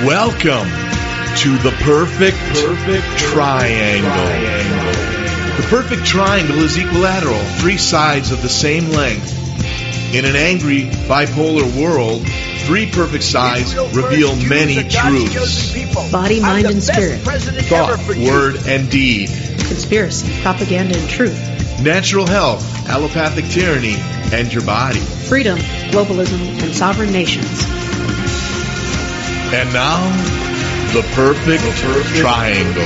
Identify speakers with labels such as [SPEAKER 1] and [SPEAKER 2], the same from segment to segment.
[SPEAKER 1] Welcome to the perfect triangle. The perfect triangle is equilateral, three sides of the same length. In an angry, bipolar world, three perfect sides reveal many truths.
[SPEAKER 2] Body, mind, and spirit.
[SPEAKER 1] Thought, word, and deed.
[SPEAKER 2] Conspiracy, propaganda, and truth.
[SPEAKER 1] Natural health, allopathic tyranny, and your body.
[SPEAKER 2] Freedom, globalism, and sovereign nations.
[SPEAKER 1] And now, the perfect triangle.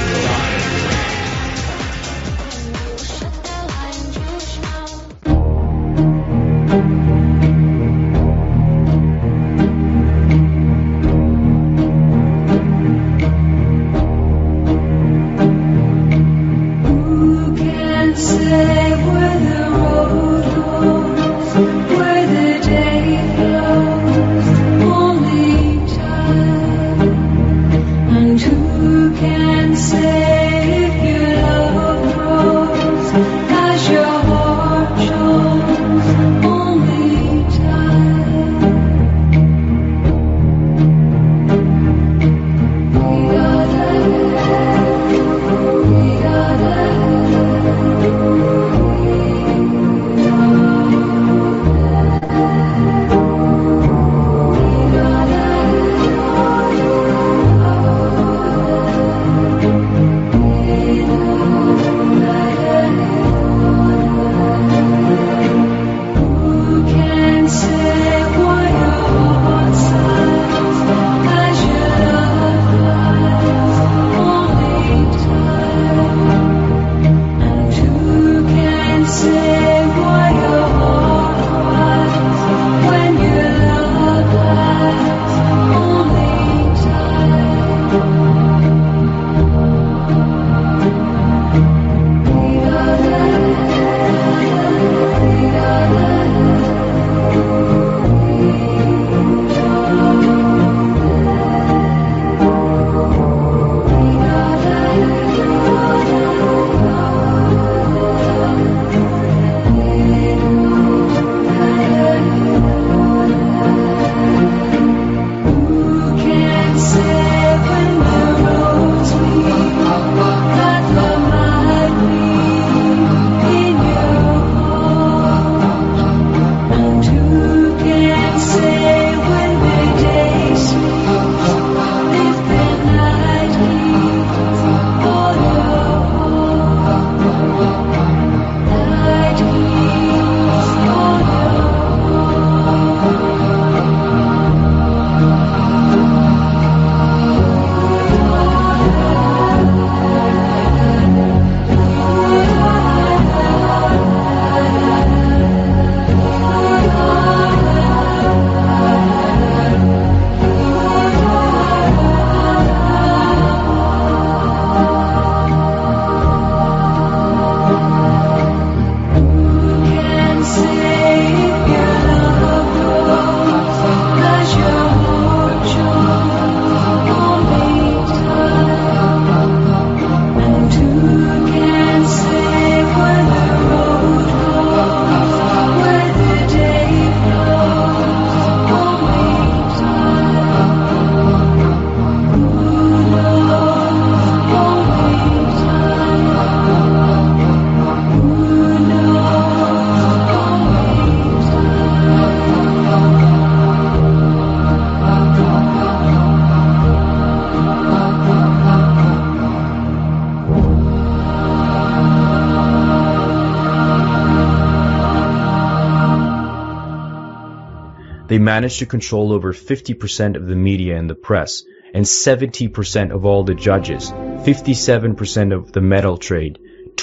[SPEAKER 3] They managed to control over 50% of the media and the press, and 70% of all the judges, 57% of the metal trade,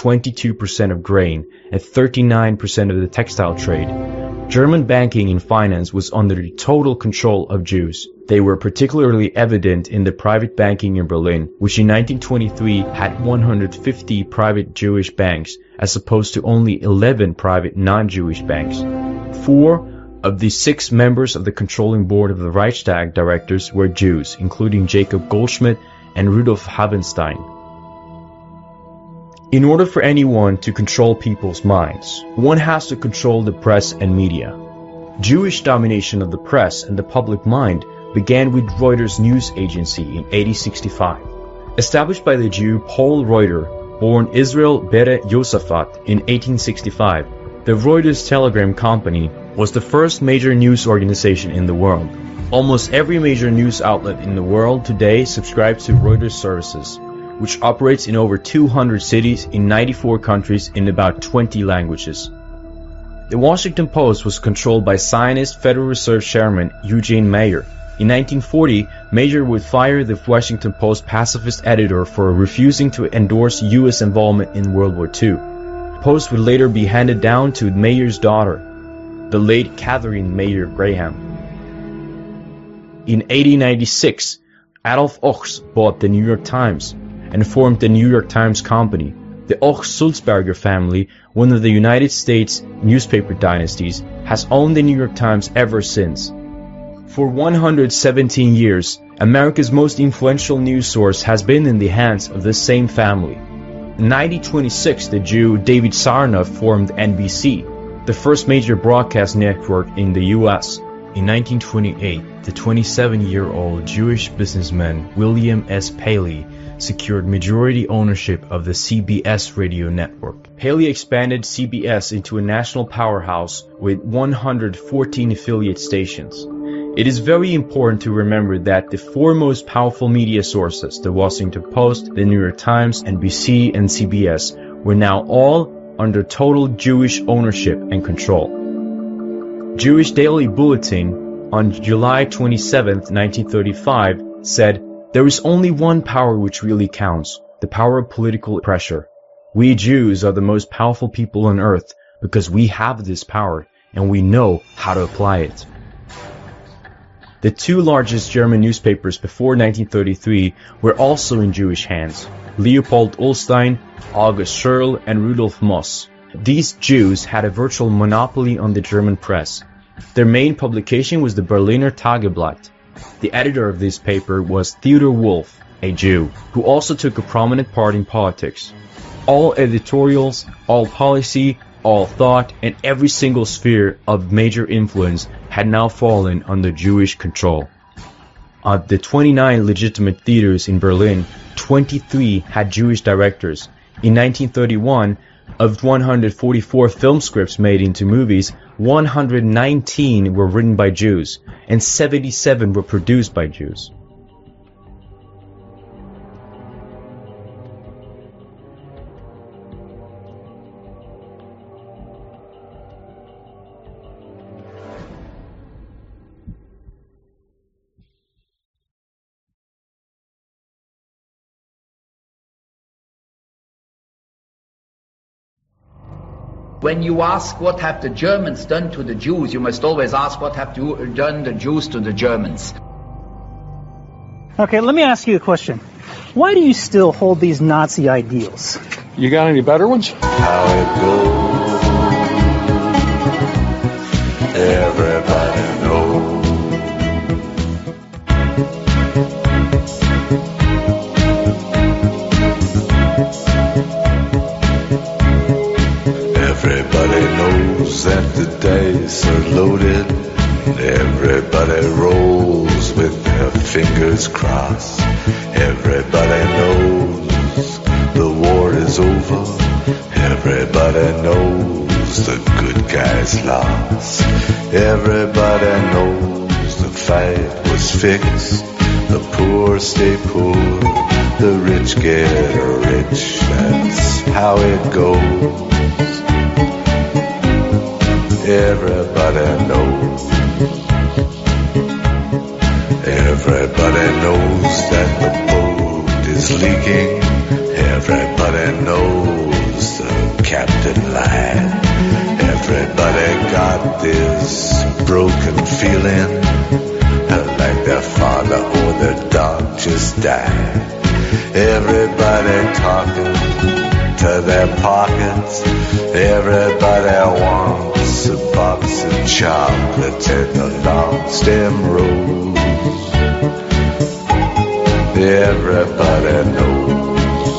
[SPEAKER 3] 22% of grain, and 39% of the textile trade. German banking and finance was under the total control of Jews. They were particularly evident in the private banking in Berlin, which in 1923 had 150 private Jewish banks, as opposed to only 11 private non-Jewish banks. 4 of the 6 members of the controlling board of the Reichstag directors were Jews, including Jacob Goldschmidt and Rudolf Havenstein. In order for anyone to control people's minds, one has to control the press and media. Jewish domination of the press and the public mind began with Reuters news agency in 1865. Established by the Jew Paul Reuter, born Israel Bere Yosafat in 1865, the Reuters Telegram Company was the first major news organization in the world. Almost every major news outlet in the world today subscribes to Reuters services, which operates in over 200 cities in 94 countries in about 20 languages. The Washington Post was controlled by Zionist Federal Reserve Chairman Eugene Meyer. In 1940, Meyer would fire the Washington Post pacifist editor for refusing to endorse U.S. involvement in World War II. The Post would later be handed down to Meyer's daughter, the late Catherine Meyer Graham. In 1896, Adolf Ochs bought the New York Times and formed the New York Times Company. The Ochs-Sulzberger family, one of the United States newspaper dynasties, has owned the New York Times ever since. For 117 years, America's most influential news source has been in the hands of this same family. In 1926, the Jew David Sarnoff formed NBC, the first major broadcast network in the U.S. In 1928, the 27-year-old Jewish businessman William S. Paley secured majority ownership of the CBS radio network. Paley expanded CBS into a national powerhouse with 114 affiliate stations. It is very important to remember that the four most powerful media sources, the Washington Post, the New York Times, NBC, and CBS, were now all under total Jewish ownership and control. Jewish Daily Bulletin on July 27, 1935, said, "There is only one power which really counts, the power of political pressure. We Jews are the most powerful people on earth because we have this power and we know how to apply it." The two largest German newspapers before 1933 were also in Jewish hands, Leopold Ullstein, August Schirl, and Rudolf Moss. These Jews had a virtual monopoly on the German press. Their main publication was the Berliner Tageblatt. The editor of this paper was Theodor Wolff, a Jew, who also took a prominent part in politics. All editorials, all policy, all thought, and every single sphere of major influence had now fallen under Jewish control. Of the 29 legitimate theaters in Berlin, 23 had Jewish directors. In 1931, of 144 film scripts made into movies, 119 were written by Jews, and 77 were produced by Jews.
[SPEAKER 4] When you ask what have the Germans done to the Jews, you must always ask what have done the Jews to the Germans.
[SPEAKER 5] Okay, let me ask you a question. Why do you still hold these Nazi ideals?
[SPEAKER 6] You got any better ones?
[SPEAKER 7] How it goes, everybody knows. Everybody knows that the dice are loaded. Everybody rolls with their fingers crossed. Everybody knows the war is over. Everybody knows the good guys lost. Everybody knows the fight was fixed. The poor stay poor, the rich get rich. That's how it goes. Everybody knows. Everybody knows that the boat is leaking. Everybody knows the captain lied. Everybody got this broken feeling, like their father or their dog just died. Everybody talking to their pockets. Everybody wants a box of chocolates and a long stem rose. Everybody knows.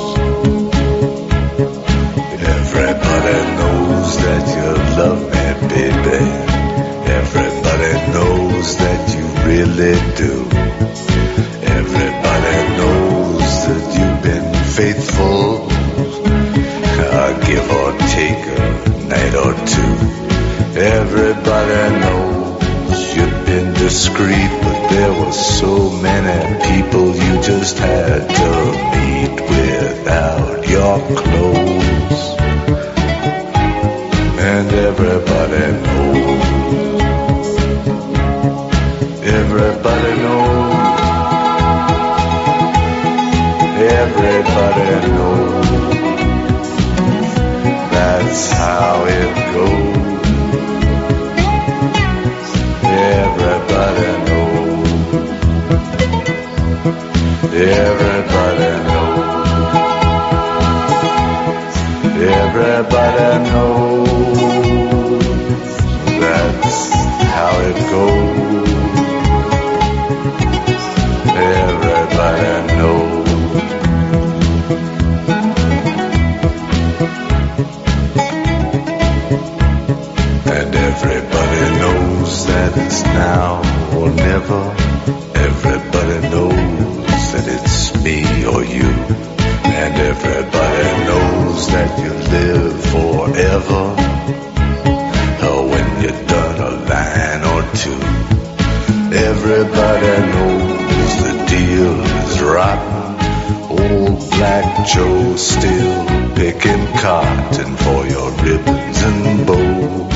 [SPEAKER 7] Everybody knows that you love me, baby. Everybody knows that you really really do. Everybody knows that you've been faithful, give or take a night or two. Everybody knows you've been discreet, but there were so many people you just had to meet without your clothes. And everybody knows. Everybody knows. Everybody knows. That's how it goes. Everybody knows. Everybody knows. Everybody knows. That's how it goes. Everybody knows. And everybody knows that it's now or never. Everybody knows that it's me or you. And everybody knows that you live forever. Or when you're done a line or two. Everybody knows the deal is rotten. Old Black Joe still picking cotton for your ribbons and bows.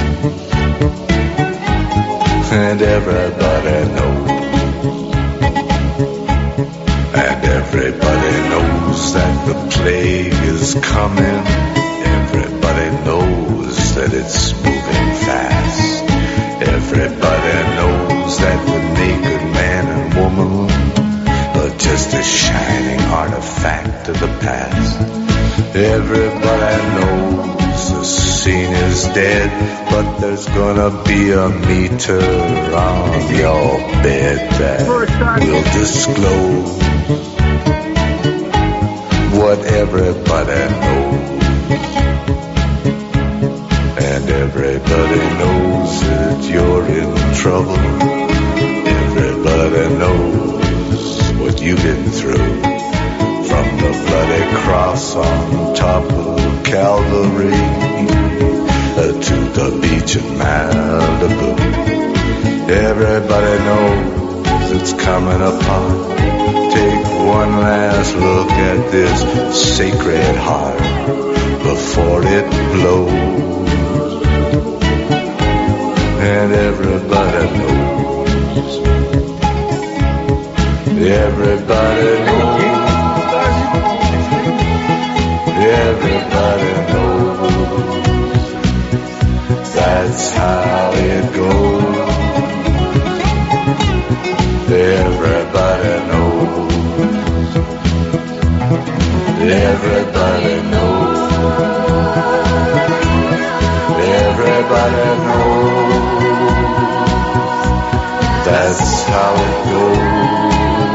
[SPEAKER 7] And everybody knows. And everybody knows that the plague is coming. Everybody knows that it's moving fast. Everybody knows that the naked man and woman are just a shining artifact of the past. Everybody knows the scene is dead, but there's gonna be a meter on your bed that will disclose what everybody knows. And everybody knows that you're in trouble. Everybody knows what you've been through. From the bloody cross on top of Calvary to the beach in Malibu. Everybody knows it's coming upon. Take one last look at this sacred heart before it blows. And everybody knows. Everybody knows. Everybody knows. That's how it goes. Everybody knows. Everybody knows. Everybody knows. That's how it goes.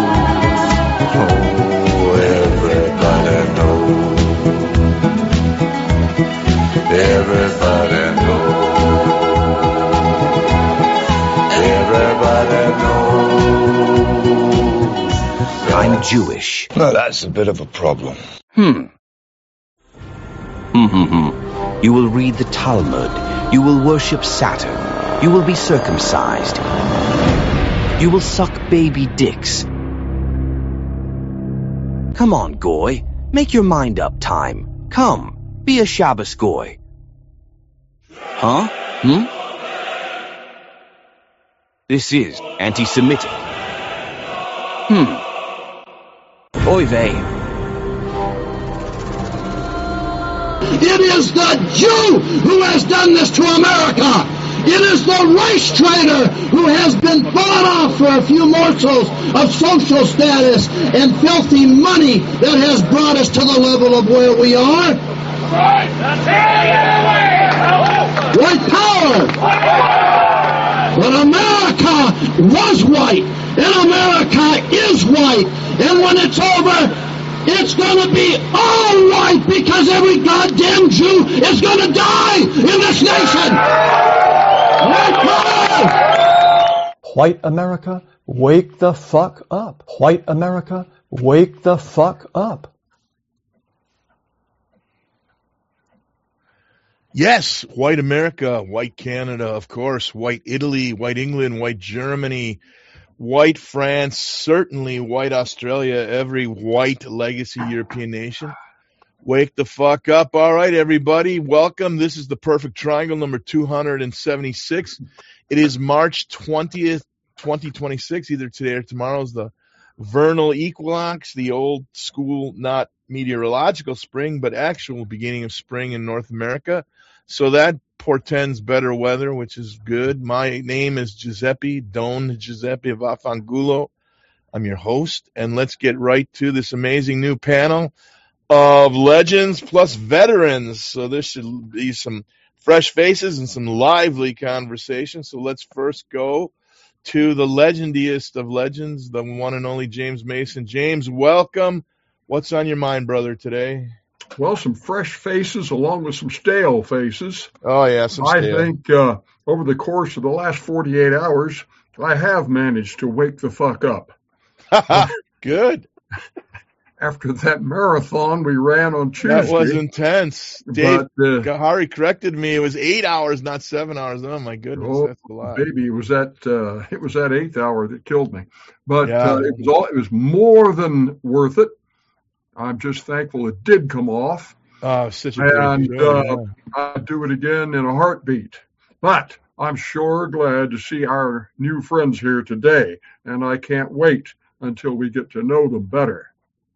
[SPEAKER 7] Oh, everybody knows. Everybody knows. Everybody knows.
[SPEAKER 6] I'm Jewish.
[SPEAKER 7] Well, that's a bit of a problem.
[SPEAKER 6] You will read the Talmud. You will worship Saturn. You will be circumcised. You will suck baby dicks. Come on, Goy. Make your mind up, time. Come, be a Shabbos Goy. Huh? This is anti-Semitic. Oy vey.
[SPEAKER 8] It is the Jew who has done this to America. It is the race traitor who has been bought off for a few morsels of social status and filthy money that has brought us to the level of where we are. White power. But America was white, and America is white, and when it's over, it's going to be all white because every goddamn Jew is going to die in this nation.
[SPEAKER 9] White America, wake the fuck up. White America, wake the fuck up.
[SPEAKER 1] Yes, white America, white Canada, of course, white Italy, white England, white Germany, white France, certainly white Australia, every white legacy European nation. Wake the fuck up. All right, everybody, welcome. This is the Perfect Triangle number 276. It is March 20th, 2026. Either today or tomorrow is the vernal equinox, the old school, not meteorological spring, but actual beginning of spring in North America. So that portends better weather, which is good. My name is Giuseppe, Don Giuseppe Vaffangulo. I'm your host, and let's get right to this amazing new panel of legends plus veterans. So there should be some fresh faces and some lively conversation. So let's first go to the legendiest of legends, the one and only James Mason. James, welcome. What's on your mind, brother, today?
[SPEAKER 10] Well, some fresh faces along with some stale faces.
[SPEAKER 1] Oh, yeah, some stale.
[SPEAKER 10] I think over the course of the last 48 hours, I have managed to wake the fuck up.
[SPEAKER 1] Good.
[SPEAKER 10] After that marathon we ran on Tuesday.
[SPEAKER 1] That was intense. Dave Gahari corrected me. It was 8 hours, not 7 hours. Oh, my goodness, that's a lot.
[SPEAKER 10] Baby, it was that 8th hour that killed me. But it was more than worth it. I'm just thankful it did come off.
[SPEAKER 1] Oh, such a great show.
[SPEAKER 10] I'd do it again in a heartbeat. But I'm sure glad to see our new friends here today, and I can't wait until we get to know them better.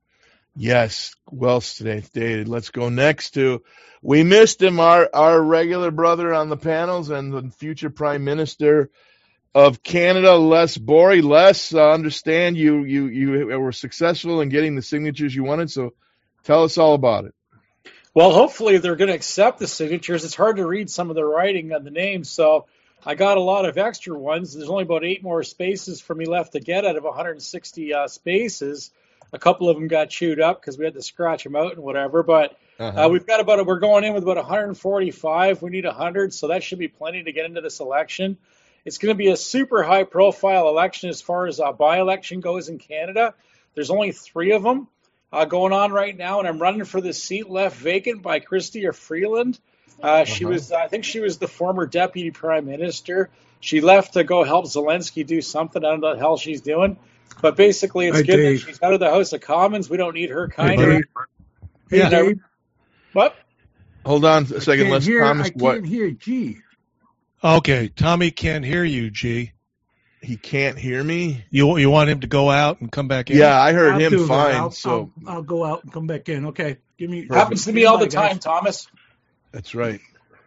[SPEAKER 1] Yes, well stated. Let's go next to, we missed him, our regular brother on the panels and the future Prime Minister of Canada, Les Borey. Les, understand you were successful in getting the signatures you wanted, so tell us all about it.
[SPEAKER 11] Well, hopefully they're going to accept the signatures. It's hard to read some of the writing on the names, so I got a lot of extra ones. There's only about 8 more spaces for me left to get out of 160 spaces. A couple of them got chewed up because we had to scratch them out and whatever, but we're going in with about 145. We need 100, so that should be plenty to get into this election. It's going to be a super high-profile election as far as by-election goes in Canada. There's only 3 of them going on right now, and I'm running for the seat left vacant by Chrystia Freeland. She was, I think she was the former deputy prime minister. She left to go help Zelensky do something. I don't know what the hell she's doing. But basically, it's good that she's out of the House of Commons. We don't need her kind of.
[SPEAKER 12] Hey, Dave.
[SPEAKER 11] What?
[SPEAKER 1] Hold on a second. Let's Thomas.
[SPEAKER 12] I can't hear G.
[SPEAKER 13] Okay, Tommy can't hear you, G.
[SPEAKER 1] He can't hear me?
[SPEAKER 13] You want him to go out and come back in?
[SPEAKER 1] Yeah, I heard him fine.
[SPEAKER 12] I'll go out and come back in. Okay, give me.
[SPEAKER 11] Happens to me all the time, guys. Thomas.
[SPEAKER 1] That's right.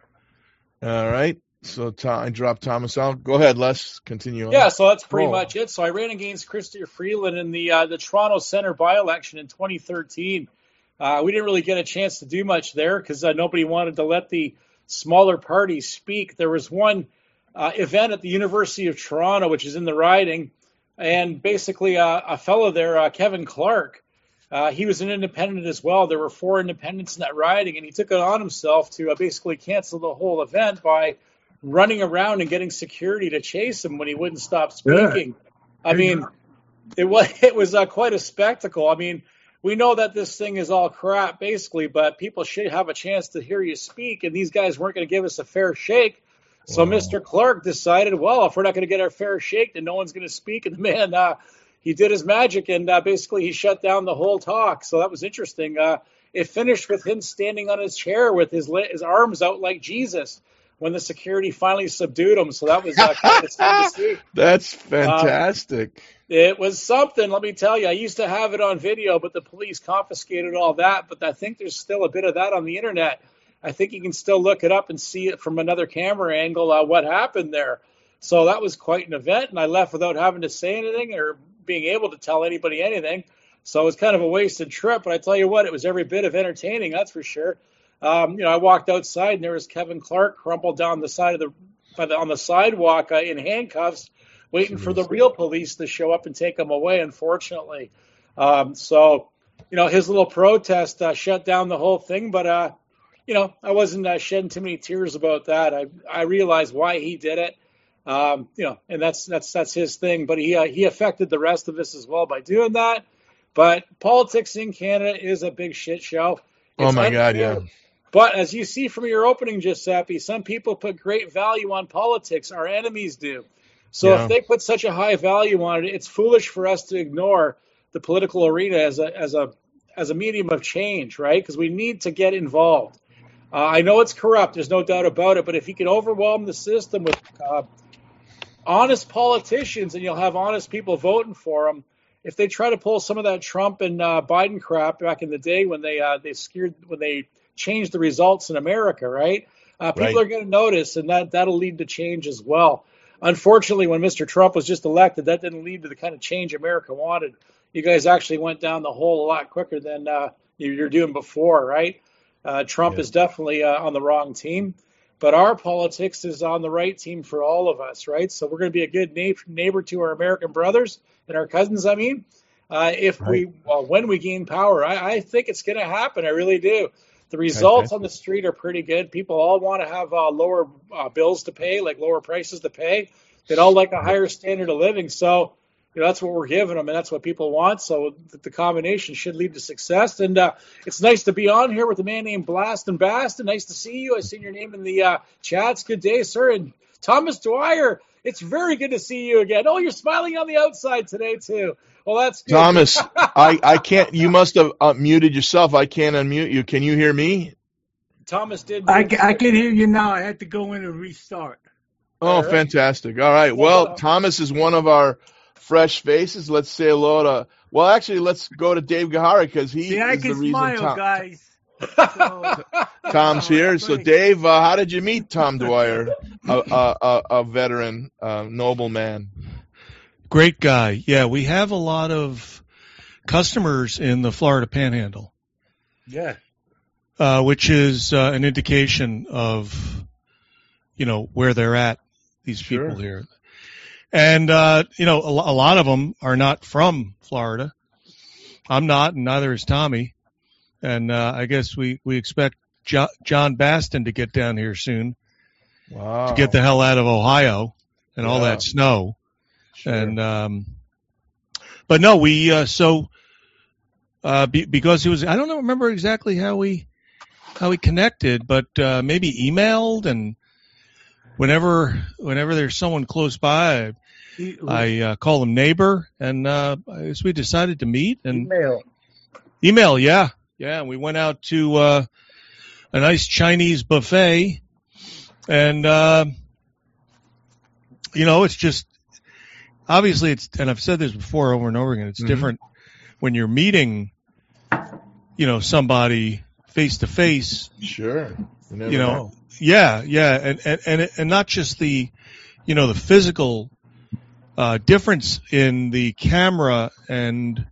[SPEAKER 1] All right. So I dropped Thomas out. Go ahead, Les. Continue on.
[SPEAKER 11] Yeah, so that's pretty much it. So I ran against Chrystia Freeland in the Toronto Centre by-election in 2013. We didn't really get a chance to do much there because nobody wanted to let the smaller parties speak. There was one event at the University of Toronto, which is in the riding, and basically a fellow there, Kevin Clark, he was an independent as well. There were 4 independents in that riding, and he took it on himself to basically cancel the whole event by running around and getting security to chase him when he wouldn't stop speaking. Yeah. I mean, it was quite a spectacle. I mean, we know that this thing is all crap, basically, but people should have a chance to hear you speak, and these guys weren't going to give us a fair shake. So Mr. Clark decided, well, if we're not going to get our fair shake, then no one's going to speak. And the man, he did his magic, and basically he shut down the whole talk. So that was interesting. It finished with him standing on his chair with his arms out like Jesus when the security finally subdued him. So that was kind of sad to see.
[SPEAKER 1] That's fantastic.
[SPEAKER 11] It was something, let me tell you. I used to have it on video, but the police confiscated all that. But I think there's still a bit of that on the internet. I think you can still look it up and see it from another camera angle, what happened there. So that was quite an event, and I left without having to say anything or being able to tell anybody anything. So it was kind of a wasted trip, but I tell you what, it was every bit of entertaining, that's for sure. I walked outside, and there was Kevin Clark crumpled down the side of on the sidewalk in handcuffs, waiting for the real police to show up and take him away, unfortunately. So his little protest shut down the whole thing, but I wasn't shedding too many tears about that. I realized why he did it. And that's his thing. But he affected the rest of us as well by doing that. But politics in Canada is a big shit show.
[SPEAKER 1] Oh my God, yeah.
[SPEAKER 11] But as you see from your opening, Giuseppe, some people put great value on politics. Our enemies do. So if they put such a high value on it, it's foolish for us to ignore the political arena as a medium of change, right? Because we need to get involved. I know it's corrupt. There's no doubt about it. But if you can overwhelm the system with honest politicians, and you'll have honest people voting for them. If they try to pull some of that Trump and Biden crap back in the day when they changed the results in America, right? People are going to notice, and that'll lead to change as well. Unfortunately, when Mr. Trump was just elected, that didn't lead to the kind of change America wanted. You guys actually went down the hole a lot quicker than you're doing before, right? Trump is definitely on the wrong team, but our politics is on the right team for all of us, right? So we're going to be a good neighbor to our American brothers and our cousins, when we gain power. I think it's going to happen. I really do. The results on the street are pretty good. People all want to have lower bills to pay, like lower prices to pay. They'd all like a higher standard of living. So, that's what we're giving them, and that's what people want. So the combination should lead to success. And it's nice to be on here with a man named Blastin' Bastin. Nice to see you. I've seen your name in the chats. Good day, sir. And Thomas Dwyer, it's very good to see you again. Oh, you're smiling on the outside today, too. Well, that's good.
[SPEAKER 1] Thomas, I can't. You must have muted yourself. I can't unmute you. Can you hear me?
[SPEAKER 11] Thomas did.
[SPEAKER 12] I can hear you now. I had to go in and restart.
[SPEAKER 1] Oh, fantastic. All right. Well, Thomas is one of our fresh faces. Let's say hello to. Well, actually, let's go to Dave Gahara because he is the reason.
[SPEAKER 12] Smile, guys.
[SPEAKER 1] Tom's here. So, Dave, how did you meet Tom Dwyer, a veteran, noble man?
[SPEAKER 13] Great guy. Yeah, we have a lot of customers in the Florida Panhandle.
[SPEAKER 11] Yeah.
[SPEAKER 13] Which is an indication of, where they're at, these people here. And, a lot of them are not from Florida. I'm not, and neither is Tommy. And I guess we expect John Bastin to get down here soon.
[SPEAKER 1] Wow.
[SPEAKER 13] To get the hell out of Ohio and all that snow.
[SPEAKER 1] Sure.
[SPEAKER 13] And but no, we because he was, I don't remember exactly how we connected, but maybe emailed, and whenever there's someone close by, I call them neighbor, and I guess we decided to meet and email, yeah, and we went out to a nice Chinese buffet, and it's just. Obviously, and I've said this before over and over again, it's different when you're meeting, somebody face to face.
[SPEAKER 1] Sure. You never know.
[SPEAKER 13] Yeah. And not just the physical, difference in the camera and,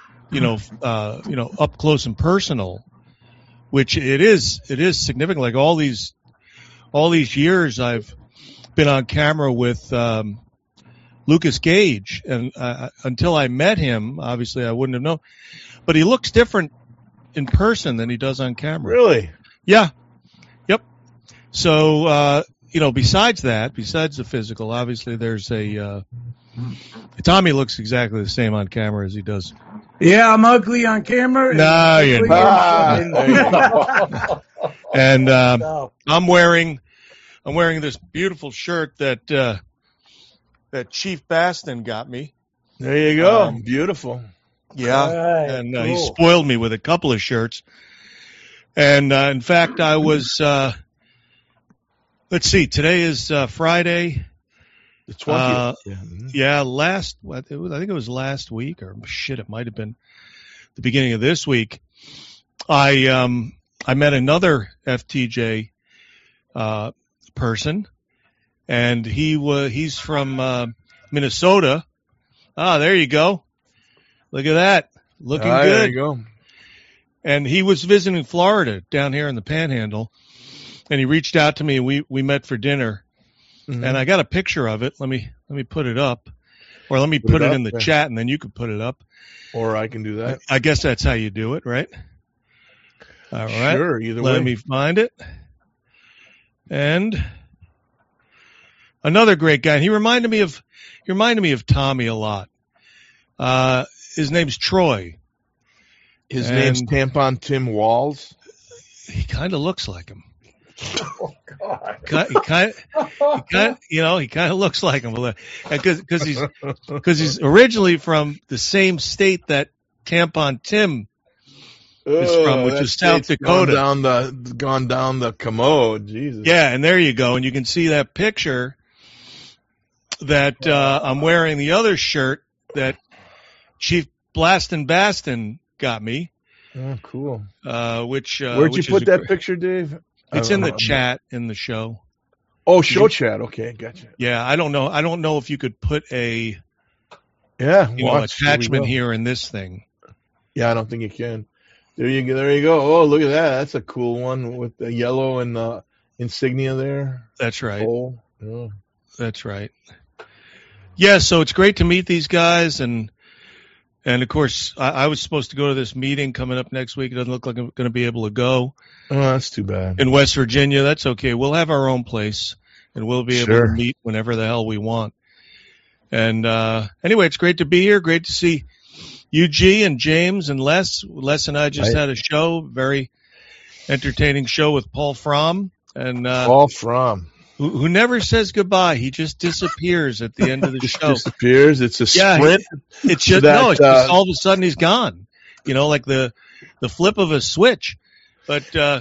[SPEAKER 13] up close and personal, which it is significant. Like all these years I've been on camera with, Lucas Gage, and until I met him, obviously I wouldn't have known. But he looks different in person than he does on camera.
[SPEAKER 1] Really?
[SPEAKER 13] Yeah. Yep. So, besides the physical, obviously there's Tommy looks exactly the same on camera as he does.
[SPEAKER 12] Yeah, I'm ugly on camera.
[SPEAKER 13] No, you're not. And I'm wearing this beautiful shirt that Chief Bastin got me.
[SPEAKER 1] There you go. Beautiful.
[SPEAKER 13] Yeah. Right, and cool. He spoiled me with a couple of shirts. And in fact, I was, let's see, today is Friday.
[SPEAKER 1] The 20th.
[SPEAKER 13] Yeah, I think it was last week, or shit, it might have been the beginning of this week. I met another FTJ person. And he's from Minnesota. Ah, there you go. Look at that. Looking good.
[SPEAKER 1] There you go.
[SPEAKER 13] And he was visiting Florida down here in the Panhandle. And he reached out to me, and we met for dinner. Mm-hmm. And I got a picture of it. Let me put it up. Or let me put it in the chat, and then you can put it up.
[SPEAKER 1] Or I can do that.
[SPEAKER 13] I guess that's how you do it, right? All right.
[SPEAKER 1] Sure, either way.
[SPEAKER 13] Let me find it. And Another great guy. He reminded me of Tommy a lot. His name's Troy.
[SPEAKER 14] His name's Tampon Tim Walls.
[SPEAKER 13] He kind of looks like him.
[SPEAKER 10] Oh God!
[SPEAKER 13] He kind of looks like him because he's originally from the same state that Tampon Tim is from, which is South Dakota.
[SPEAKER 14] Gone down the commode. Jesus.
[SPEAKER 13] Yeah, and there you go, and you can see that picture that I'm wearing the other shirt that Chief Blastin' Bastin got me.
[SPEAKER 14] Oh, cool.
[SPEAKER 13] Where'd
[SPEAKER 14] you put that picture, Dave?
[SPEAKER 13] It's in the chat in the show.
[SPEAKER 14] Oh, show chat. Okay, gotcha.
[SPEAKER 13] Yeah, I don't know if you could put a attachment here in this thing.
[SPEAKER 14] Yeah, I don't think you can. There you go. Oh, look at that. That's a cool one with the yellow and the insignia there.
[SPEAKER 13] That's right.
[SPEAKER 14] Oh, yeah.
[SPEAKER 13] That's right. Yeah, so it's great to meet these guys, and of course, I was supposed to go to this meeting coming up next week. It doesn't look like I'm going to be able to go.
[SPEAKER 14] Oh, that's too bad.
[SPEAKER 13] In West Virginia, that's okay. We'll have our own place, and we'll be able to meet whenever the hell we want. And anyway, it's great to be here. Great to see UG and James and Les. Les and I just had a show, very entertaining show with Paul Fromm. And
[SPEAKER 14] Paul Fromm.
[SPEAKER 13] Who never says goodbye. He just disappears at the end of the show.
[SPEAKER 14] Disappears. It's a sprint.
[SPEAKER 13] It's just it's just all of a sudden he's gone. Like the flip of a switch. But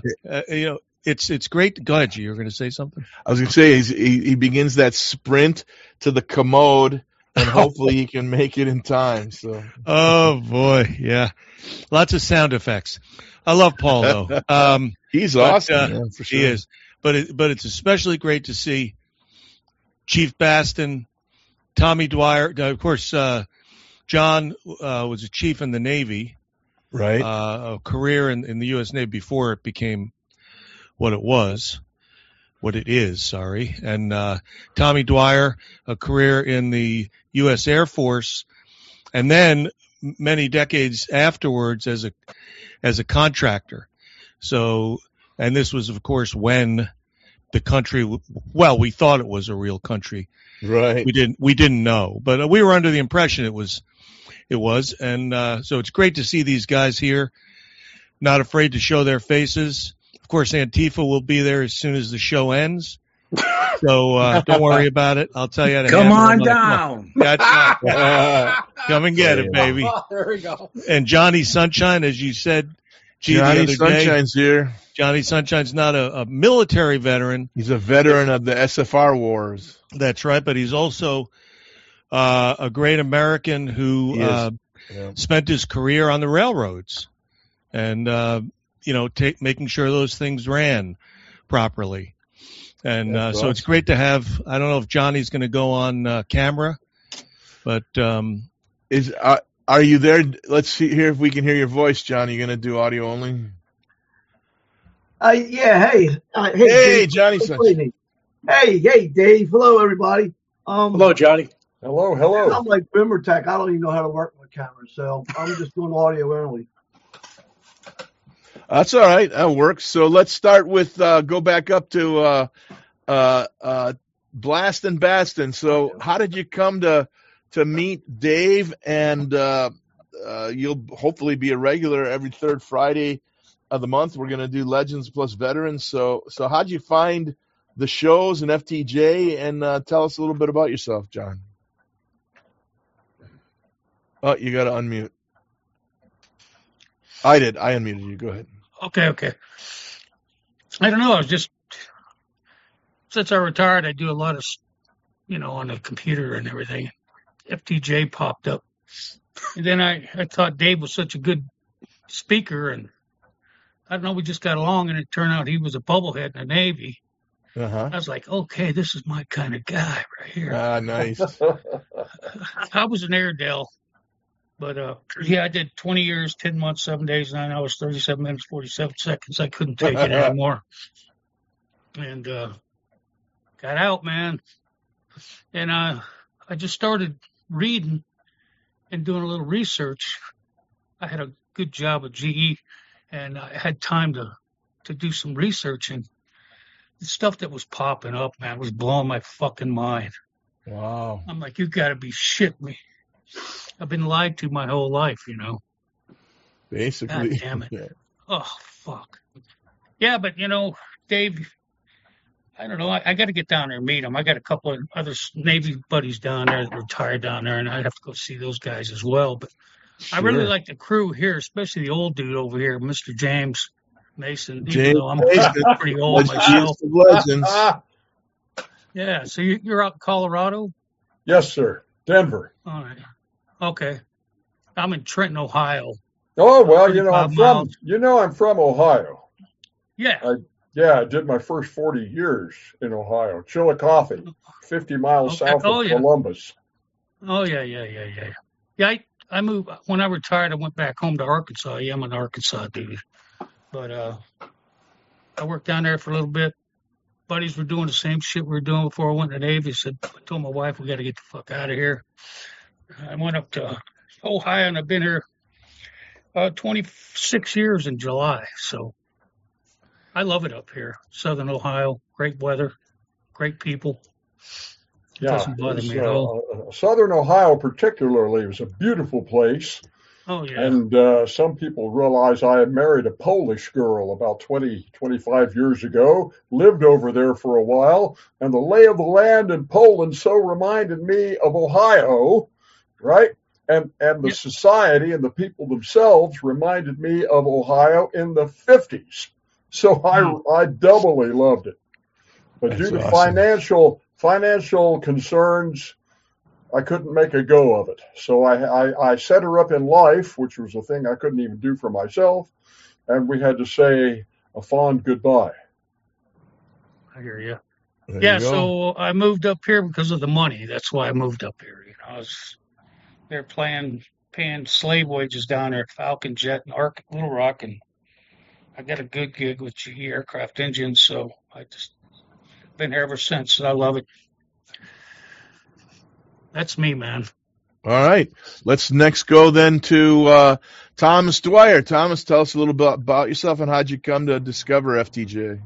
[SPEAKER 13] it's great. Go ahead, G. You were going to say something.
[SPEAKER 14] I was going to say he begins that sprint to the commode, and hopefully he can make it in time. So.
[SPEAKER 13] Oh boy, yeah, lots of sound effects. I love Paul though.
[SPEAKER 14] He's awesome. For sure.
[SPEAKER 13] He is. But it's especially great to see Chief Bastin, Tommy Dwyer. Of course, John was a chief in the Navy,
[SPEAKER 14] right?
[SPEAKER 13] A career in the U.S. Navy before it became what it is. Sorry, and Tommy Dwyer, a career in the U.S. Air Force, and then many decades afterwards as a contractor. So. And this was, of course, when the country, we thought it was a real country.
[SPEAKER 14] Right.
[SPEAKER 13] We didn't know, but we were under the impression it was. And so it's great to see these guys here, not afraid to show their faces. Of course, Antifa will be there as soon as the show ends. So don't worry about it. I'll tell you how to
[SPEAKER 12] come on down.
[SPEAKER 13] Come and get it, baby.
[SPEAKER 11] Oh, there we go.
[SPEAKER 13] And Johnny Sunshine, as you said,
[SPEAKER 14] Johnny Sunshine's here.
[SPEAKER 13] Johnny Sunshine's not a military veteran.
[SPEAKER 14] He's a veteran of the SFR wars.
[SPEAKER 13] That's right, but he's also a great American who spent his career on the railroads and, making sure those things ran properly. And so awesome. It's great to have – I don't know if Johnny's going to go on camera, but
[SPEAKER 14] are you there? Let's see here if we can hear your voice, John. Are you going to do audio only?
[SPEAKER 8] Yeah. Hey,
[SPEAKER 14] Dave. Johnny.
[SPEAKER 8] Hey, Dave. Hello, everybody.
[SPEAKER 11] Hello, Johnny.
[SPEAKER 10] Hello.
[SPEAKER 8] I'm like Boomer Tech. I don't even know how to work my camera, so I'm just doing audio only.
[SPEAKER 14] That's all right. That works. So let's start with go back up to Blastin' Bastin. So how did you come to meet Dave? And you'll hopefully be a regular every third Friday of the month. We're going to do Legends plus Veterans. So how'd you find the shows and FTJ? And tell us a little bit about yourself, John. Oh, you got to unmute. I did. I unmuted you. Go ahead.
[SPEAKER 12] Okay. I don't know. I was just, since I retired, I do a lot of, on the computer and everything. FTJ popped up. And then I thought Dave was such a good speaker, and I don't know, we just got along, and it turned out he was a bubblehead in the Navy.
[SPEAKER 14] Uh-huh.
[SPEAKER 12] I was like, okay, this is my kind of guy right here.
[SPEAKER 14] Ah, nice.
[SPEAKER 12] I was an Airedale. But, I did 20 years, 10 months, 7 days, 9 hours, 37 minutes, 47 seconds. I couldn't take it anymore. And got out, man. And I just started reading and doing a little research. I had a good job at GE, and I had time to do some research. And the stuff that was popping up, man, was blowing my fucking mind.
[SPEAKER 14] Wow.
[SPEAKER 12] I'm like, you got to be shitting me. I've been lied to my whole life, you know.
[SPEAKER 14] Basically.
[SPEAKER 12] God damn it. Oh, fuck. Yeah, but, you know, Dave, I don't know. I got to get down there and meet him. I got a couple of other Navy buddies down there that retired down there, and I'd have to go see those guys as well. But I really
[SPEAKER 14] Sure.
[SPEAKER 12] like the crew here, especially the old dude over here, Mr. James Mason. Even
[SPEAKER 14] James
[SPEAKER 12] though I'm
[SPEAKER 14] Mason,
[SPEAKER 12] pretty old
[SPEAKER 14] legends
[SPEAKER 12] myself.
[SPEAKER 14] of legends.
[SPEAKER 12] Yeah, so you're out in Colorado?
[SPEAKER 10] Yes, sir. Denver.
[SPEAKER 12] All right. Okay. I'm in Trenton, Ohio.
[SPEAKER 10] Oh, well, you know,
[SPEAKER 12] 35
[SPEAKER 10] I'm from Ohio.
[SPEAKER 12] Yeah.
[SPEAKER 10] I did my first 40 years in Ohio. Chillicothe, 50 miles south of Columbus.
[SPEAKER 12] Oh, yeah. Yeah, I moved, when I retired, I went back home to Arkansas. Yeah, I'm an Arkansas dude. But I worked down there for a little bit. Buddies were doing the same shit we were doing before I went to the Navy. I told my wife, we got to get the fuck out of here. I went up to Ohio, and I've been here 26 years in July. So I love it up here. Southern Ohio, great weather, great people. It doesn't bother me at all.
[SPEAKER 10] Southern Ohio particularly was a beautiful place.
[SPEAKER 12] Oh, yeah.
[SPEAKER 10] And some people realize I had married a Polish girl about 25 years ago, lived over there for a while, and the lay of the land in Poland so reminded me of Ohio, right? And the society and the people themselves reminded me of Ohio in the 50s. So I doubly loved it. But
[SPEAKER 14] That's
[SPEAKER 10] due to
[SPEAKER 14] awesome.
[SPEAKER 10] financial concerns, I couldn't make a go of it. So I set her up in life, which was a thing I couldn't even do for myself, and we had to say a fond goodbye.
[SPEAKER 12] I hear you.
[SPEAKER 14] There
[SPEAKER 12] Yeah,
[SPEAKER 14] you go.
[SPEAKER 12] so I moved up here because of the money. That's why I moved up here. You know, they're paying slave wages down there at Falcon Jet and Little Rock, and I got a good gig with GE Aircraft Engines, so I just been here ever since. I love it. That's me, man.
[SPEAKER 14] All right. Let's next go then to Thomas Dwyer. Thomas, tell us a little bit about yourself and how'd you come to discover FTJ?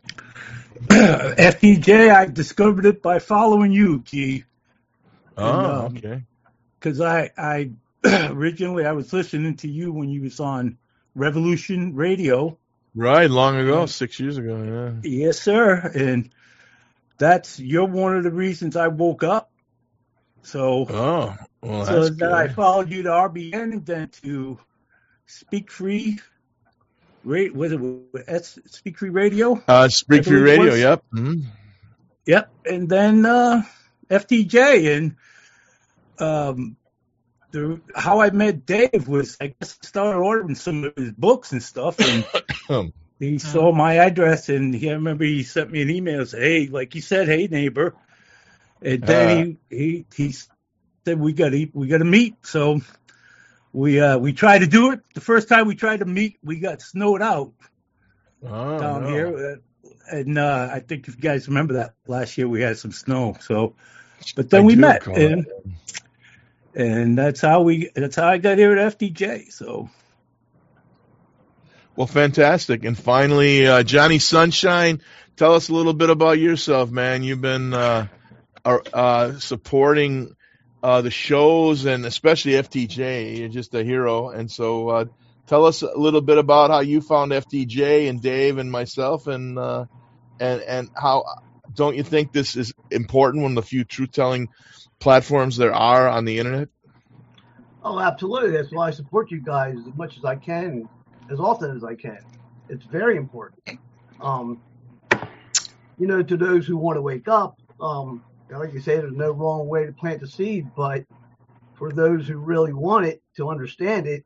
[SPEAKER 15] FTJ, I discovered it by following you, G.
[SPEAKER 14] Oh, okay.
[SPEAKER 15] Because I originally I was listening to you when you was on Revolution Radio.
[SPEAKER 14] Right, long ago, 6 years ago, yeah.
[SPEAKER 15] Yes, sir. And you're one of the reasons I woke up. So,
[SPEAKER 14] that's
[SPEAKER 15] then I followed you to RBN and then to Speak Free. Was it Speak Free Radio?
[SPEAKER 14] Speak Free Radio, yep. Mm-hmm.
[SPEAKER 15] Yep. And then FTJ. And how I met Dave was, I guess, I started ordering some of his books and stuff. And he saw my address, and I remember he sent me an email and said, hey, like you said, hey, neighbor. And then he said we got to meet. So we tried to do it. The first time we tried to meet, we got snowed out down here. And I think if you guys remember that last year we had some snow. So, but then we met, and that's how I got here at FTJ. So.
[SPEAKER 14] Well, fantastic. And finally, Johnny Sunshine, tell us a little bit about yourself, man. You've been supporting the shows and especially FTJ. You're just a hero. And so tell us a little bit about how you found FTJ and Dave and myself, and how don't you think this is important, one of the few truth-telling platforms there are on the internet?
[SPEAKER 16] Oh, absolutely. That's why I support you guys as much as I can, as often as I can. It's very important. To those who want to wake up, like you say, there's no wrong way to plant the seed, but for those who really want it, to understand it,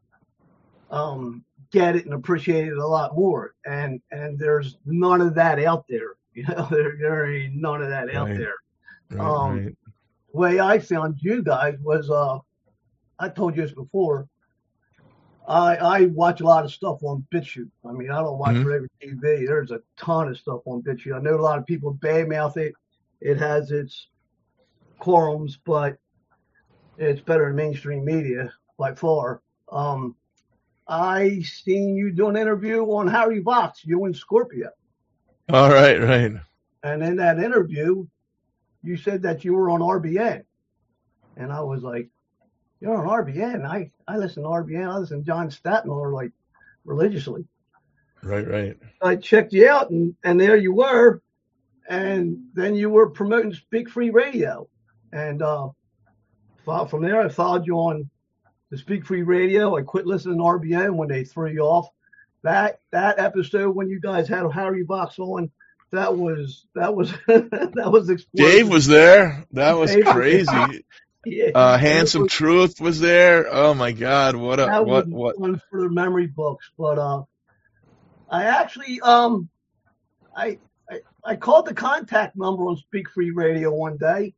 [SPEAKER 16] get it and appreciate it a lot more. And there's none of that out there. There ain't none of that out there.
[SPEAKER 14] Right.
[SPEAKER 16] The way I found you guys was, I told you this before, I watch a lot of stuff on BitChute. I mean, I don't watch regular TV. There's a ton of stuff on BitChute. I know a lot of people badmouth it. It has its quorums, but it's better than mainstream media by far. I seen you do an interview on Harry Vox, you and Scorpio.
[SPEAKER 14] All right, right.
[SPEAKER 16] And in that interview, you said that you were on RBN. And I was like, you're on RBN? I listen to RBN. I listen to John Statmiller, like, religiously.
[SPEAKER 14] Right, right.
[SPEAKER 16] I checked you out, and there you were. And then you were promoting Speak Free Radio. And from there, I followed you on the Speak Free Radio. I quit listening to RBN when they threw you off. That episode when you guys had Harry Box on, that was that was explosive.
[SPEAKER 14] Dave was there. That was
[SPEAKER 16] Dave
[SPEAKER 14] crazy.
[SPEAKER 16] Yeah.
[SPEAKER 14] Handsome Truth was there. Oh my God, what
[SPEAKER 16] one for the memory books. But I actually I called the contact number on Speak Free Radio one day.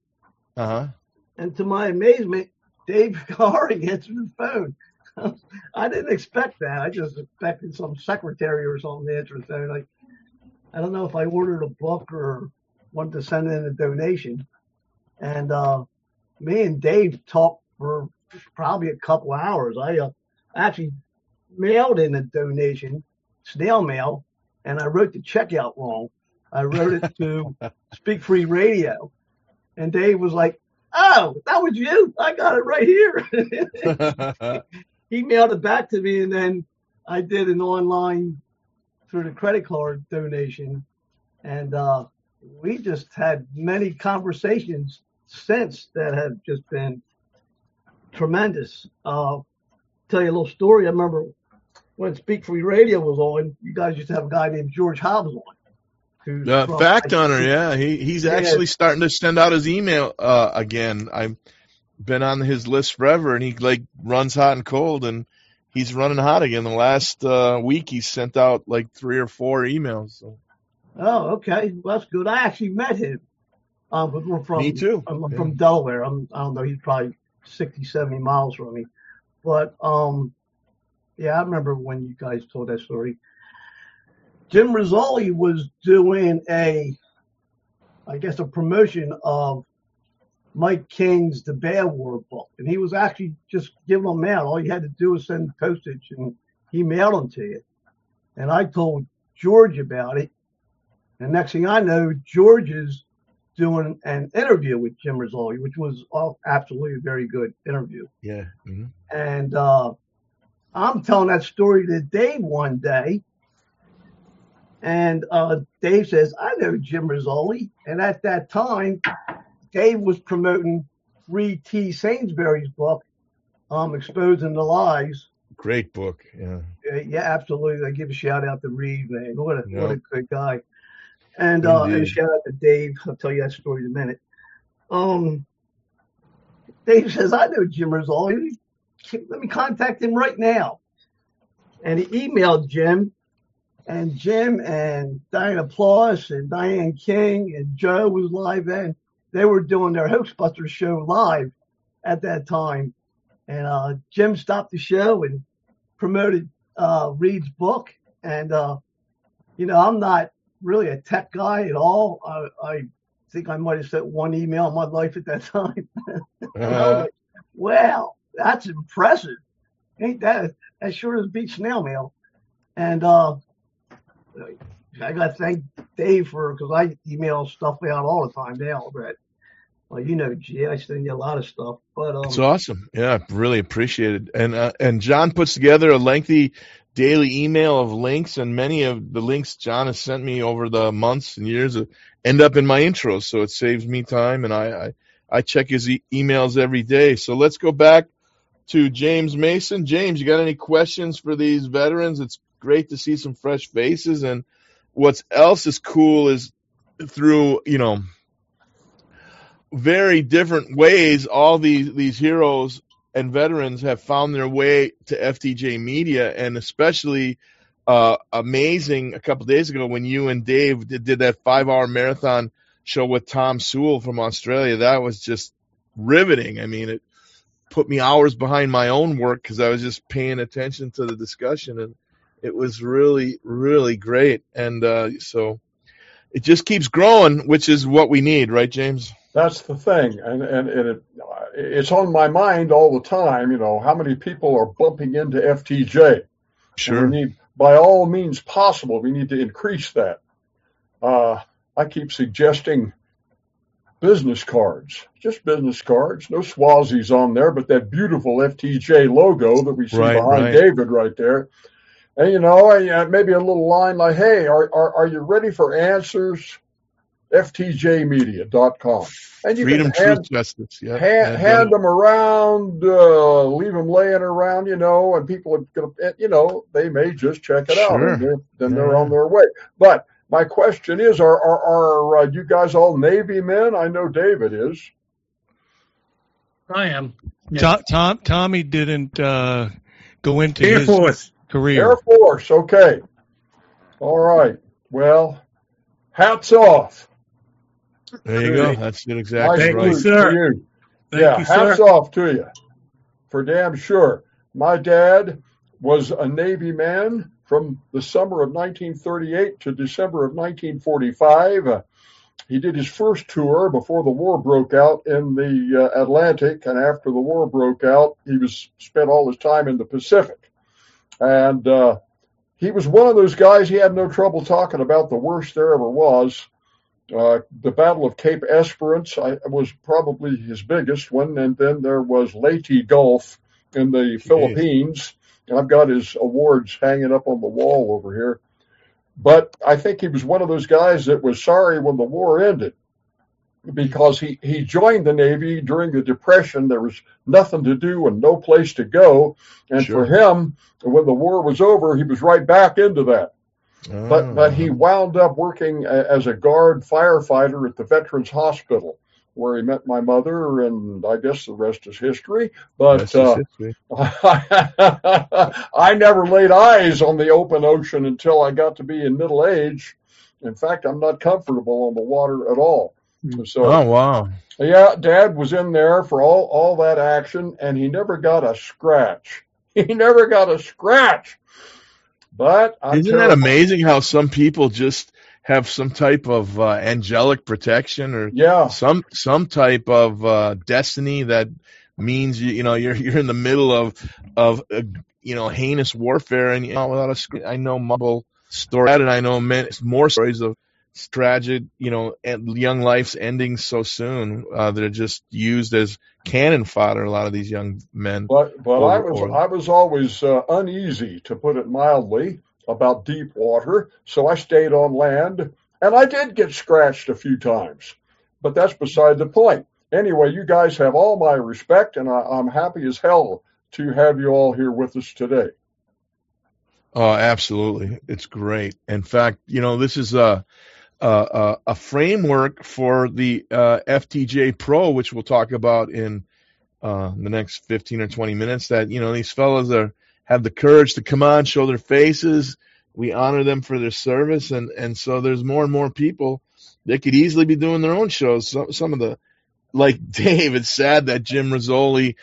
[SPEAKER 16] And to my amazement, Dave Kahari answered the phone. I didn't expect that. I just expected some secretary or something to answer the phone. I don't know if I ordered a book or wanted to send in a donation. And me and Dave talked for probably a couple hours. I actually mailed in a donation, snail mail, and I wrote the check out wrong. I wrote it to Speak Free Radio. And Dave was like, oh, that was you? I got it right here. He mailed it back to me, and then I did an online through the credit card donation. And we just had many conversations since that have just been tremendous. Tell you a little story. I remember when Speak Free Radio was on, you guys used to have a guy named George Hobbs on.
[SPEAKER 14] Fact Hunter, yeah. He's actually starting to send out his email again. I've been on his list forever, and he runs hot and cold, and he's running hot again. The last week he sent out 3 or 4 emails. So.
[SPEAKER 16] Oh, okay. Well, that's good. I actually met him. We're from,
[SPEAKER 14] me too.
[SPEAKER 16] I'm from Delaware. I don't know. He's probably 60, 70 miles from me. But, yeah, I remember when you guys told that story. Jim Rizzoli was doing a promotion of Mike King's The Bad War book. And he was actually just giving them out. All you had to do was send postage, and he mailed them to you. And I told George about it. And next thing I know, George is doing an interview with Jim Rizzoli, which was absolutely a very good interview.
[SPEAKER 14] Yeah. Mm-hmm.
[SPEAKER 16] And I'm telling that story to Dave one day. And Dave says, I know Jim Rizzoli. And at that time, Dave was promoting Reed T. Sainsbury's book, Exposing the Lies.
[SPEAKER 14] Great book, yeah.
[SPEAKER 16] Yeah, absolutely. I give a shout out to Reed, man. What a good guy. And a shout out to Dave. I'll tell you that story in a minute. Dave says, I know Jim Rizzoli. Let me contact him right now. And he emailed Jim. And Jim and Diana Ploss and Diane King and Joe was live then. They were doing their Hoaxbusters show live at that time. And Jim stopped the show and promoted Reed's book. And, I'm not really a tech guy at all. I think I might have sent one email in my life at that time. I was like, wow, that's impressive. Ain't that sure as beat snail mail. And I got to thank Dave because I email stuff out all the time now, Brett. Well, G, I send you a lot of stuff. But
[SPEAKER 14] it's awesome. Yeah, really appreciate it. And John puts together a lengthy daily email of links, and many of the links John has sent me over the months and years end up in my intros, so it saves me time, and I check his emails every day. So let's go back to James Mason. James, you got any questions for these veterans? It's great to see some fresh faces, and what else is cool is through very different ways all these heroes and veterans have found their way to FTJ Media, and especially amazing a couple of days ago when you and Dave did that 5-hour marathon show with Tom Sewell from Australia. That was just riveting. I mean, it put me hours behind my own work because I was just paying attention to the discussion, and it was really, really great. And so it just keeps growing, which is what we need, right, James?
[SPEAKER 10] That's the thing. And it's on my mind all the time, how many people are bumping into FTJ.
[SPEAKER 14] Sure.
[SPEAKER 10] We need, by all means possible, we need to increase that. I keep suggesting business cards, just business cards, no Swazies on there, but that beautiful FTJ logo that we see behind David right there. And, you know, maybe a little line like, hey, are you ready for answers? FTJmedia.com. And you
[SPEAKER 14] Freedom,
[SPEAKER 10] can
[SPEAKER 14] Truth, Justice. Yeah.
[SPEAKER 10] hand them around, leave them laying around, you know, and people are going to, you know, they may just check it out, and they're on their way. But my question is, are you guys all Navy men? I know David is.
[SPEAKER 12] I am. Yeah.
[SPEAKER 13] Tommy didn't go into
[SPEAKER 15] Air
[SPEAKER 13] his
[SPEAKER 15] Force
[SPEAKER 13] career.
[SPEAKER 10] Air Force, okay. All right. Well, hats off.
[SPEAKER 14] There you go. That's it exactly
[SPEAKER 10] Nice
[SPEAKER 14] right.
[SPEAKER 10] salute to you. Hats off to you. For damn sure. My dad was a Navy man from the summer of 1938 to December of 1945. He did his first tour before the war broke out in the Atlantic, and after the war broke out, he spent all his time in the Pacific. And he was one of those guys, he had no trouble talking about the worst there ever was. The Battle of Cape Esperance was probably his biggest one, and then there was Leyte Gulf in the Philippines. And I've got his awards hanging up on the wall over here. But I think he was one of those guys that was sorry when the war ended, because he joined the Navy during the Depression. There was nothing to do and no place to go. And for him, when the war was over, he was right back into that. But he wound up working as a guard firefighter at the Veterans Hospital, where he met my mother, and I guess the rest is history. But I never laid eyes on the open ocean until I got to be in middle age. In fact, I'm not comfortable on the water at all. So,
[SPEAKER 14] oh, wow.
[SPEAKER 10] Yeah, Dad was in there for all that action, and he never got a scratch. He never got a scratch. But
[SPEAKER 14] isn't that amazing how some people just have some type of angelic protection or some type of destiny that means you're in the middle of heinous warfare, and I know multiple stories, and I know more stories of tragic young lives ending so soon that are just used as cannon fodder. A lot of these young men.
[SPEAKER 10] But I was always uneasy, to put it mildly, about deep water, so I stayed on land, and I did get scratched a few times, but that's beside the point. Anyway, you guys have all my respect, and I'm happy as hell to have you all here with us today.
[SPEAKER 14] Oh, absolutely. It's great. In fact, this is a framework for the FTJ Pro, which we'll talk about in the next 15 or 20 minutes, that, these fellows have the courage to come on, show their faces. We honor them for their service. And so there's more and more people that could easily be doing their own shows. Some of the, like Dave, it's sad that Jim Rizzoli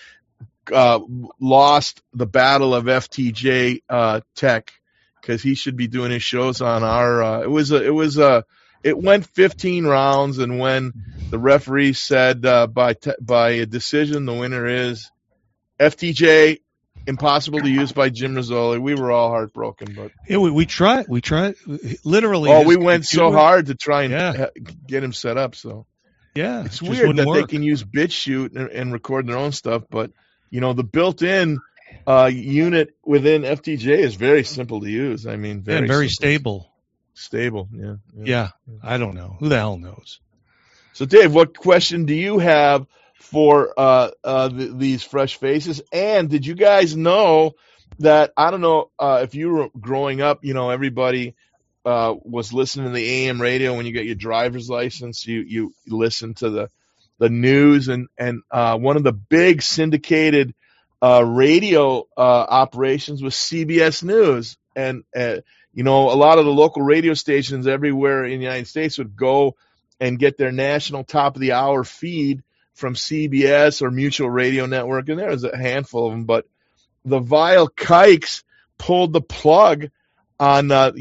[SPEAKER 14] lost the battle of FTJ Tech, because he should be doing his shows on our, it went 15 rounds, and when the referee said by a decision the winner is FTJ, impossible to use by Jim Rizzoli, we were all heartbroken. But
[SPEAKER 13] yeah, we tried literally.
[SPEAKER 14] Oh, we went so hard to try and get him set up. So
[SPEAKER 13] yeah,
[SPEAKER 14] it's weird that they can use BitChute and record their own stuff, but the built-in unit within FTJ is very simple to use. I mean, very
[SPEAKER 13] stable.
[SPEAKER 14] Stable,
[SPEAKER 13] yeah. I don't know. Who the hell knows?
[SPEAKER 14] So, Dave, what question do you have for these fresh faces? And did you guys know that, I don't know if you were growing up, everybody was listening to the AM radio. When you get your driver's license, you listen to the news, and one of the big syndicated radio operations was CBS News. And a lot of the local radio stations everywhere in the United States would go and get their national top of the hour feed from CBS or Mutual Radio Network, and there was a handful of them. But the vile kikes pulled the plug on that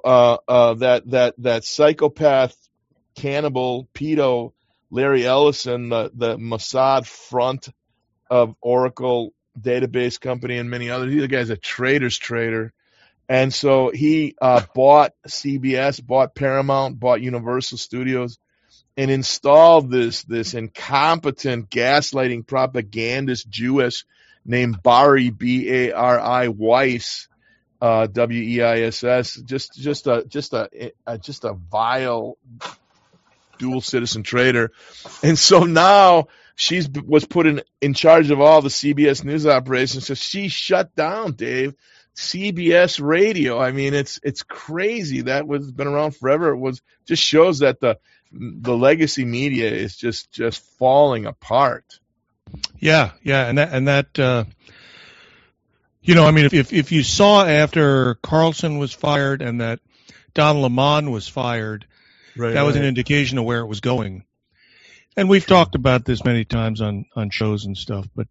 [SPEAKER 14] psychopath, cannibal, pedo Larry Ellison, the Mossad front of Oracle Database Company and many others. The guy's a traitor's traitor. And so he bought CBS, bought Paramount, bought Universal Studios, and installed this incompetent, gaslighting propagandist Jewess named Bari, Bari Weiss, Weiss, just a vile dual citizen traitor. And so now was put in charge of all the CBS news operations. So she shut down, Dave, CBS radio. I mean, it's crazy. That was been around forever. It just shows that the legacy media is just falling apart.
[SPEAKER 13] Yeah, and that you know, I mean, if you saw after Carlson was fired and that Don Lemon was fired, that was an indication of where it was going. And we've talked about this many times on shows and stuff, but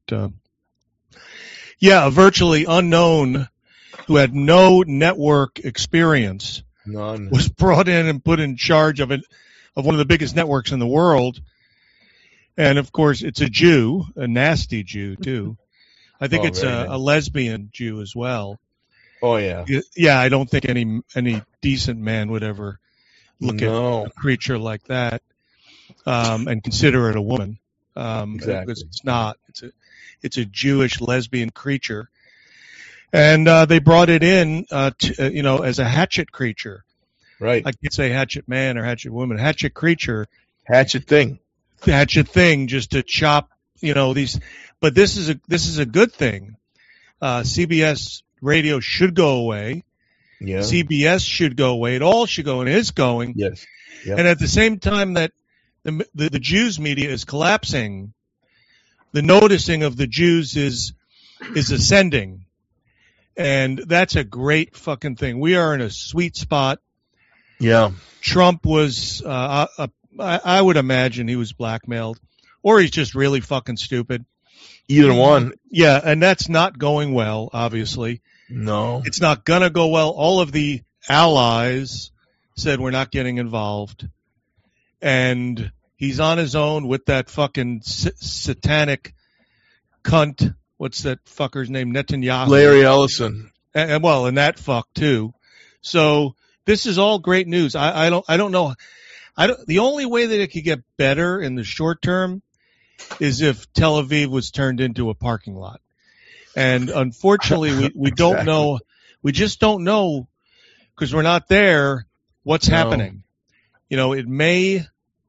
[SPEAKER 13] a virtually unknown who had no network experience,
[SPEAKER 14] none,
[SPEAKER 13] was brought in and put in charge of one of the biggest networks in the world. And of course, it's a Jew, a nasty Jew too. I think it's a lesbian Jew as well.
[SPEAKER 14] Oh yeah.
[SPEAKER 13] Yeah, I don't think any decent man would ever look at a creature like that and consider it a woman.
[SPEAKER 14] Exactly.
[SPEAKER 13] Because it's not. It's a Jewish lesbian creature. And they brought it in as a hatchet creature.
[SPEAKER 14] Right.
[SPEAKER 13] I can't say hatchet man or hatchet woman. Hatchet creature.
[SPEAKER 14] Hatchet thing.
[SPEAKER 13] Hatchet thing, just to chop, these. But this is a good thing. CBS radio should go away.
[SPEAKER 14] Yeah.
[SPEAKER 13] CBS should go away. It all should go, and is going.
[SPEAKER 14] Yes. Yep.
[SPEAKER 13] And at the same time that the Jews media is collapsing, the noticing of the Jews is ascending. And that's a great fucking thing. We are in a sweet spot.
[SPEAKER 14] Yeah.
[SPEAKER 13] Trump was, I would imagine he was blackmailed, or he's just really fucking stupid.
[SPEAKER 14] Either one.
[SPEAKER 13] Yeah, and that's not going well, obviously.
[SPEAKER 14] No.
[SPEAKER 13] It's not going to go well. All of the allies said we're not getting involved. And he's on his own with that fucking satanic cunt. What's that fucker's name? Netanyahu.
[SPEAKER 14] Larry Ellison.
[SPEAKER 13] And that fuck too. So this is all great news. I don't know. The only way that it could get better in the short term is if Tel Aviv was turned into a parking lot. And unfortunately, we don't know. We just don't know because we're not there what's happening. It may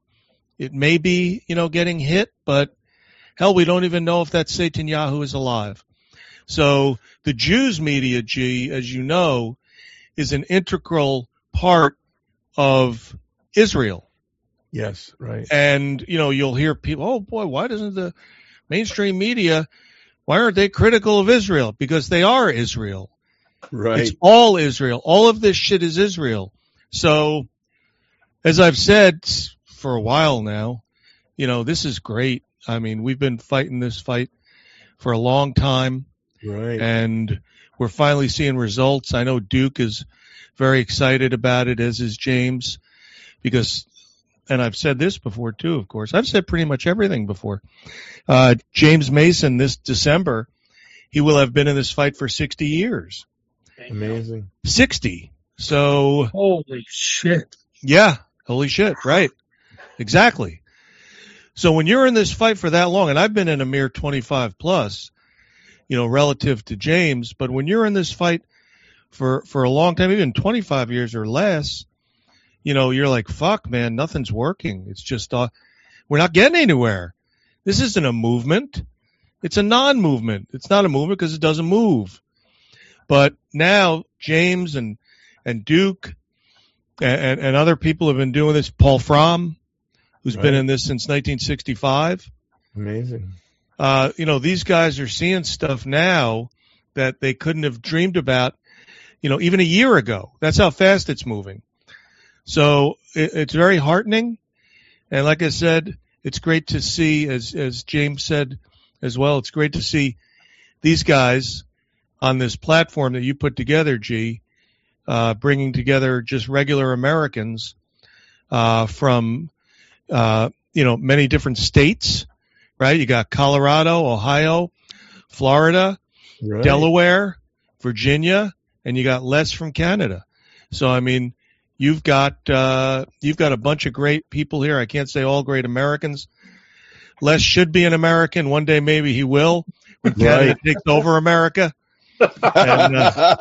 [SPEAKER 13] be, getting hit, but hell, we don't even know if that Netanyahu is alive. So the Jews media, as you know, is an integral part of Israel.
[SPEAKER 14] Yes, right.
[SPEAKER 13] And, you'll hear people, oh boy, why doesn't the mainstream media, why aren't they critical of Israel? Because they are Israel.
[SPEAKER 14] Right.
[SPEAKER 13] It's all Israel. All of this shit is Israel. So, as I've said for a while now, this is great. I mean, we've been fighting this fight for a long time.
[SPEAKER 14] Right.
[SPEAKER 13] And we're finally seeing results. I know Duke is very excited about it, as is James, because, and I've said this before too, of course. I've said pretty much everything before. James Mason this December, he will have been in this fight for 60 years.
[SPEAKER 14] Amazing.
[SPEAKER 13] 60. So.
[SPEAKER 12] Holy shit.
[SPEAKER 13] Yeah. Holy shit. Right. Exactly. So when you're in this fight for that long, and I've been in a mere 25 plus, relative to James, but when you're in this fight for a long time, even 25 years or less, you're like, fuck, man, nothing's working. It's just, we're not getting anywhere. This isn't a movement. It's a non-movement. It's not a movement because it doesn't move. But now James and Duke and other people have been doing this. Paul Fromm, who's been in this since 1965.
[SPEAKER 14] Amazing.
[SPEAKER 13] These guys are seeing stuff now that they couldn't have dreamed about, even a year ago. That's how fast it's moving. So it's very heartening. And like I said, it's great to see, as James said as well, it's great to see these guys on this platform that you put together, G, bringing together just regular Americans from, many different states, right? You got Colorado, Ohio, Florida, Delaware, Virginia, and you got Les from Canada. So, I mean, you've got a bunch of great people here. I can't say all great Americans. Les should be an American. One day maybe he will when Canada takes over America. And,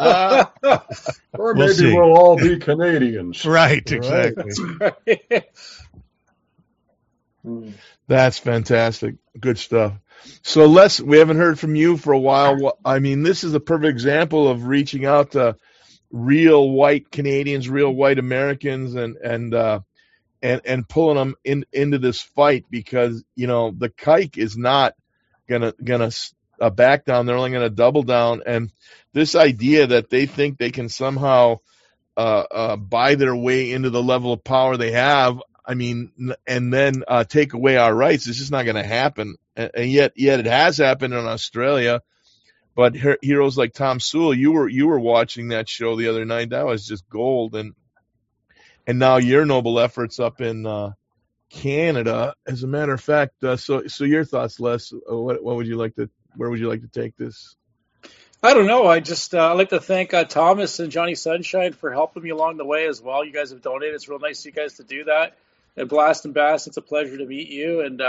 [SPEAKER 10] or
[SPEAKER 13] we'll
[SPEAKER 10] maybe
[SPEAKER 13] see.
[SPEAKER 10] we'll all be Canadians.
[SPEAKER 13] Right, exactly.
[SPEAKER 14] That's fantastic. Good stuff. So, Les, we haven't heard from you for a while. I mean, this is a perfect example of reaching out to real white Canadians, real white Americans, and pulling them into this fight, because, you know, the kike is not gonna back down. They're only gonna double down. And this idea that they think they can somehow buy their way into the level of power they have, I mean, and then take away our rights, it's just not going to happen. And yet it has happened in Australia. But heroes like Tom Sewell, you were watching that show the other night. That was just gold. And now your noble efforts up in Canada. As a matter of fact, so your thoughts, Les? Where would you like to take this?
[SPEAKER 11] I don't know. I'd like to thank Thomas and Johnny Sunshine for helping me along the way as well. You guys have donated. It's real nice of you guys to do that. And Blast and Bass, it's a pleasure to meet you. And,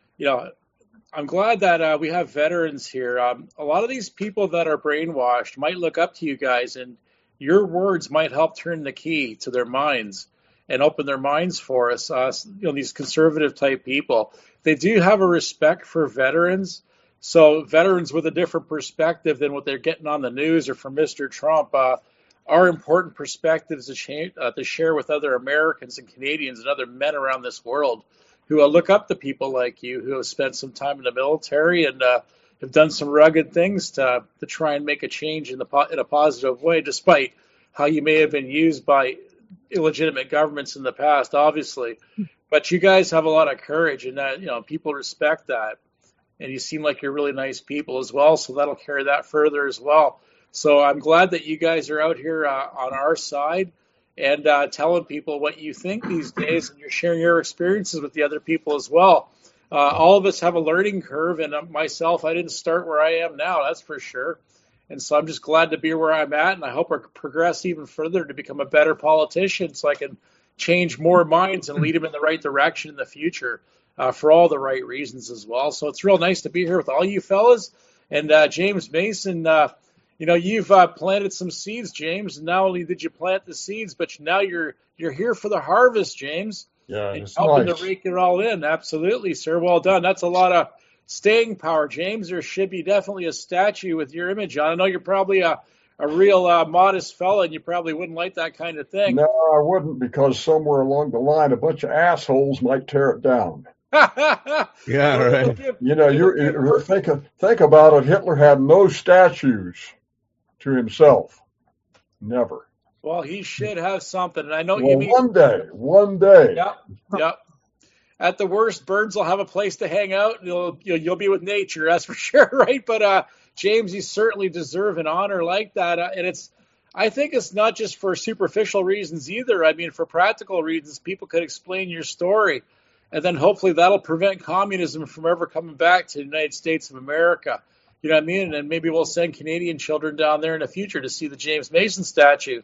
[SPEAKER 11] I'm glad that we have veterans here. A lot of these people that are brainwashed might look up to you guys, and your words might help turn the key to their minds and open their minds for us. These conservative type people, they do have a respect for veterans. So veterans with a different perspective than what they're getting on the news or from Mr. Trump are important perspectives to share with other Americans and Canadians and other men around this world who look up to people like you, who have spent some time in the military and have done some rugged things to try and make a change in a positive way, despite how you may have been used by illegitimate governments in the past, obviously. But you guys have a lot of courage, and that people respect that. And you seem like you're really nice people as well, so that'll carry that further as well. So I'm glad that you guys are out here on our side and telling people what you think these days, and you're sharing your experiences with the other people as well. All of us have a learning curve, and myself, I didn't start where I am now, that's for sure. And so I'm just glad to be where I'm at, and I hope I progress even further to become a better politician so I can change more minds and lead them in the right direction in the future. For all the right reasons as well. So it's real nice to be here with all you fellas. And James Mason, you've planted some seeds, James. And not only did you plant the seeds, but now you're here for the harvest, James.
[SPEAKER 10] Yeah,
[SPEAKER 11] and
[SPEAKER 10] it's
[SPEAKER 11] helping
[SPEAKER 10] nice.
[SPEAKER 11] to rake it all in. Absolutely, sir. Well done. That's a lot of staying power, James. There should be definitely a statue with your image on. I know you're probably a real modest fella, and you probably wouldn't like that kind of thing.
[SPEAKER 10] No, I wouldn't, because somewhere along the line, a bunch of assholes might tear it down.
[SPEAKER 14] Yeah, right.
[SPEAKER 10] You think about it. Hitler had no statues to himself. Never.
[SPEAKER 11] Well, he should have something, and I know
[SPEAKER 10] Well,
[SPEAKER 11] you mean
[SPEAKER 10] one day.
[SPEAKER 11] Yep. At the worst, birds will have a place to hang out, and you'll be with nature, that's for sure, right? But James, you certainly deserve an honor like that, and I think it's not just for superficial reasons either. I mean, for practical reasons, people could explain your story. And then hopefully that'll prevent communism from ever coming back to the United States of America. You know what I mean? And maybe we'll send Canadian children down there in the future to see the James Mason statue,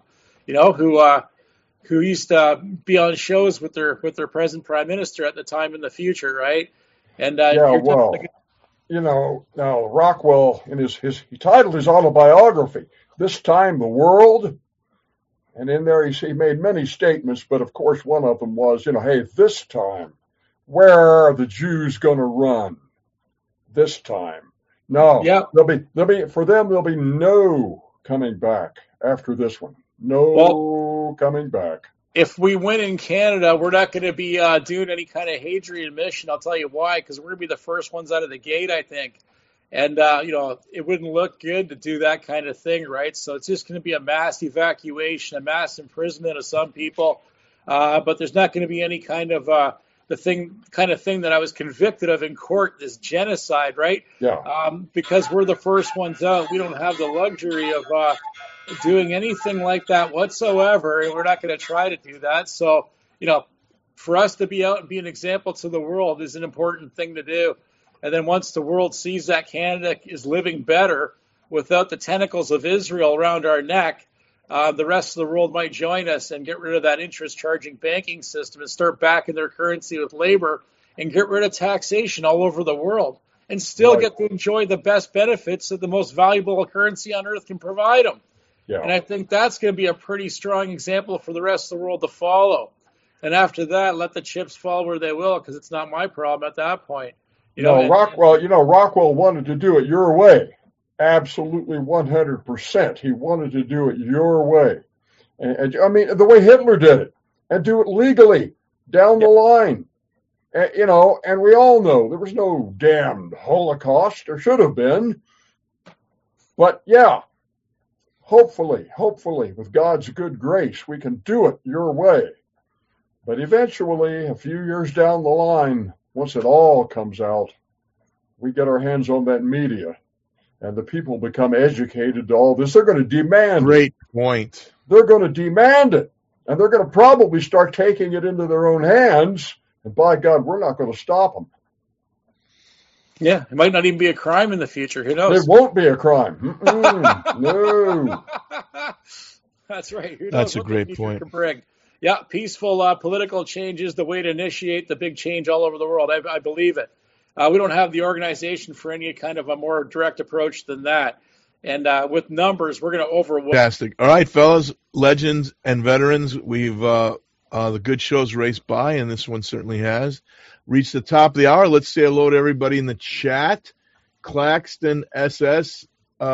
[SPEAKER 11] who used to be on shows with their present prime minister at the time in the future, right? And
[SPEAKER 10] now Rockwell, in he titled his autobiography, "This Time the World," and in there he made many statements, but of course one of them was, hey, this time, where are the Jews going to run this time? No, there'll be no coming back after this one. No coming back.
[SPEAKER 11] If we win in Canada, we're not going to be doing any kind of Hadrian mission. I'll tell you why, because we're going to be the first ones out of the gate, I think. And, it wouldn't look good to do that kind of thing, right? So it's just going to be a mass evacuation, a mass imprisonment of some people. But there's not going to be any kind of thing that I was convicted of in court, this genocide, right?
[SPEAKER 10] Yeah.
[SPEAKER 11] Because we're the first ones out. We don't have the luxury of doing anything like that whatsoever, and we're not going to try to do that. So, for us to be out and be an example to the world is an important thing to do. And then once the world sees that Canada is living better without the tentacles of Israel around our neck, the rest of the world might join us and get rid of that interest-charging banking system and start backing their currency with labor and get rid of taxation all over the world and still get to enjoy the best benefits that the most valuable currency on earth can provide them.
[SPEAKER 10] Yeah.
[SPEAKER 11] And I think that's going to be a pretty strong example for the rest of the world to follow. And after that, let the chips fall where they will, because it's not my problem at that point.
[SPEAKER 10] Rockwell wanted to do it your way. Absolutely 100%. He wanted to do it your way. And I mean, the way Hitler did it, and do it legally down the line. And we all know there was no damned Holocaust. There should have been. But yeah, hopefully, with God's good grace, we can do it your way. But eventually, a few years down the line, once it all comes out, we get our hands on that media, and the people become educated to all this. They're going to demand
[SPEAKER 14] Great point.
[SPEAKER 10] They're going to demand it, and they're going to probably start taking it into their own hands, and by God, we're not going to stop them.
[SPEAKER 11] Yeah, it might not even be a crime in the future. Who knows?
[SPEAKER 10] It won't be a crime. No.
[SPEAKER 11] That's right. Who knows
[SPEAKER 14] That's a
[SPEAKER 11] what
[SPEAKER 14] great
[SPEAKER 11] the future
[SPEAKER 14] point.
[SPEAKER 11] can bring. Yeah, peaceful political change is the way to initiate the big change all over the world. I believe it. We don't have the organization for any kind of a more direct approach than that. And with numbers, we're going to overwhelm.
[SPEAKER 14] Fantastic. All right, fellas, legends and veterans, we've the good show's raced by, and this one certainly has. Reached the top of the hour. Let's say hello to everybody in the chat. Claxton SS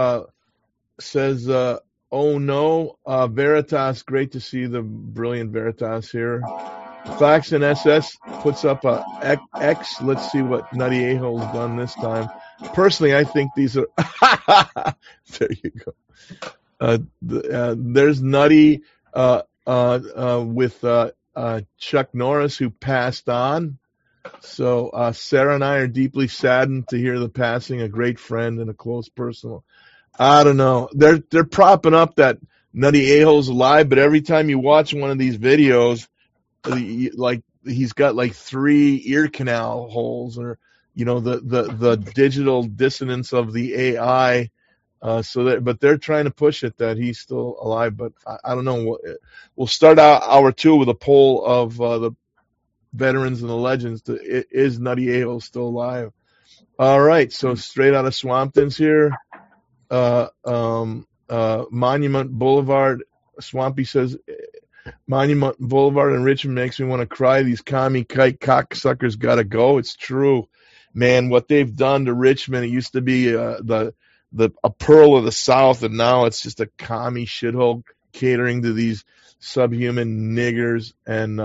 [SPEAKER 14] says, oh no, Veritas, great to see the brilliant Veritas here. Claxton SS puts up a X. Let's see what Nutty A-Hole's done this time. Personally, I think these are... There you go. There's Nutty with Chuck Norris, who passed on. So Sarah and I are deeply saddened to hear the passing, a great friend and a close personal. I don't know. They're propping up that Nutty A-Hole's alive, but every time you watch one of these videos, like he's got like 3 ear canal holes, or the digital dissonance of the AI. But they're trying to push it that he's still alive. But I don't know. We'll start out hour 2 with a poll of the veterans and the legends. Is Nutty A-Hole still alive? All right. So straight out of Swampton's here. Monument Boulevard. Swampy says, Monument Boulevard in Richmond makes me want to cry. These commie kite cocksuckers got to go. It's true, man. What they've done to Richmond, it used to be a pearl of the South, and now it's just a commie shithole catering to these subhuman niggers, and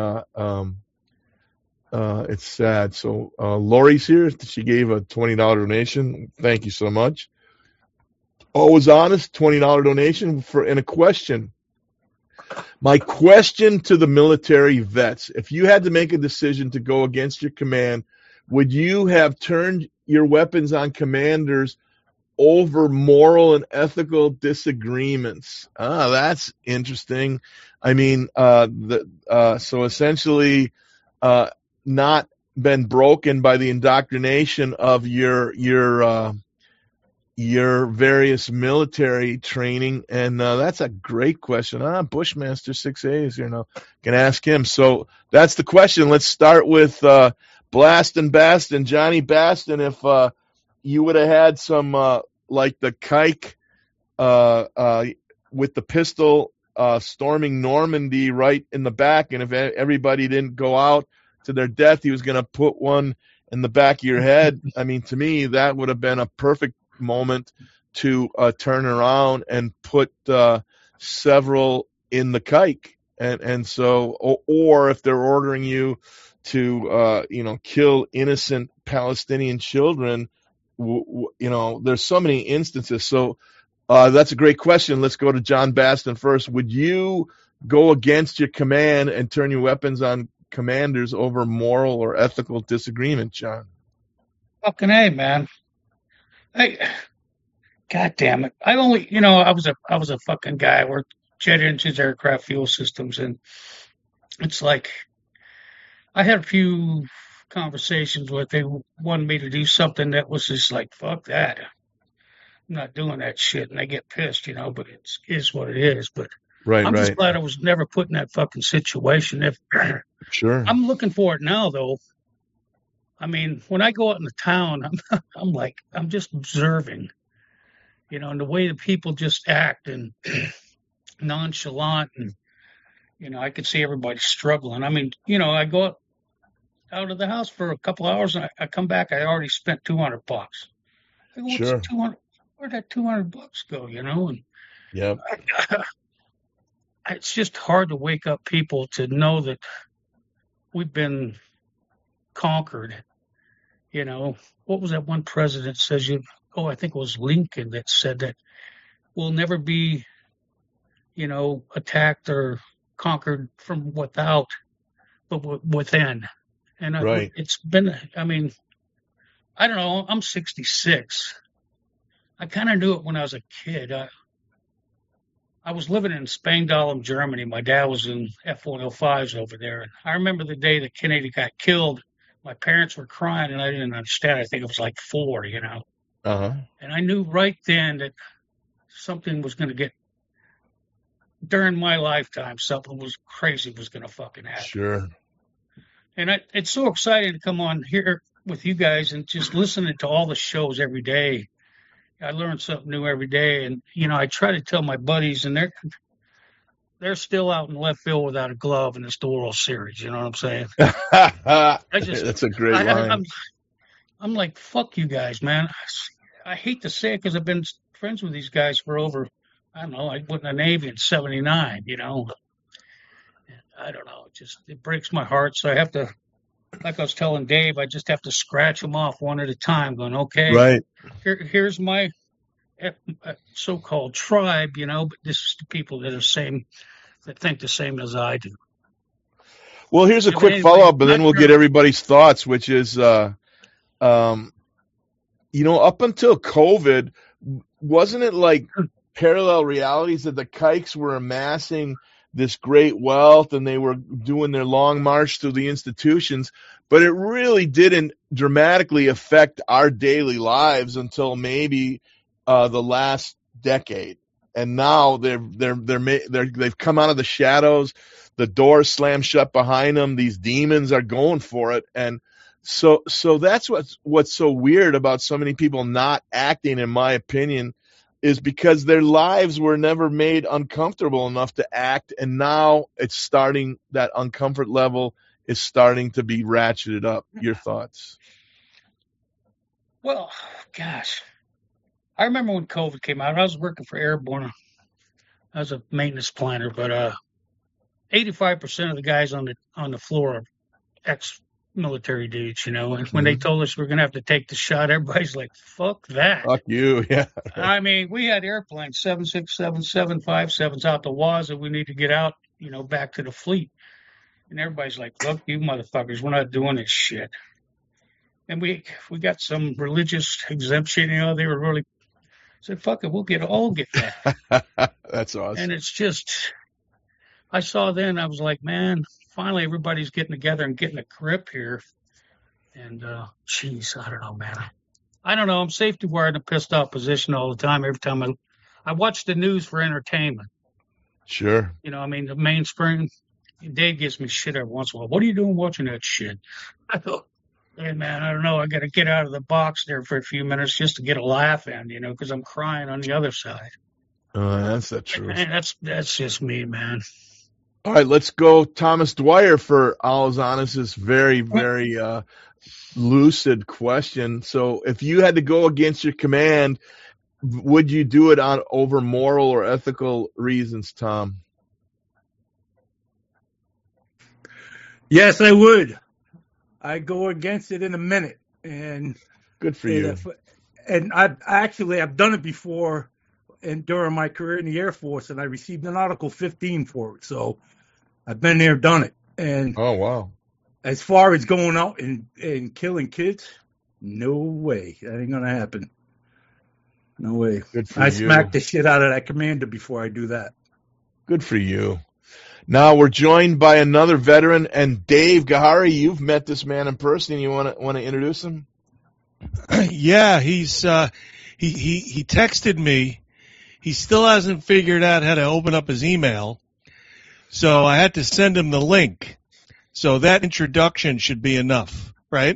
[SPEAKER 14] it's sad. So Lori's here. She gave a $20 donation. Thank you so much. Always honest, $20 donation and a question. My question to the military vets: if you had to make a decision to go against your command, would you have turned your weapons on commanders over moral and ethical disagreements? That's interesting. I mean, so essentially, not been broken by the indoctrination of your various military training, and that's a great question. Bushmaster 6A is here now. Can ask him. So that's the question. Let's start with Blastin' Bastin, Johnny Bastin. If you would have had some like the kike with the pistol storming Normandy right in the back, and if everybody didn't go out to their death, he was going to put one in the back of your head. I mean, to me, that would have been a perfect moment to turn around and put several in the kike, and so, or if they're ordering you to kill innocent Palestinian children, there's so many instances. So that's a great question. Let's go to John Baston first. Would you go against your command and turn your weapons on commanders over moral or ethical disagreement, John?
[SPEAKER 12] Fucking A, man. God damn it. I was a fucking guy. I worked jet engines, aircraft fuel systems, and it's like I had a few conversations where they wanted me to do something that was just like, fuck that. I'm not doing that shit, and I get pissed, but it is what it is. But I'm just glad I was never put in that fucking situation.
[SPEAKER 14] Sure.
[SPEAKER 12] I'm looking for it now, though. I mean, when I go out in the town, I'm just observing, you know, and the way the people just act and nonchalant, and you know, I could see everybody struggling. I mean, you know, I go out of the house for a couple hours, and I come back, I already spent $200. I go, what's
[SPEAKER 14] Sure.
[SPEAKER 12] 200? Where'd that $200 go? You know, and
[SPEAKER 14] Yep.
[SPEAKER 12] it's just hard to wake up people to know that we've been conquered. You know, what was that one president says? I think it was Lincoln that said that we'll never be, you know, attacked or conquered from without, but within. And
[SPEAKER 14] Right.
[SPEAKER 12] it's been, I mean, I don't know, I'm 66. I kind of knew it when I was a kid. I was living in Spangdahlem, Germany. My dad was in F-105s over there. And I remember the day that Kennedy got killed. My parents were crying, and I didn't understand. I think it was like 4, you know.
[SPEAKER 14] Uh-huh.
[SPEAKER 12] And I knew right then that something was going to get, during my lifetime, something was crazy was going to fucking happen.
[SPEAKER 14] Sure.
[SPEAKER 12] And it's so exciting to come on here with you guys and just listening to all the shows every day. I learn something new every day. And, you know, I try to tell my buddies, and they're still out in left field without a glove, and it's the World Series. You know what I'm saying?
[SPEAKER 14] That's a great line.
[SPEAKER 12] I'm like, fuck you guys, man. I hate to say it because I've been friends with these guys for over, I don't know, I went in the Navy in 79, you know. I don't know. It breaks my heart. So I have to, like I was telling Dave, I just have to scratch them off one at a time going, okay,
[SPEAKER 14] right.
[SPEAKER 12] Here's my so-called tribe, you know, but this is the people that think the same as I do.
[SPEAKER 14] Well, here's a quick follow-up, but then we'll get everybody's thoughts, which is, you know, up until COVID, wasn't it like parallel realities that the kikes were amassing this great wealth and they were doing their long march through the institutions, but it really didn't dramatically affect our daily lives until maybe the last decade. And now they've come out of the shadows. The doors slam shut behind them. These demons are going for it. And so that's what's so weird about so many people not acting, in my opinion, is because their lives were never made uncomfortable enough to act. And now it's starting, that uncomfort level is starting to be ratcheted up. Your thoughts?
[SPEAKER 12] Well, gosh, I remember when COVID came out, I was working for Airborne. I was a maintenance planner, but 85% of the guys on the floor are ex-military dudes, you know. And when they told us we're going to have to take the shot, everybody's like, fuck that.
[SPEAKER 14] Fuck you, yeah.
[SPEAKER 12] I mean, we had airplanes, 767, 757s out the wazoo. We need to get out, you know, back to the fleet. And everybody's like, fuck you motherfuckers, we're not doing this shit. And we got some religious exemption, you know. They were really said, fuck it, we'll all get that.
[SPEAKER 14] That's awesome.
[SPEAKER 12] And it's just, I saw then, I was like, man, finally everybody's getting together and getting a grip here. And, geez, I don't know, man. I don't know. I'm safety wired in a pissed off position all the time. Every time I watch the news for entertainment.
[SPEAKER 14] Sure.
[SPEAKER 12] You know, I mean, the mainstream, Dave gives me shit every once in a while. What are you doing watching that shit? I go, hey, man, I don't know. I got to get out of the box there for a few minutes just to get a laugh in, you know, because I'm crying on the other side.
[SPEAKER 14] That's the truth.
[SPEAKER 12] Man, that's just me, man.
[SPEAKER 14] All right, let's go Thomas Dwyer for Alazanis' very, very lucid question. So if you had to go against your command, would you do it over moral or ethical reasons, Tom?
[SPEAKER 15] Yes, I would. I go against it in a minute, and
[SPEAKER 14] good for you.
[SPEAKER 15] And I've done it before, and during my career in the Air Force, and I received an Article 15 for it. So I've been there, done it. And
[SPEAKER 14] oh wow,
[SPEAKER 15] as far as going out and killing kids, no way, that ain't gonna happen. No way.
[SPEAKER 14] Good for
[SPEAKER 15] I
[SPEAKER 14] you.
[SPEAKER 15] smacked the shit out of that commander before I do that.
[SPEAKER 14] Good for you. Now we're joined by another veteran, and Dave Gahary. You've met this man in person. You want to introduce him?
[SPEAKER 13] Yeah, he's he texted me. he still hasn't figured out how to open up his email. So I had to send him the link. So that introduction should be enough, right?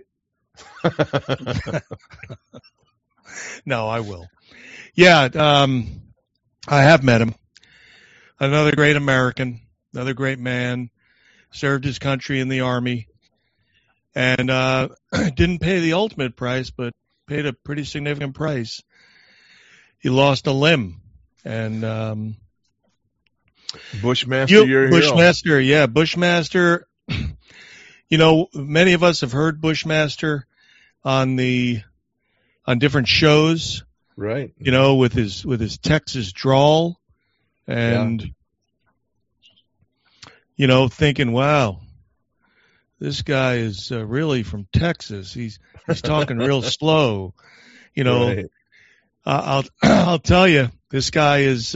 [SPEAKER 13] No, I will. Yeah, I have met him. Another great American, another great man, served his country in the Army, and didn't pay the ultimate price, but paid a pretty significant price. He lost a limb, and
[SPEAKER 14] Bushmaster, your hero.
[SPEAKER 13] Bushmaster, yeah, Bushmaster. You know, many of us have heard Bushmaster on different shows,
[SPEAKER 14] right?
[SPEAKER 13] You know, with his Texas drawl, and you know, thinking, wow, this guy is really from Texas. He's talking real slow, you know.
[SPEAKER 14] Right.
[SPEAKER 13] I'll tell you, this guy is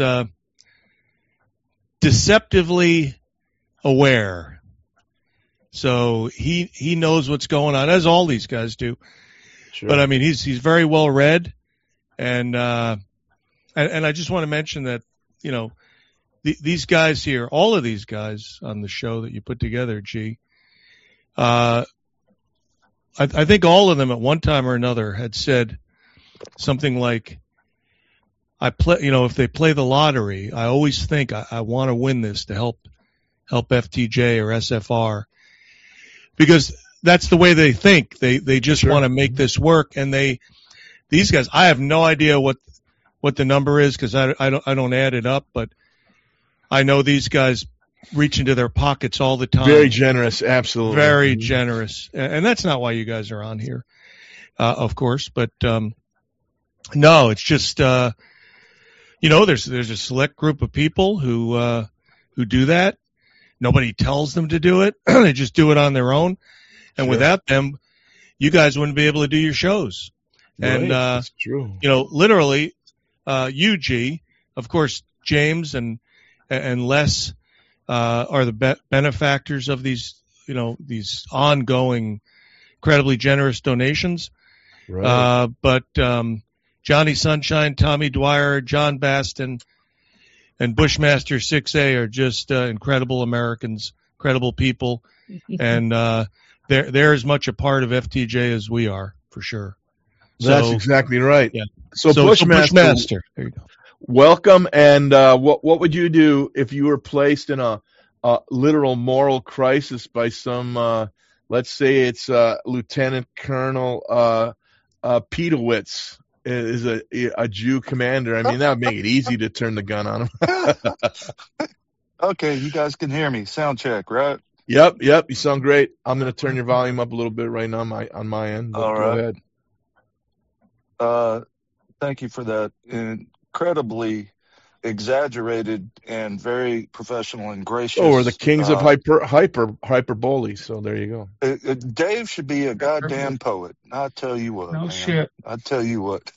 [SPEAKER 13] deceptively aware. So he knows what's going on, as all these guys do.
[SPEAKER 14] Sure.
[SPEAKER 13] But I mean, he's very well read, and I just want to mention that, you know, these guys here, all of these guys on the show that you put together, G, I think all of them at one time or another had said something like, if they play the lottery, I always think I want to win this to help FTJ or SFR, because that's the way they think. They just want to make this work, and these guys, I have no idea what the number is, because I don't add it up, but I know these guys reach into their pockets all the time.
[SPEAKER 14] Very generous, absolutely.
[SPEAKER 13] Very generous, and that's not why you guys are on here, of course. But no, it's just you know, there's a select group of people who do that. Nobody tells them to do it; they just do it on their own. And without them, you guys wouldn't be able to do your shows.
[SPEAKER 14] Right,
[SPEAKER 13] And
[SPEAKER 14] that's true.
[SPEAKER 13] You know, literally, UG, of course, James and Les are the benefactors of these, you know, these ongoing, incredibly generous donations.
[SPEAKER 14] Right.
[SPEAKER 13] But Johnny Sunshine, Tommy Dwyer, John Baston, and Bushmaster 6A are just incredible Americans, incredible people, and they're as much a part of FTJ as we are, for sure.
[SPEAKER 14] That's exactly right.
[SPEAKER 13] Yeah.
[SPEAKER 14] So Bushmaster,
[SPEAKER 13] there you go.
[SPEAKER 14] Welcome. And what would you do if you were placed in a literal moral crisis by some, let's say it's Lieutenant Colonel Pietowitz is a Jew commander? I mean, that would make it easy to turn the gun on him.
[SPEAKER 17] Okay, you guys can hear me. Sound check, right?
[SPEAKER 14] Yep. You sound great. I'm going to turn your volume up a little bit right now on my end.
[SPEAKER 17] All right.
[SPEAKER 14] Go ahead.
[SPEAKER 17] Thank you for that incredibly exaggerated and very professional and gracious.
[SPEAKER 14] Oh, we're the kings of hyperbole. So there you
[SPEAKER 17] go. Dave should be a goddamn poet. I tell you what.
[SPEAKER 12] No
[SPEAKER 17] man.
[SPEAKER 12] shit.
[SPEAKER 17] I tell you what.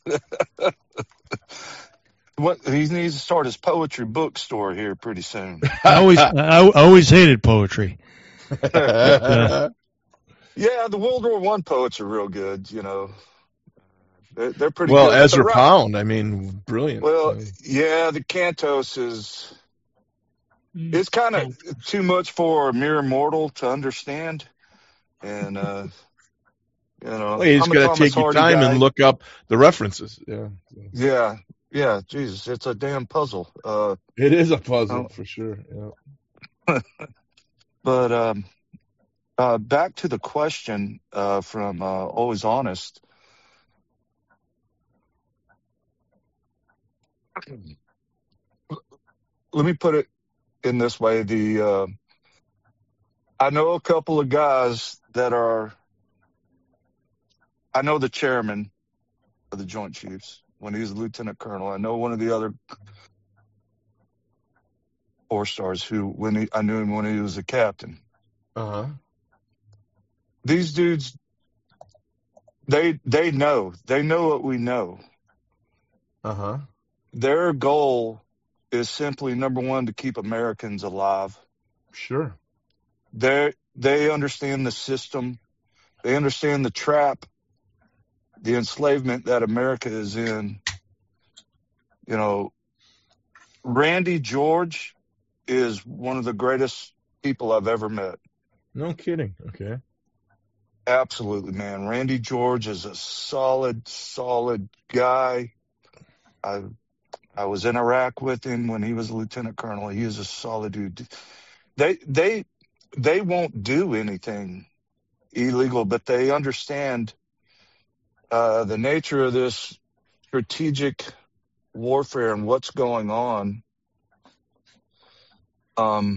[SPEAKER 17] What he needs to start his poetry bookstore here pretty soon.
[SPEAKER 13] I always hated poetry.
[SPEAKER 17] Yeah, the World War I poets are real good. You know, they're pretty
[SPEAKER 14] well.
[SPEAKER 17] good.
[SPEAKER 14] Ezra Pound, I mean, brilliant.
[SPEAKER 17] Well, yeah, the Cantos is. It's kind of too much for a mere mortal to understand, and you know,
[SPEAKER 14] well, you just got to take your time and look up the references.
[SPEAKER 17] Yeah, Jesus, it's a damn puzzle.
[SPEAKER 14] It is a puzzle for sure. Yeah.
[SPEAKER 17] But back to the question from Always Honest. Let me put it in this way: I know a couple of guys that are. I know the chairman of the Joint Chiefs. When he was a lieutenant colonel, I know one of the other 4-stars I knew him when he was a captain. These dudes, they know what we know. Their goal is simply, number one, to keep Americans alive.
[SPEAKER 14] Sure.
[SPEAKER 17] They understand the system. They understand the trap, the enslavement that America is in. You know, Randy George is one of the greatest people I've ever met.
[SPEAKER 14] No kidding. Okay.
[SPEAKER 17] Absolutely, man. Randy George is a solid guy. I was in Iraq with him when he was a lieutenant colonel. He is a solid dude. They won't do anything illegal, but they understand the nature of this strategic warfare and what's going on. I'll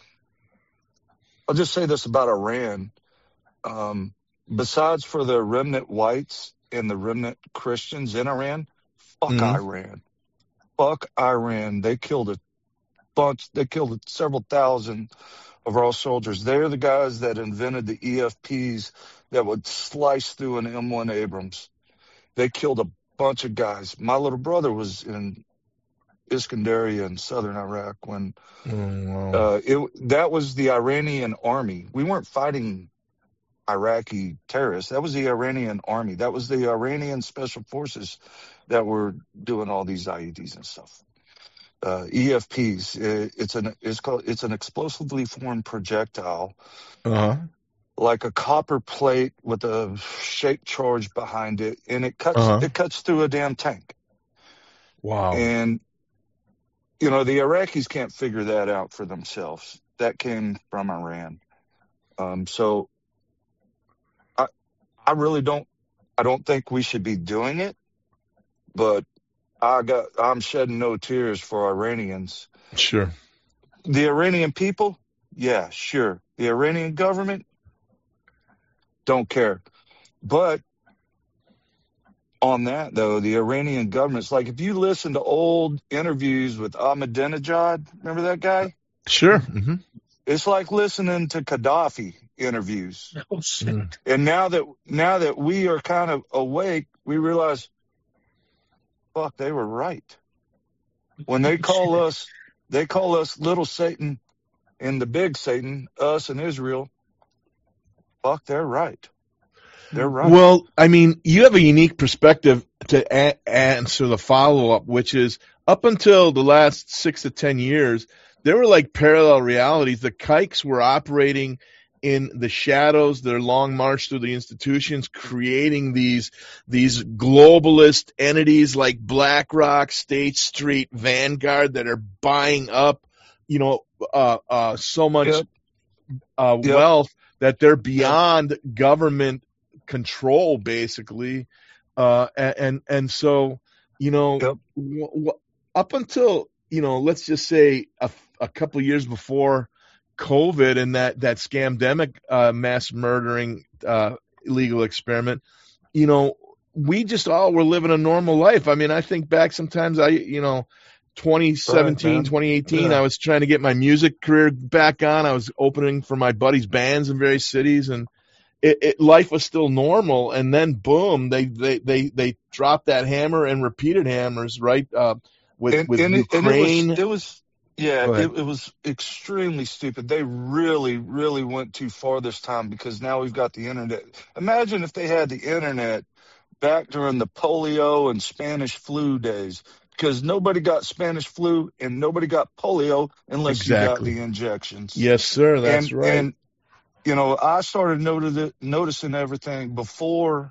[SPEAKER 17] just say this about Iran. Besides for the remnant whites and the remnant Christians in Iran, fuck Iran. Fuck Iran. They killed a bunch. They killed several thousand of our soldiers. They're the guys that invented the EFPs that would slice through an M1 Abrams. They killed a bunch of guys. My little brother was in Iskandaria in southern Iraq when that was the Iranian army. We weren't fighting Iraqi terrorists. That was the Iranian army. That was the Iranian special forces that were doing all these IEDs and stuff. EFPs. It's an explosively formed projectile, like a copper plate with a shaped charge behind it, and it cuts through a damn tank.
[SPEAKER 14] Wow.
[SPEAKER 17] And the Iraqis can't figure that out for themselves. That came from Iran. So I really don't think we should be doing it, but I'm shedding no tears for Iranians.
[SPEAKER 14] Sure.
[SPEAKER 17] The Iranian people, yeah, sure. The Iranian government, don't care. But on that, though, the Iranian government's like, if you listen to old interviews with Ahmadinejad, remember that guy?
[SPEAKER 14] Sure. Mm-hmm.
[SPEAKER 17] It's like listening to Gaddafi interviews.
[SPEAKER 12] Oh, shit.
[SPEAKER 17] And now that we are kind of awake, we realize, fuck, they were right. When they call us little Satan and the big Satan, us and Israel, fuck, they're right. They're right.
[SPEAKER 14] Well, I mean, you have a unique perspective to answer the follow-up, which is up until the last 6 to 10 years, there were like parallel realities. The kikes were operating in the shadows, their long march through the institutions, creating these globalist entities like BlackRock, State Street, Vanguard that are buying up, so much wealth that they're beyond government control, basically. And so, up until, let's just say a couple of years before COVID and that scamdemic mass murdering illegal experiment, we just all were living a normal life. I mean, I think back sometimes 2017, 2018, I was trying to get my music career back on. I was opening for my buddies' bands in various cities, and life was still normal. And then boom, they dropped that hammer and repeated hammers, right? With Ukraine.
[SPEAKER 17] It was extremely stupid. They really, really went too far this time because now we've got the internet. Imagine if they had the internet back during the polio and Spanish flu days, because nobody got Spanish flu and nobody got polio unless you got the injections.
[SPEAKER 14] Yes, sir. That's right.
[SPEAKER 17] And, I started noticing everything before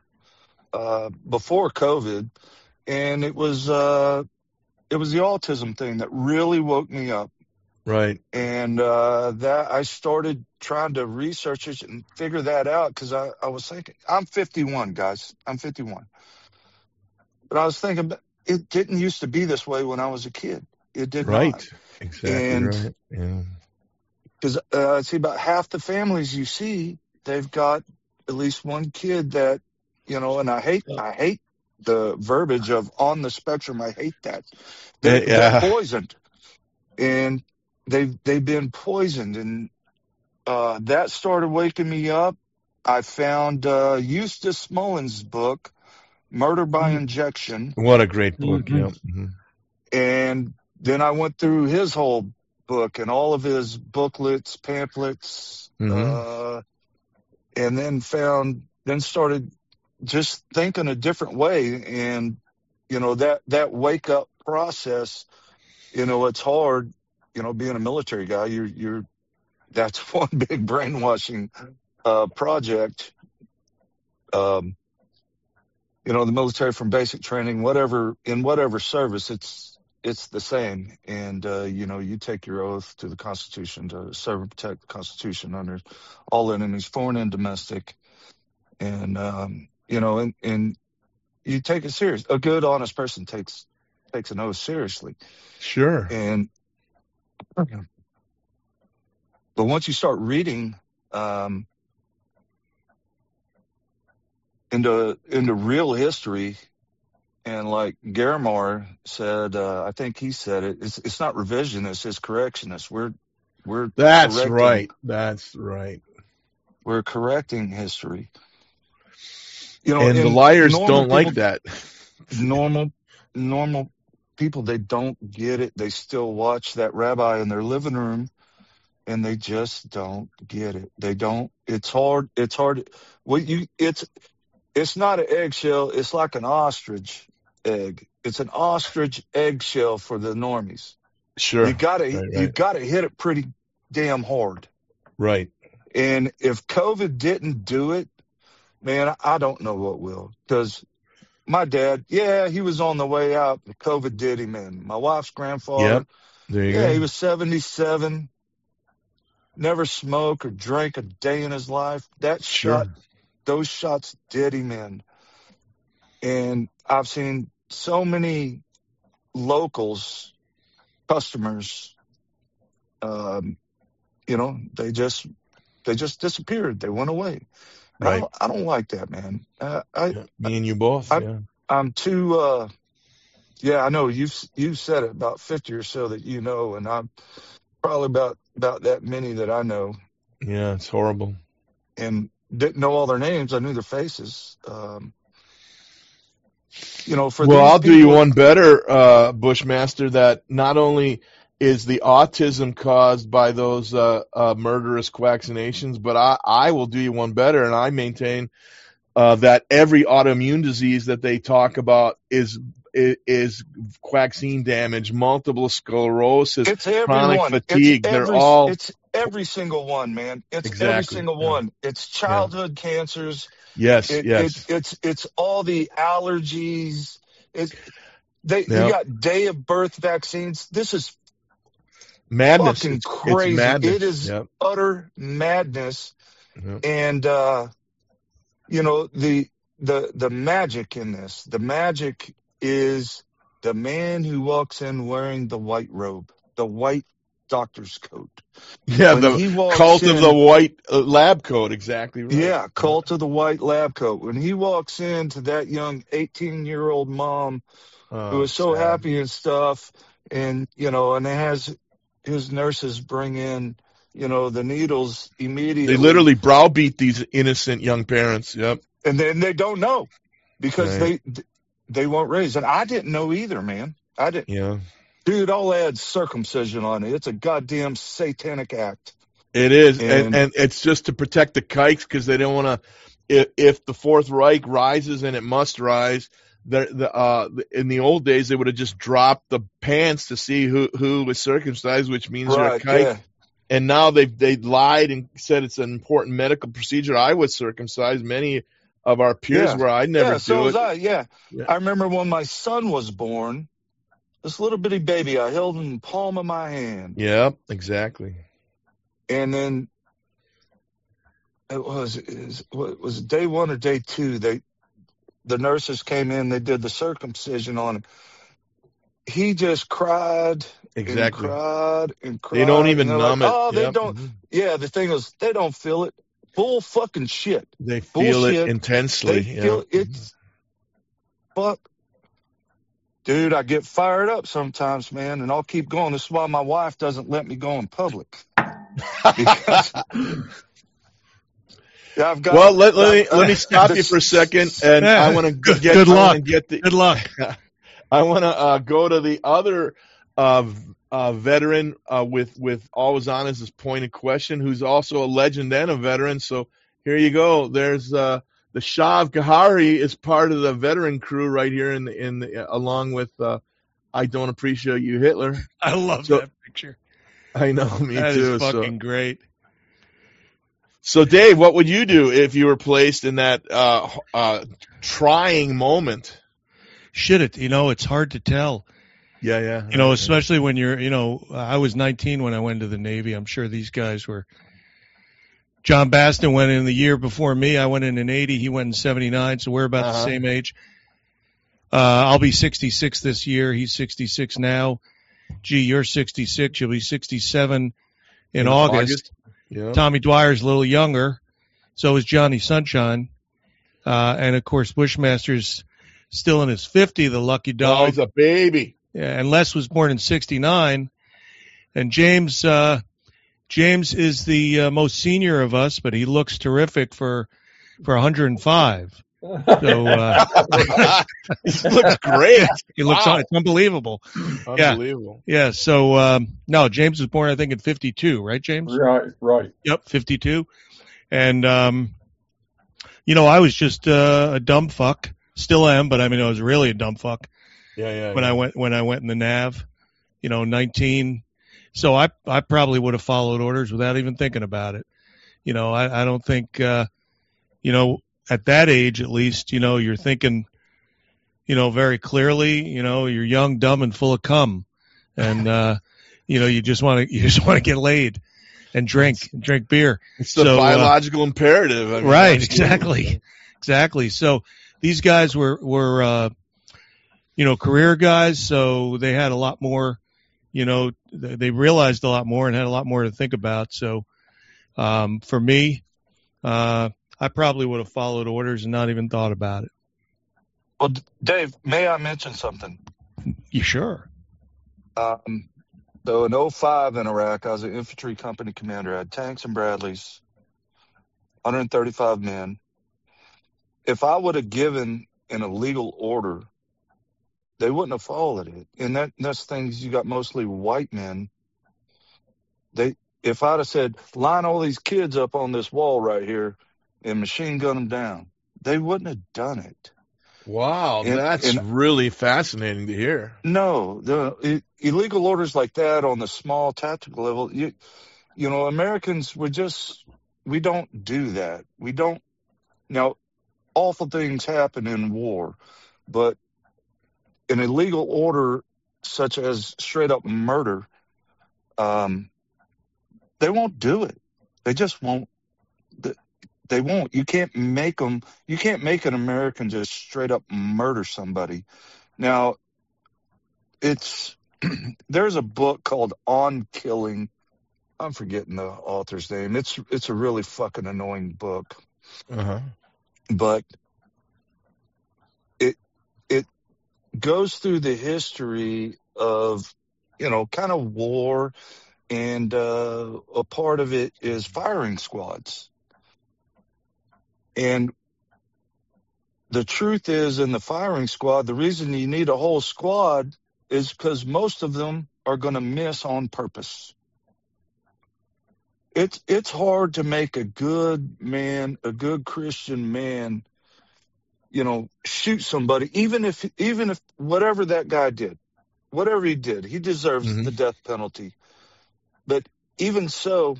[SPEAKER 17] COVID, and it was the autism thing that really woke me up.
[SPEAKER 14] Right.
[SPEAKER 17] And that I started trying to research it and figure that out because I was thinking, I'm 51, guys. I'm 51. But I was thinking, it didn't used to be this way when I was a kid. It did
[SPEAKER 14] not.
[SPEAKER 17] Right.
[SPEAKER 14] Exactly right. Yeah.
[SPEAKER 17] Because I see about half the families you see, they've got at least one kid that, and I hate the verbiage of on the spectrum. I hate that. They're poisoned, and they've been poisoned, and that started waking me up. I found Eustace Mullins' book, Murder by Injection.
[SPEAKER 14] What a great book!
[SPEAKER 17] Mm-hmm.
[SPEAKER 14] Yeah. Mm-hmm.
[SPEAKER 17] And then I went through his whole book and all of his booklets, pamphlets, and then started just thinking a different way. And, that wake up process it's hard, being a military guy. That's one big brainwashing project. The military, from basic training, in whatever service, it's the same. And you take your oath to the Constitution to serve and protect the Constitution under all enemies, foreign and domestic. And and you take it serious. A good, honest person takes an oath seriously.
[SPEAKER 14] Sure.
[SPEAKER 17] And but once you start reading into real history, and like Garamar said, I think he said it. It's not revisionist; it's correctionist. We're
[SPEAKER 14] That's
[SPEAKER 17] correcting,
[SPEAKER 14] right. That's right.
[SPEAKER 17] We're correcting history.
[SPEAKER 14] And the liars don't
[SPEAKER 17] people,
[SPEAKER 14] like that.
[SPEAKER 17] Normal people, they don't get it. They still watch that rabbi in their living room, and they just don't get it. They don't. It's hard. It's hard. It's not an eggshell. It's like an ostrich egg. It's an ostrich eggshell for the normies.
[SPEAKER 14] Sure.
[SPEAKER 17] You gotta hit it pretty damn hard.
[SPEAKER 14] Right.
[SPEAKER 17] And if COVID didn't do it, man, I don't know what will. Because my dad, he was on the way out. COVID did him in. My wife's grandfather,
[SPEAKER 14] Yep. There you go.
[SPEAKER 17] he was 77. Never smoked or drank a day in his life. Those shots did him in. And I've seen so many locals, customers, they just disappeared. They went away.
[SPEAKER 14] Right.
[SPEAKER 17] I don't like that, man.
[SPEAKER 14] Me and you both.
[SPEAKER 17] I'm too. I know you've said it about 50 or so that and I'm probably about that many that I know.
[SPEAKER 14] Yeah, it's horrible.
[SPEAKER 17] And didn't know all their names. I knew their faces. I'll
[SPEAKER 14] do you one better, Bushmaster, that not only is the autism caused by those murderous quaccinations, but I will do you one better, and I maintain that every autoimmune disease that they talk about is vaccine damage, multiple sclerosis, chronic fatigue.
[SPEAKER 17] It's every single one, man. It's
[SPEAKER 14] exactly.
[SPEAKER 17] Every single one. It's childhood cancers.
[SPEAKER 14] Yes,
[SPEAKER 17] It's all the allergies. You got day of birth vaccines. This is
[SPEAKER 14] madness.
[SPEAKER 17] Fucking crazy.
[SPEAKER 14] It's madness.
[SPEAKER 17] It is utter madness.
[SPEAKER 14] Yep.
[SPEAKER 17] And the magic in this. The magic is the man who walks in wearing the white robe, the white doctor's coat.
[SPEAKER 14] Yeah,
[SPEAKER 17] when
[SPEAKER 14] the cult of the white lab coat, exactly right.
[SPEAKER 17] Yeah, cult of the white lab coat. When he walks into that young 18-year-old mom who is so happy and stuff, and and has his nurses bring in, the needles immediately.
[SPEAKER 14] They literally browbeat these innocent young parents. Yep.
[SPEAKER 17] And then they don't know because they weren't raised. And I didn't know either, man. I didn't.
[SPEAKER 14] Yeah.
[SPEAKER 17] Dude, I'll add circumcision on it. It's a goddamn satanic act.
[SPEAKER 14] It is. And it's just to protect the kikes because they don't want to, if the Fourth Reich rises, and it must rise, in the old days, they would have just dropped the pants to see who was circumcised, which means you're a kike.
[SPEAKER 17] Yeah.
[SPEAKER 14] And now they lied and said it's an important medical procedure. I was circumcised. Many of our peers were. I never do
[SPEAKER 17] so
[SPEAKER 14] it.
[SPEAKER 17] was I. Yeah. I remember when my son was born, this little bitty baby I held in the palm of my hand.
[SPEAKER 14] Yeah, exactly.
[SPEAKER 17] And then it was day one or day two. The nurses came in. They did the circumcision on him. He just cried.
[SPEAKER 14] Exactly.
[SPEAKER 17] And cried and cried.
[SPEAKER 14] They don't even numb it.
[SPEAKER 17] Oh, they don't. Yeah, the thing is, they don't feel it. Bull fucking shit.
[SPEAKER 14] They feel it intensely.
[SPEAKER 17] They feel it's. Fuck. Dude, I get fired up sometimes, man, and I'll keep going. This is why my wife doesn't let me go in public. Because, I've got.
[SPEAKER 14] Well, let me stop you for a second, and I want to get.
[SPEAKER 13] Good luck.
[SPEAKER 14] Good luck. I want to go to the other veteran with always on as his pointed question, who's also a legend and a veteran. So here you go. There's the Shah of Kahari is part of the veteran crew right here in the along with I don't appreciate you, Hitler.
[SPEAKER 13] I love that picture.
[SPEAKER 14] I know, me
[SPEAKER 13] That
[SPEAKER 14] too.
[SPEAKER 13] is fucking great.
[SPEAKER 14] So, Dave, what would you do if you were placed in that trying moment?
[SPEAKER 13] Shit, it's hard to tell.
[SPEAKER 14] Yeah.
[SPEAKER 13] Especially when you're, I was 19 when I went to the Navy. I'm sure these guys were. John Baston went in the year before me. I went in 80. He went in 79. So we're about the same age. I'll be 66 this year. He's 66 now. Gee, you're 66. You'll be 67 in August.
[SPEAKER 14] Yeah.
[SPEAKER 13] Tommy Dwyer's a little younger. So is Johnny Sunshine. And, of course, Bushmaster's still in his 50, the lucky dog.
[SPEAKER 14] Oh, he's a baby.
[SPEAKER 13] Yeah, and Les was born in 69. And James is the most senior of us, but he looks terrific for 105. So
[SPEAKER 14] he looks great.
[SPEAKER 13] He looks it's unbelievable.
[SPEAKER 14] Unbelievable.
[SPEAKER 13] Yeah. So no, James was born I think in 52, right, James?
[SPEAKER 10] Right.
[SPEAKER 13] Yep, 52. And I was just a dumb fuck. Still am, but I was really a dumb fuck.
[SPEAKER 14] Yeah.
[SPEAKER 13] When I went in the Nav, 19. So I probably would have followed orders without even thinking about it. I don't think at that age, at least, you're thinking, very clearly, you're young, dumb, and full of cum. And, you just want to get laid and drink beer.
[SPEAKER 14] It's the biological imperative.
[SPEAKER 13] Right. Exactly. So these guys were career guys. So they had a lot more, they realized a lot more and had a lot more to think about. So, for me, I probably would have followed orders and not even thought about it.
[SPEAKER 17] Well, Dave, may I mention something?
[SPEAKER 13] You sure?
[SPEAKER 17] So in 2005 in Iraq, I was an infantry company commander. I had tanks and Bradleys, 135 men. If I would have given an illegal order, they wouldn't have followed it. And that's things you got mostly white men. If I'd have said, line all these kids up on this wall right here and machine gun them down, they wouldn't have done it.
[SPEAKER 14] Wow, that's really fascinating to hear.
[SPEAKER 17] No, the illegal orders like that on the small tactical level, Americans, we don't do that. We don't. Now, awful things happen in war, but an illegal order such as straight up murder, they won't do it. They just won't. They won't. You can't make them. You can't make an American just straight up murder somebody. Now, there's a book called On Killing. I'm forgetting the author's name. It's a really fucking annoying book. But it goes through the history of kind of war, and a part of it is firing squads. And the truth is, in the firing squad, the reason you need a whole squad is because most of them are going to miss on purpose. It's hard to make a good man, a good Christian man, shoot somebody, even if whatever that guy did, whatever he did, he deserves the death penalty. But even so,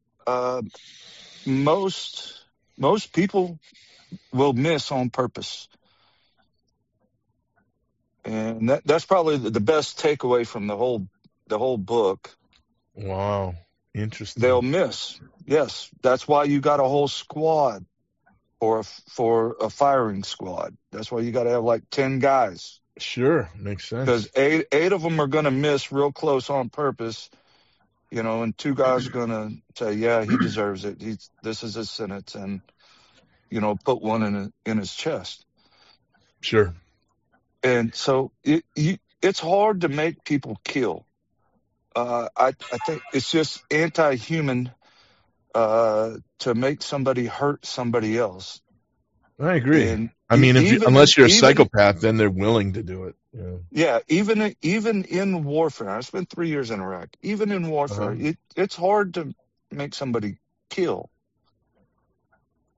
[SPEAKER 17] most people will miss on purpose. And that's probably the best takeaway from the whole book.
[SPEAKER 14] Wow. Interesting.
[SPEAKER 17] They'll miss. Yes. That's why you got a whole squad for a firing squad. That's why you got to have like 10 guys.
[SPEAKER 14] Sure. Makes sense.
[SPEAKER 17] Because eight of them are going to miss real close on purpose. And 2 guys are going to say, yeah, he deserves it. This is his sentence. And, put one in his chest.
[SPEAKER 14] Sure.
[SPEAKER 17] And so it's hard to make people kill. I think it's just anti-human to make somebody hurt somebody else.
[SPEAKER 14] I agree.
[SPEAKER 17] And
[SPEAKER 14] unless you're a psychopath, then they're willing to do it.
[SPEAKER 17] Yeah, even in warfare. I spent 3 years in Iraq. Even in warfare, it's hard to make somebody kill.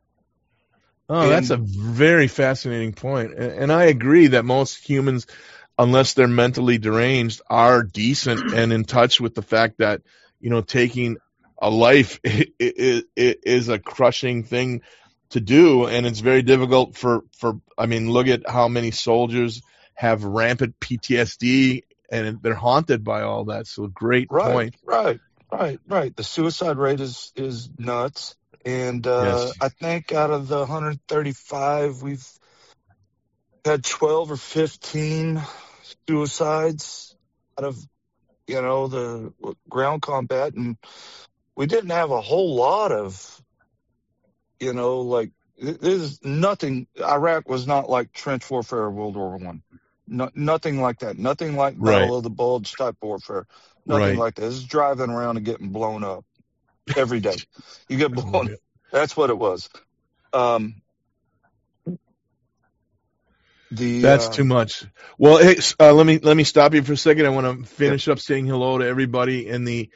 [SPEAKER 14] Oh, that's a very fascinating point. And I agree that most humans unless they're mentally deranged, are decent and in touch with the fact that, taking a life is a crushing thing to do, and it's very difficult look at how many soldiers have rampant PTSD and they're haunted by all that. So great point.
[SPEAKER 17] Right. The suicide rate is nuts. And
[SPEAKER 14] Yes.
[SPEAKER 17] I think out of the 135, we've had 12 or 15 suicides out of, the ground combat. And we didn't have a whole lot of, there's nothing. Iraq was not like trench warfare or World War I. Nothing like that. Nothing like Battle of the Bulge type warfare. Nothing like that. This is driving around and getting blown up every day. You get blown. That's what it was.
[SPEAKER 14] That's too much. Well, hey, let me stop you for a second. I want to finish up saying hello to everybody in the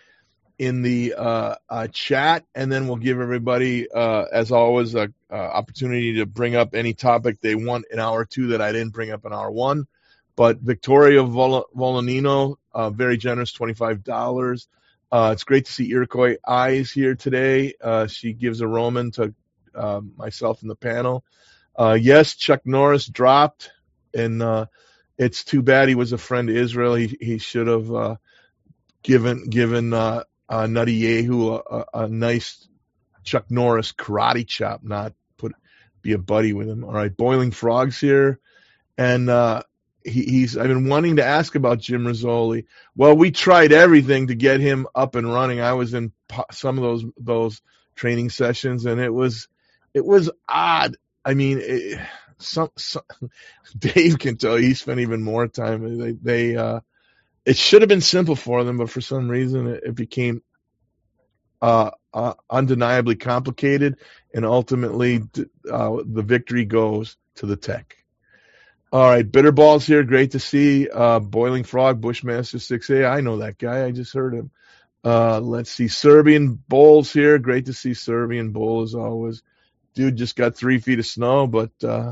[SPEAKER 14] chat, and then we'll give everybody, as always, a opportunity to bring up any topic they want in hour 2 that I didn't bring up in hour 1. But Victoria Volanino, very generous, $25. It's great to see Iroquois Eyes here today. She gives a Roman to myself in the panel. Yes, Chuck Norris dropped, and it's too bad. He was a friend to Israel. He should have given Nutty Yehu a nice Chuck Norris karate chop, not be a buddy with him. All right, Boiling Frogs here, and I've been wanting to ask about Jim Rizzoli. Well, we tried everything to get him up and running. I was in some of those training sessions, and it was odd. I mean, Dave can tell you he spent even more time. It should have been simple for them, but for some reason it became undeniably complicated, and ultimately the victory goes to the tech. All right, Bitterballs here. Great to see. Boiling Frog, Bushmaster 6A. I know that guy. I just heard him. Let's see. Serbian Bowls here. Great to see Serbian Bowl as always. Dude just got 3 feet of snow, but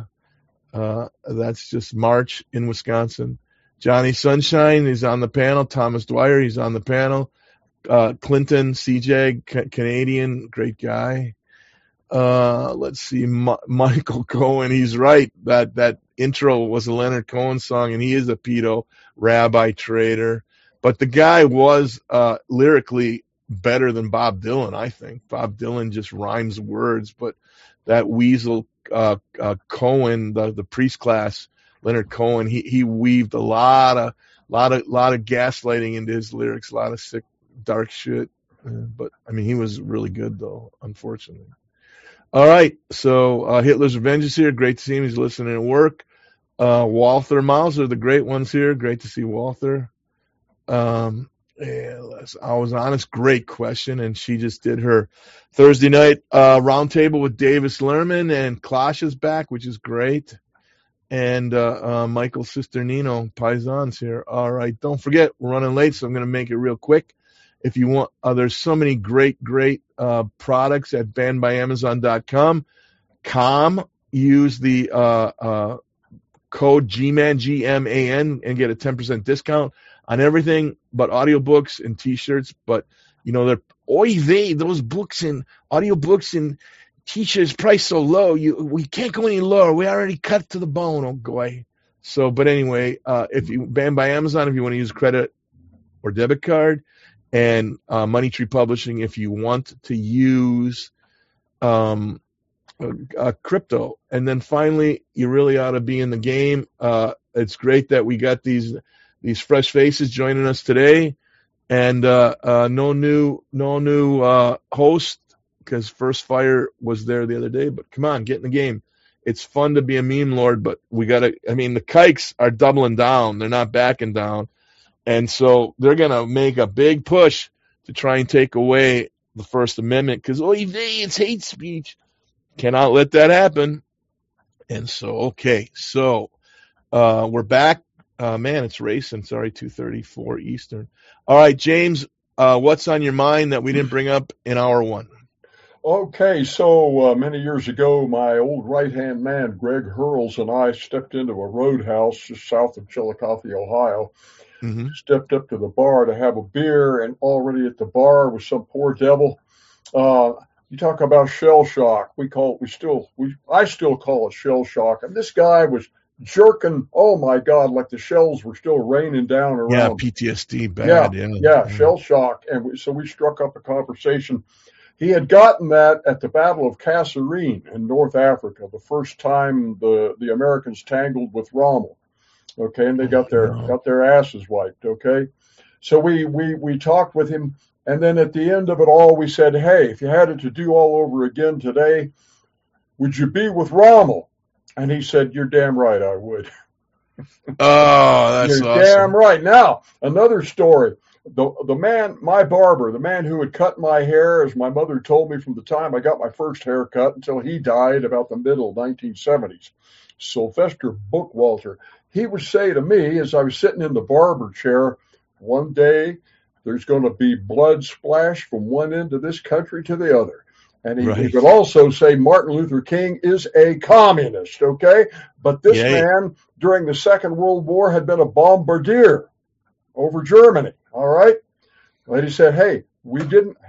[SPEAKER 14] that's just March in Wisconsin. Johnny Sunshine is on the panel. Thomas Dwyer, he's on the panel. Clinton, CJ, Canadian, great guy. Let's see. Michael Cohen, he's right. That intro was a Leonard Cohen song, and he is a pedo rabbi trader. But the guy was lyrically better than Bob Dylan, I think. Bob Dylan just rhymes words, but that weasel Cohen, the priest class, Leonard Cohen, he weaved a lot of gaslighting into his lyrics, a lot of sick, dark shit. But I mean, he was really good though, unfortunately. All right, so Hitler's Revenge is here. Great to see him. He's listening at work. Walther Mauser, the great ones here. Great to see Walther. I was honest. Great question, and she just did her Thursday night roundtable with Davis Lerman, and Klash is back, which is great. And Michael Cisternino, Paisans here. All right, don't forget, we're running late, so I'm going to make it real quick. If you want, there's so many great products at bannedbyamazon.com. Use the code GMAN, G-M-A-N, and get a 10% discount on everything but audiobooks and T-shirts. But, they're those books and audiobooks and T-shirts priced so low, we can't go any lower. We already cut to the bone, oh boy. So, but anyway, if you Banned by Amazon, if you want to use credit or debit card, and Money Tree Publishing if you want to use crypto. And then finally, you really ought to be in the game. It's great that we got these fresh faces joining us today, and no new host, because First Fire was there the other day. But come on, get in the game. It's fun to be a meme lord, but the kikes are doubling down. They're not backing down. And so they're going to make a big push to try and take away the First Amendment because, it's hate speech. Cannot let that happen. And so, we're back. Man, it's racing. Sorry, 2:34 Eastern. All right, James, what's on your mind that we didn't bring up in hour 1?
[SPEAKER 10] Okay, so many years ago, my old right-hand man, Greg Hurls, and I stepped into a roadhouse just south of Chillicothe, Ohio.
[SPEAKER 14] Mm-hmm.
[SPEAKER 10] Stepped up to the bar to have a beer, and already at the bar was some poor devil. You talk about shell shock. I still call it shell shock. And this guy was jerking, oh my God, like the shells were still raining down around.
[SPEAKER 14] Yeah, PTSD, bad.
[SPEAKER 10] Yeah, shell shock. And so we struck up a conversation. He had gotten that at the Battle of Kasserine in North Africa, the first time the Americans tangled with Rommel. Okay, and they got their asses wiped. Okay, so we talked with him, and then at the end of it all, we said, "Hey, if you had it to do all over again today, would you be with Rommel?" And he said, "You're damn right, I would."
[SPEAKER 14] Oh, that's
[SPEAKER 10] You're
[SPEAKER 14] awesome.
[SPEAKER 10] damn right. Now, another story. The man, my barber, the man who had cut my hair, as my mother told me from the time I got my first haircut until he died about the middle 1970s, Sylvester Bookwalter, he would say to me as I was sitting in the barber chair, one day there's going to be blood splashed from one end of this country to the other. And he would also say Martin Luther King is a communist, okay? But this man, during the Second World War, had been a bombardier over Germany, all right? And he said, we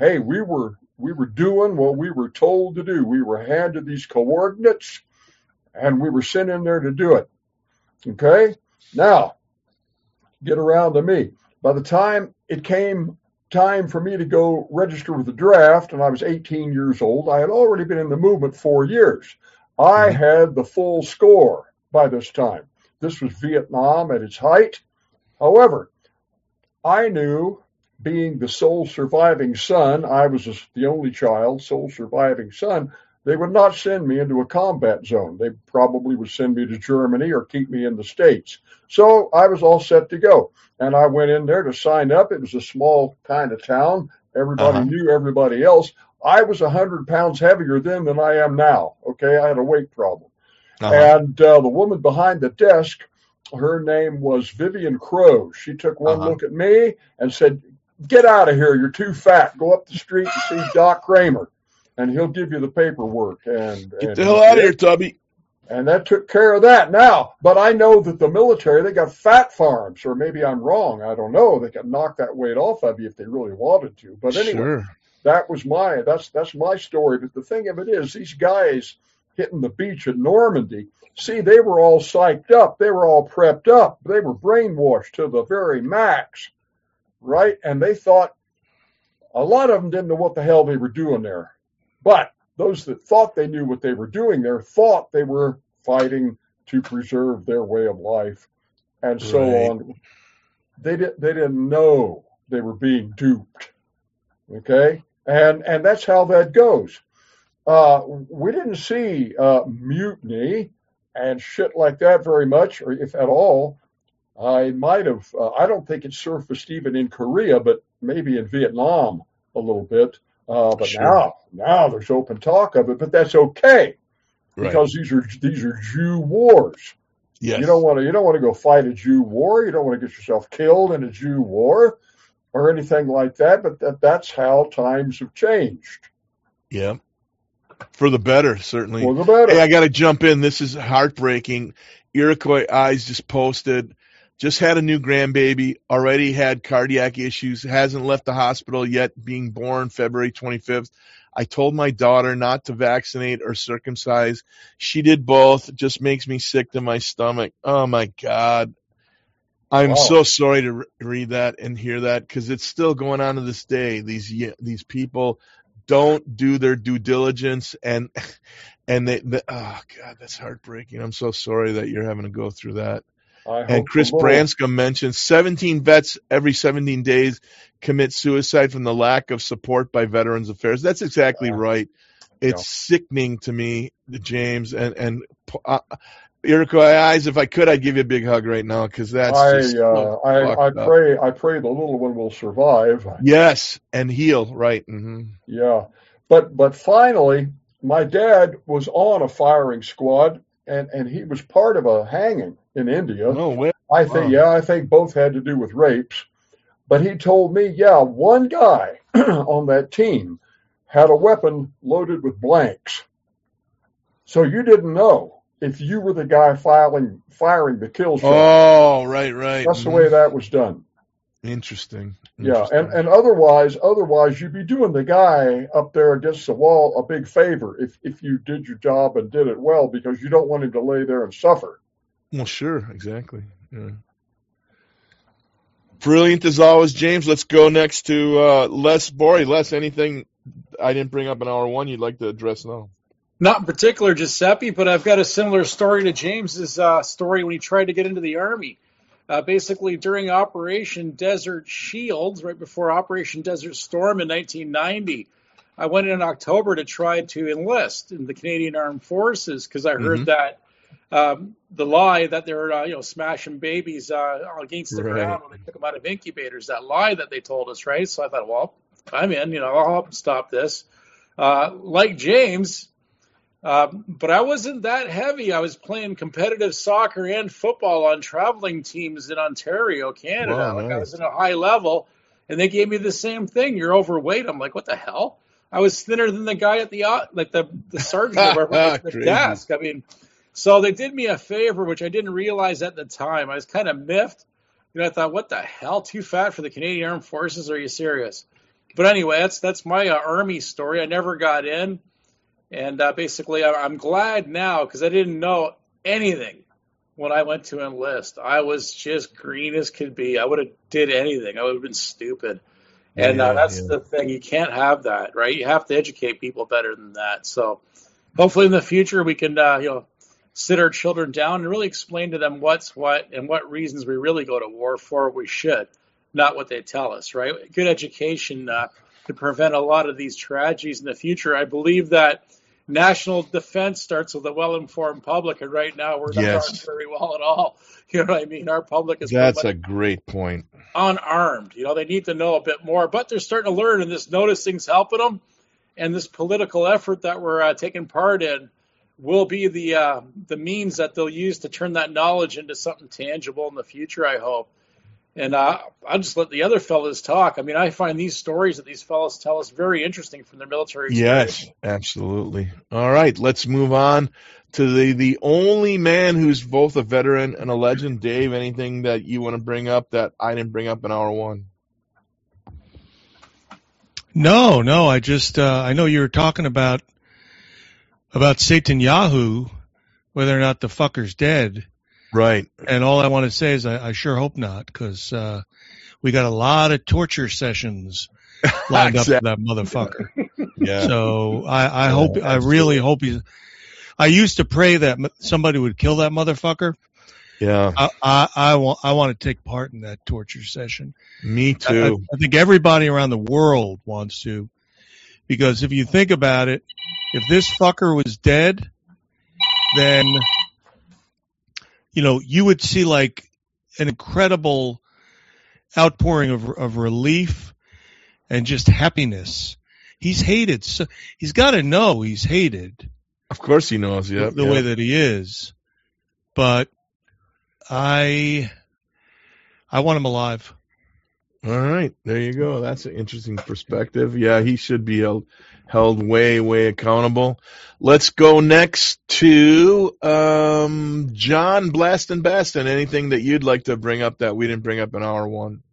[SPEAKER 10] were doing what we were told to do. We were handed these coordinates, and we were sent in there to do it, okay? Now, get around to me. By the time it came time for me to go register with the draft, and I was 18 years old, I had already been in the movement 4 years. I had the full score by this time. This was Vietnam at its height. However, I knew, being the sole surviving son, I was the only child, sole surviving son, they would not send me into a combat zone. They probably would send me to Germany or keep me in the States. So I was all set to go. And I went in there to sign up. It was a small kind of town. Everybody knew everybody else. I was 100 pounds heavier then than I am now. Okay, I had a weight problem. And the woman behind the desk, her name was Vivian Crow. She took one look at me and said, "Get out of here. You're too fat. Go up the street and see Doc Kramer, and he'll give you the paperwork." And
[SPEAKER 14] get the hell out of here, Tubby.
[SPEAKER 10] And that took care of that. Now, but I know that the military, they got fat farms, or maybe I'm wrong. I don't know. They could knock that weight off of you if they really wanted to. But anyway, that was that's my story. But the thing of it is, these guys hitting the beach at Normandy, see, they were all psyched up. They were all prepped up. They were brainwashed to the very max, right? And they thought, a lot of them didn't know what the hell they were doing there. But those that thought they knew what they were doing there thought they were fighting to preserve their way of life and so on. They didn't know they were being duped. Okay? And that's how that goes. We didn't see mutiny and shit like that very much, or if at all. I might have, I don't think it surfaced even in Korea, but maybe in Vietnam a little bit. But now there's open talk of it, but that's okay because these are Jew wars. Yes. You don't want to go fight a Jew war. You don't want to get yourself killed in a Jew war or anything like that. But that's how times have changed.
[SPEAKER 14] Yeah, for the better, certainly.
[SPEAKER 10] For the better.
[SPEAKER 14] Hey, I got to jump in. This is heartbreaking. Iroquois Eyes just posted. Just had a new grandbaby, already had cardiac issues, hasn't left the hospital yet, being born February 25th. I told my daughter not to vaccinate or circumcise. She did both. Just makes me sick to my stomach. Oh, my God. I'm so sorry to read that and hear that because it's still going on to this day. These people don't do their due diligence, and they oh, God, that's heartbreaking. I'm so sorry that you're having to go through that. And Chris Branscombe mentions 17 vets every 17 days commit suicide from the lack of support by Veterans Affairs. That's exactly right. It's sickening to me, James. And Iroquois Eyes, if I could, I'd give you a big hug right now because that's just
[SPEAKER 10] I pray the little one will survive.
[SPEAKER 14] Yes, and heal. Right. Mm-hmm.
[SPEAKER 10] Yeah, but finally, my dad was on a firing squad. And he was part of a hanging in India. I think both had to do with rapes. But he told me, one guy on that team had a weapon loaded with blanks. So you didn't know if you were the guy firing the kill shot.
[SPEAKER 14] Oh, right.
[SPEAKER 10] That's the way that was done.
[SPEAKER 14] Interesting.
[SPEAKER 10] Yeah, and otherwise you'd be doing the guy up there against the wall a big favor if you did your job and did it well, because you don't want him to lay there and suffer.
[SPEAKER 14] Well, sure, exactly. Yeah. Brilliant as always, James. Let's go next to Les Borey. Les, anything I didn't bring up in hour one you'd like to address now?
[SPEAKER 11] Not in particular, Giuseppe, but I've got a similar story to James's story when he tried to get into the Army. Basically, during Operation Desert Shield, right before Operation Desert Storm in 1990, I went in October to try to enlist in the Canadian Armed Forces because I heard that the lie that they were, smashing babies against the ground when they took them out of incubators, that lie that they told us, right? So I thought, well, I'm in, I'll help stop this. Like James, but I wasn't that heavy. I was playing competitive soccer and football on traveling teams in Ontario, Canada.
[SPEAKER 14] Wow,
[SPEAKER 11] I
[SPEAKER 14] nice.
[SPEAKER 11] was in a high level, and they gave me the same thing. You're overweight. I'm like, what the hell? I was thinner than the guy at the sergeant at the desk. I mean, so they did me a favor, which I didn't realize at the time. I was kind of miffed. I thought, what the hell? Too fat for the Canadian Armed Forces? Are you serious? But anyway, that's my Army story. I never got in. And basically, I'm glad now because I didn't know anything when I went to enlist. I was just green as could be. I would have did anything. I would have been stupid. And that's the thing. You can't have that, right? You have to educate people better than that. So hopefully in the future we can, sit our children down and really explain to them what's what and what reasons we really go to war for. We should, not what they tell us, right? Good education could prevent a lot of these tragedies in the future. I believe that national defense starts with a well-informed public, and right now we're not armed very well at all. You know what I mean? Our public is
[SPEAKER 14] That's a great point.
[SPEAKER 11] Unarmed. They need to know a bit more, but they're starting to learn, and this noticing's helping them. And this political effort that we're taking part in will be the means that they'll use to turn that knowledge into something tangible in the future, I hope. And I'll just let the other fellas talk. I mean, I find these stories that these fellas tell us very interesting from their military experience.
[SPEAKER 14] Yes, absolutely. All right, let's move on to the only man who's both a veteran and a legend. Dave, anything that you want to bring up that I didn't bring up in hour one?
[SPEAKER 13] No, I just I know you were talking about Satan Yahoo, whether or not the fucker's dead.
[SPEAKER 14] Right.
[SPEAKER 13] And all I want to say is I sure hope not, because we got a lot of torture sessions lined up for that motherfucker.
[SPEAKER 14] Yeah.
[SPEAKER 13] So I really hope I used to pray that somebody would kill that motherfucker.
[SPEAKER 14] Yeah.
[SPEAKER 13] I want to take part in that torture session.
[SPEAKER 14] Me too.
[SPEAKER 13] I think everybody around the world wants to, because if you think about it, if this fucker was dead, then you would see like an incredible outpouring of relief and just happiness. He's hated. So he's got to know he's hated.
[SPEAKER 14] Of course he knows, the
[SPEAKER 13] way that he is. But I want him alive.
[SPEAKER 14] All right, there you go. That's an interesting perspective. Yeah, he should be held way, way accountable. Let's go next to John Blaston Baston. Anything that you'd like to bring up that we didn't bring up in hour one?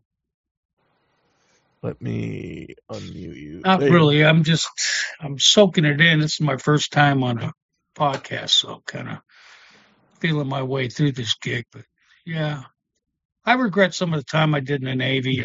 [SPEAKER 14] Let me unmute you.
[SPEAKER 12] Not really. I'm soaking it in. This is my first time on a podcast, so kind of feeling my way through this gig. But yeah, I regret some of the time I did in the Navy.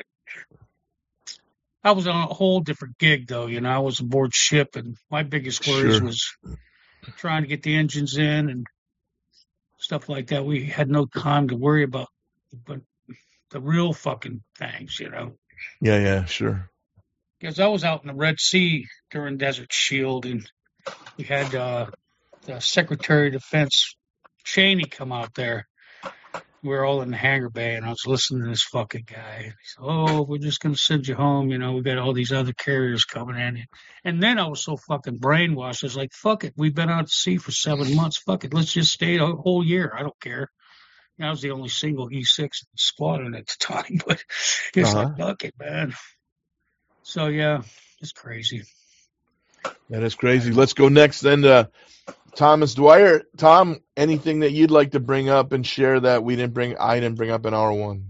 [SPEAKER 12] I was on a whole different gig, though. I was aboard ship, and my biggest worries was trying to get the engines in and stuff like that. We had no time to worry about the real fucking things,
[SPEAKER 14] Yeah, sure.
[SPEAKER 12] Because I was out in the Red Sea during Desert Shield, and we had the Secretary of Defense Cheney come out there. We were all in the hangar bay, and I was listening to this fucking guy. He said, we're just going to send you home. We got all these other carriers coming in. And then I was so fucking brainwashed. I was like, fuck it. We've been out at sea for 7 months. Fuck it. Let's just stay a whole year. I don't care. I was the only single E6 squadron at the time, but it's like, fuck it, man. So, yeah, it's crazy.
[SPEAKER 14] That is crazy. Let's go next then to Thomas Dwyer. Tom, anything that you'd like to bring up and share that I didn't bring up in hour one?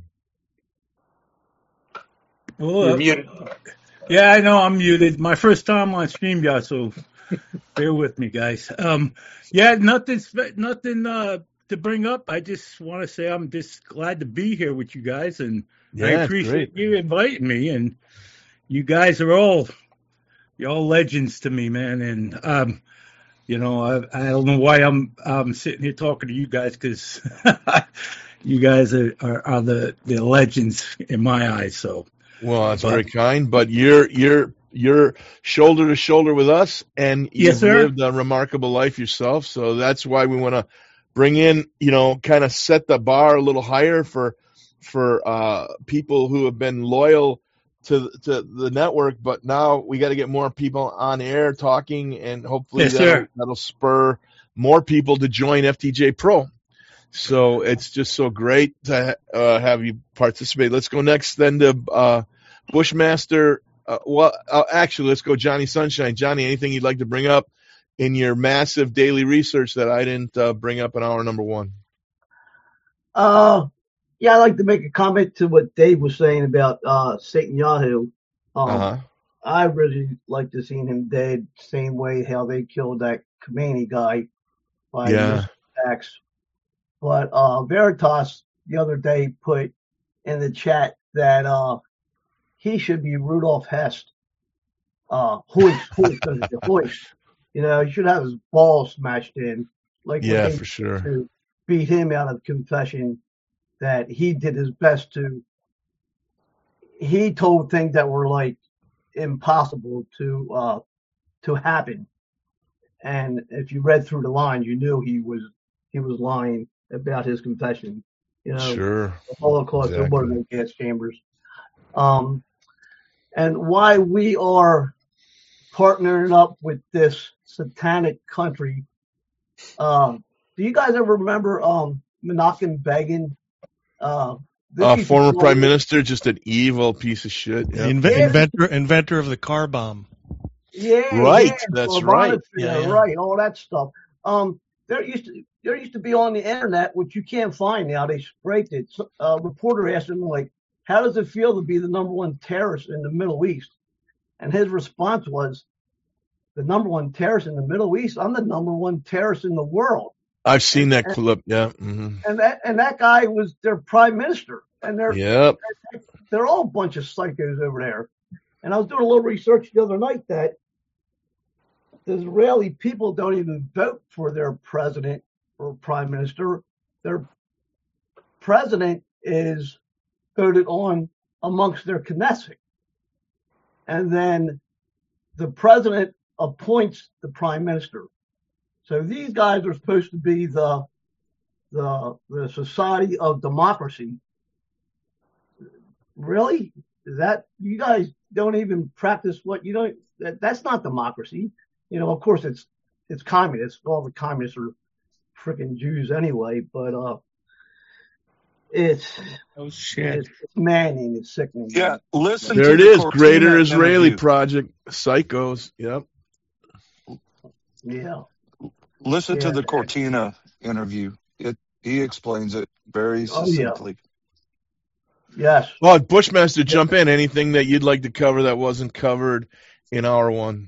[SPEAKER 15] Well, yeah, I know I'm muted. My first time on StreamYard, so bear with me, guys. Yeah, nothing to bring up. I just want to say I'm just glad to be here with you guys, and I appreciate you inviting me. And you guys are all legends to me, man. And I don't know why I'm sitting here talking to you guys, because you guys are the legends in my eyes. So.
[SPEAKER 14] Well, that's very kind, but you're shoulder to shoulder with us, and you've lived a remarkable life yourself. So that's why we want to bring in, kind of set the bar a little higher for people who have been loyal to the network. But now we got to get more people on air talking, and hopefully that'll spur more people to join FTJ Pro. So it's just so great to have you participate. Let's go next then to Bushmaster. Actually, let's go Johnny Sunshine. Johnny, anything you'd like to bring up in your massive daily research that I didn't bring up in hour number one?
[SPEAKER 16] Yeah, I'd like to make a comment to what Dave was saying about Satan Yahoo. I really like to see him dead, same way how they killed that Khomeini guy by his attacks. But Veritas the other day put in the chat that he should be Rudolph Hess. Hoist. He should have his balls smashed in.
[SPEAKER 14] For sure.
[SPEAKER 16] To beat him out of confession that he did his best to. He told things that were like impossible to happen. And if you read through the lines, you knew he was lying about his confession.
[SPEAKER 14] Sure.
[SPEAKER 16] The Holocaust, there were no gas chambers. And why we are partnering up with this satanic country. Do you guys ever remember Menachem Begin?
[SPEAKER 14] Former prime minister, just an evil piece of shit. Yep.
[SPEAKER 13] Inventor of the car bomb.
[SPEAKER 16] Yeah,
[SPEAKER 14] right.
[SPEAKER 16] Yeah,
[SPEAKER 14] that's right.
[SPEAKER 16] Right. All that stuff. There used to be on the internet, which you can't find now. They scraped it. A reporter asked him, how does it feel to be the number one terrorist in the Middle East? And his response was, the number one terrorist in the Middle East? I'm the number one terrorist in the world.
[SPEAKER 14] I've seen that clip, yeah. Mm-hmm.
[SPEAKER 16] And that guy was their prime minister. And they're all a bunch of psychos over there. And I was doing a little research the other night that the Israeli people don't even vote for their president or prime minister. Their president is voted on amongst their Knesset. And then the president appoints the prime minister. So these guys are supposed to be the society of democracy. Really? Is that, you guys don't even practice what you don't, that's not democracy. Of course it's communist. All the communists are freaking Jews anyway, but it's maddening, it's sickening.
[SPEAKER 17] Yeah, listen.
[SPEAKER 14] There it is, Greater Israeli Project, psychos. Yep.
[SPEAKER 16] Yeah.
[SPEAKER 17] Listen to the Cortina interview. He explains it very succinctly.
[SPEAKER 16] Yes.
[SPEAKER 14] Well, Bushmaster, jump in. Anything that you'd like to cover that wasn't covered in hour one?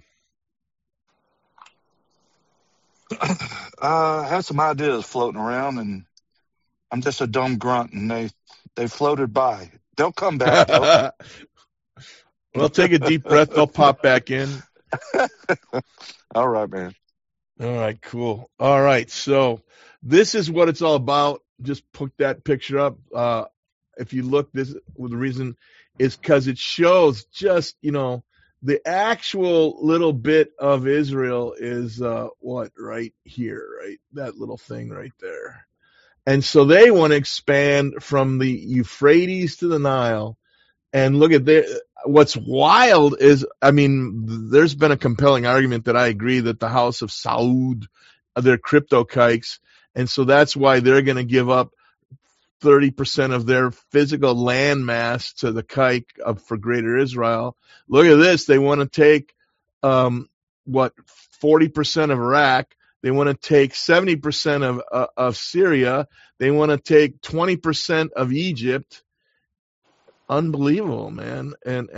[SPEAKER 17] I have some ideas floating around, and I'm just a dumb grunt, and they floated by. They'll come back.
[SPEAKER 14] Well, take a deep breath. They'll pop back in.
[SPEAKER 17] All right, man.
[SPEAKER 14] All right, cool. All right, so this is what it's all about. Just put that picture up. If you look, the reason is because it shows just, the actual little bit of Israel is right here, right? That little thing right there. And so they want to expand from the Euphrates to the Nile. And look at what's wild is, there's been a compelling argument that I agree that the House of Saud, they're crypto kikes. And so that's why they're going to give up 30% of their physical land mass to the kike for Greater Israel. Look at this. They want to take 40% of Iraq. They want to take 70% of Syria. They want to take 20% of Egypt. Unbelievable, man.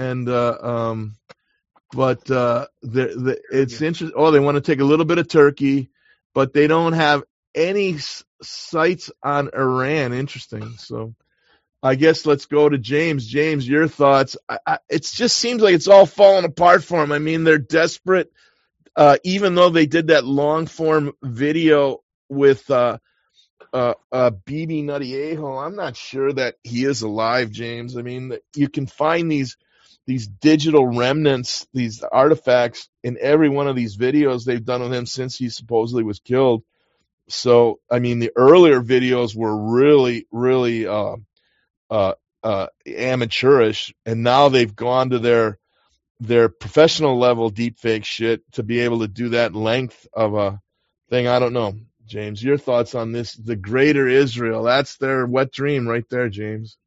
[SPEAKER 14] But it's interesting. Oh, they want to take a little bit of Turkey, but they don't have any sights on Iran. Interesting. So I guess let's go to James. James, your thoughts. It just seems like it's all falling apart for them. I mean, they're desperate. Even though they did that long form video with Bibi Nutiejo, I'm not sure that he is alive, James. I mean, you can find these digital remnants, these artifacts in every one of these videos they've done with him since he supposedly was killed. So, I mean, the earlier videos were really, really amateurish, and now they've gone to their professional level deepfake shit to be able to do that length of a thing. I don't know. James, your thoughts on this? The Greater Israel. That's their wet dream right there, James.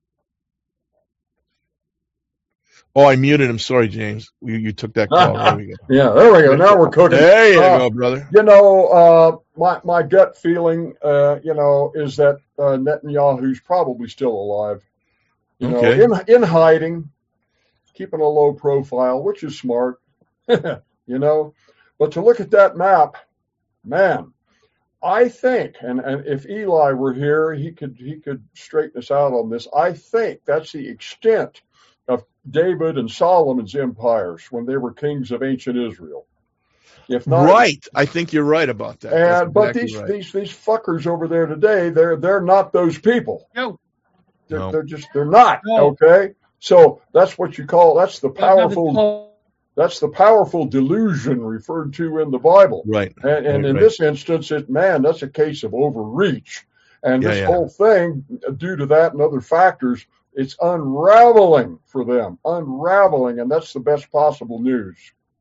[SPEAKER 14] Oh, I muted him. Sorry, James. You took that call. There we go.
[SPEAKER 10] Yeah, there we go. Now we're cooking.
[SPEAKER 14] There you go, brother.
[SPEAKER 10] My gut feeling, is that Netanyahu's probably still alive. In hiding, keeping a low profile, which is smart. But to look at that map, man, I think, and if Eli were here, he could straighten us out on this. I think that's the extent of David and Solomon's empires when they were kings of ancient Israel. If not,
[SPEAKER 14] right, I think you're right about that.
[SPEAKER 10] But these fuckers over there today, they're not those people.
[SPEAKER 12] No,
[SPEAKER 10] they're not. No. Okay, so that's what you call that's the powerful delusion referred to in the Bible.
[SPEAKER 14] Right.
[SPEAKER 10] And in this instance, that's a case of overreach. And this whole thing, due to that and other factors, it's unraveling for them. And that's the best possible news.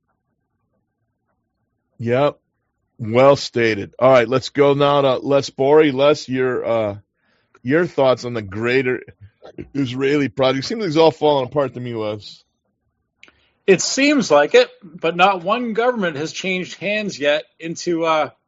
[SPEAKER 14] Yep. Well stated. All right, let's go now to Les Bori. Les, your thoughts on the Greater Israeli project. Seems like it's all falling apart to me, Les.
[SPEAKER 11] It seems like it, but not one government has changed hands yet into,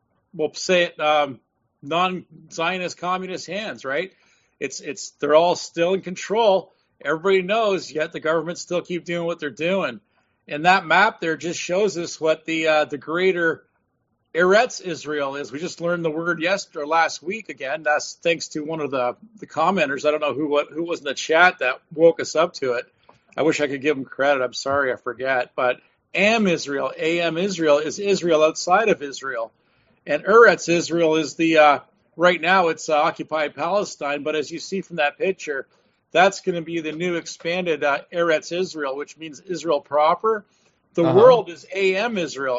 [SPEAKER 11] non-Zionist communist hands, right? They're all still in control. Everybody knows, yet the governments still keep doing what they're doing. And that map there just shows us what the Greater Eretz Israel is. We just learned the word last week again. That's thanks to one of the commenters. I don't know who was in the chat that woke us up to it. I wish I could give him credit. I'm sorry, I forget. But Am Israel is Israel outside of Israel. And Eretz Israel is right now it's occupied Palestine. But as you see from that picture, that's going to be the new expanded Eretz Israel, which means Israel proper. The world is Am Israel.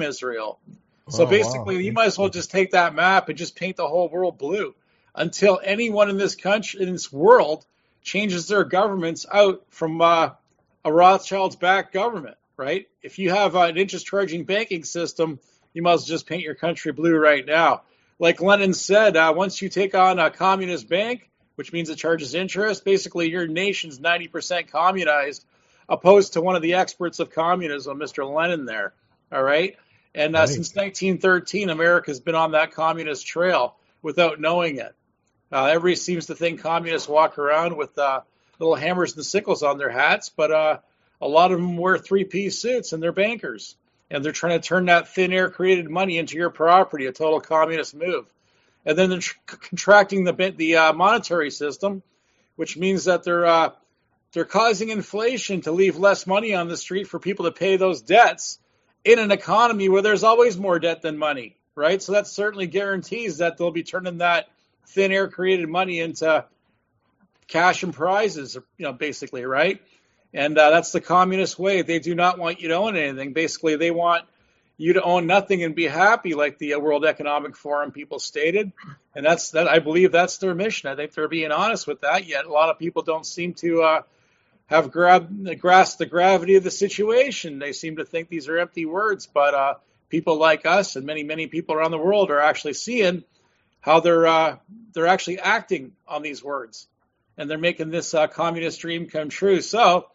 [SPEAKER 11] So basically, you might as well just take that map and just paint the whole world blue until anyone in this country, in this world, changes their governments out from a Rothschild's-backed government, right? If you have an interest-charging banking system, you must just paint your country blue right now. Like Lenin said, once you take on a communist bank, which means it charges interest, basically your nation's 90% communized, opposed to one of the experts of communism, Mr. Lenin there, all right? And since 1913, America's been on that communist trail without knowing it. Everybody seems to think communists walk around with little hammers and sickles on their hats, but a lot of them wear three-piece suits and they're bankers. And they're trying to turn that thin air created money into your property, a total communist move. And then they're contracting the monetary system, which means that they're causing inflation to leave less money on the street for people to pay those debts in an economy where there's always more debt than money, right? So that certainly guarantees that they'll be turning that thin air created money into cash and prizes, basically, right? And that's the communist way. They do not want you to own anything. Basically, they want you to own nothing and be happy, like the World Economic Forum people stated. And I believe that's their mission. I think they're being honest with that, yet a lot of people don't seem to have grasped the gravity of the situation. They seem to think these are empty words, but people like us and many, many people around the world are actually seeing how they're actually acting on these words, and they're making this communist dream come true. So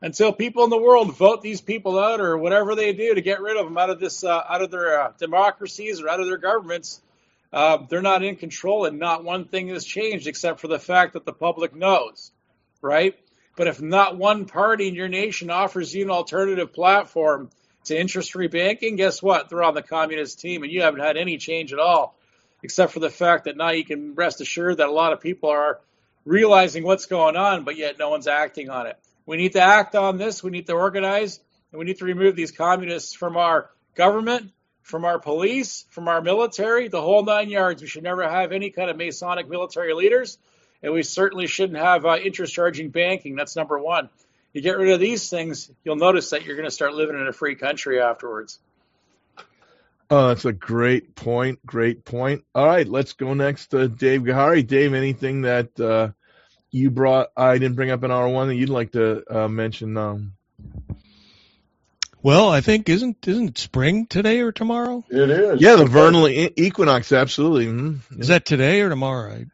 [SPEAKER 11] until people in the world vote these people out or whatever they do to get rid of them out of this, out of their democracies or out of their governments, they're not in control, and not one thing has changed except for the fact that the public knows, right? But if not one party in your nation offers you an alternative platform to interest-free banking, guess what? They're on the communist team, and you haven't had any change at all, except for the fact that now you can rest assured that a lot of people are realizing what's going on, but yet no one's acting on it. We need to act on this. We need to organize, and we need to remove these communists from our government, from our police, from our military, the whole 9 yards. We should never have any kind of Masonic military leaders, and we certainly shouldn't have interest-charging banking. That's number one. You get rid of these things, you'll notice that you're going to start living in a free country afterwards.
[SPEAKER 14] Oh, that's a great point. Great point. All right, let's go next to Dave Gahary. Dave, anything that you brought, I didn't bring up in hour one that you'd like to mention?
[SPEAKER 13] Well, I think isn't it spring today or tomorrow?
[SPEAKER 10] It is.
[SPEAKER 14] Yeah, the vernal equinox, absolutely. Mm-hmm.
[SPEAKER 13] Is that today or tomorrow?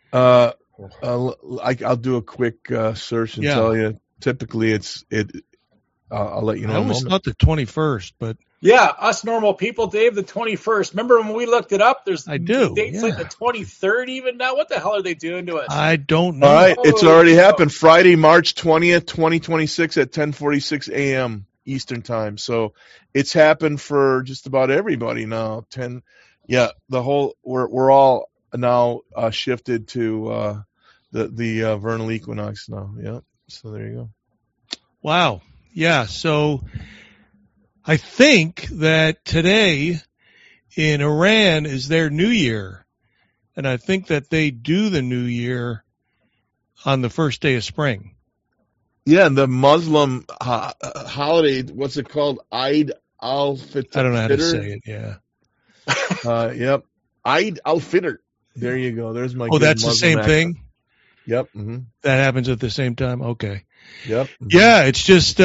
[SPEAKER 14] I'll do a quick search and tell you. Typically, I'll let you know.
[SPEAKER 13] I always thought the 21st, but
[SPEAKER 11] yeah, us normal people, Dave, the 21st. Remember when we looked it up? There's dates like the 23rd even now. What the hell are they doing to us?
[SPEAKER 13] I don't know.
[SPEAKER 14] All right, it's already happened. Friday, March 20th, 2026 at 10:46 a.m. Eastern time. So it's happened for just about everybody now. We're all now shifted to the vernal equinox now. Yeah. So there you go.
[SPEAKER 13] Wow. Yeah. So I think that today in Iran is their New Year, and I think that they do the New Year on the first day of spring.
[SPEAKER 14] Yeah, the Muslim holiday, what's it called? Eid al-Fitr.
[SPEAKER 13] I don't know how to say it, yeah.
[SPEAKER 14] Yep. Eid al-Fitr. There you go. There's my
[SPEAKER 13] Oh, that's
[SPEAKER 14] Muslim
[SPEAKER 13] the same
[SPEAKER 14] accent.
[SPEAKER 13] thing?
[SPEAKER 14] Yep. Mm-hmm.
[SPEAKER 13] That happens at the same time? Okay.
[SPEAKER 14] Yep. Mm-hmm.
[SPEAKER 13] Yeah, it's just,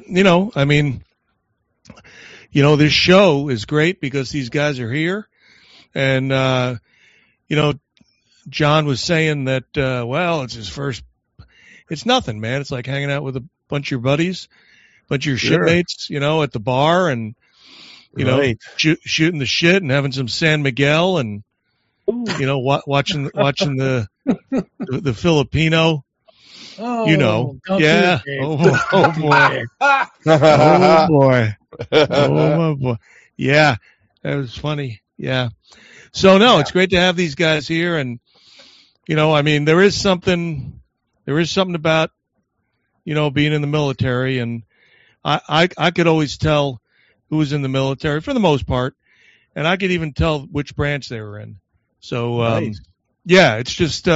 [SPEAKER 13] this show is great because these guys are here. And, John was saying that, it's his first. It's nothing, man. It's like hanging out with a bunch of your buddies, bunch of your shipmates, at the bar and, shooting the shit and having some San Miguel and, watching the Filipino.
[SPEAKER 12] Oh,
[SPEAKER 13] yeah. Oh boy. Oh boy. Oh my boy. Yeah. That was funny. Yeah. So no, it's great to have these guys here. And, there is something about, being in the military. And I could always tell who was in the military for the most part. And I could even tell which branch they were in. So,
[SPEAKER 14] nice.
[SPEAKER 13] Yeah, it's just,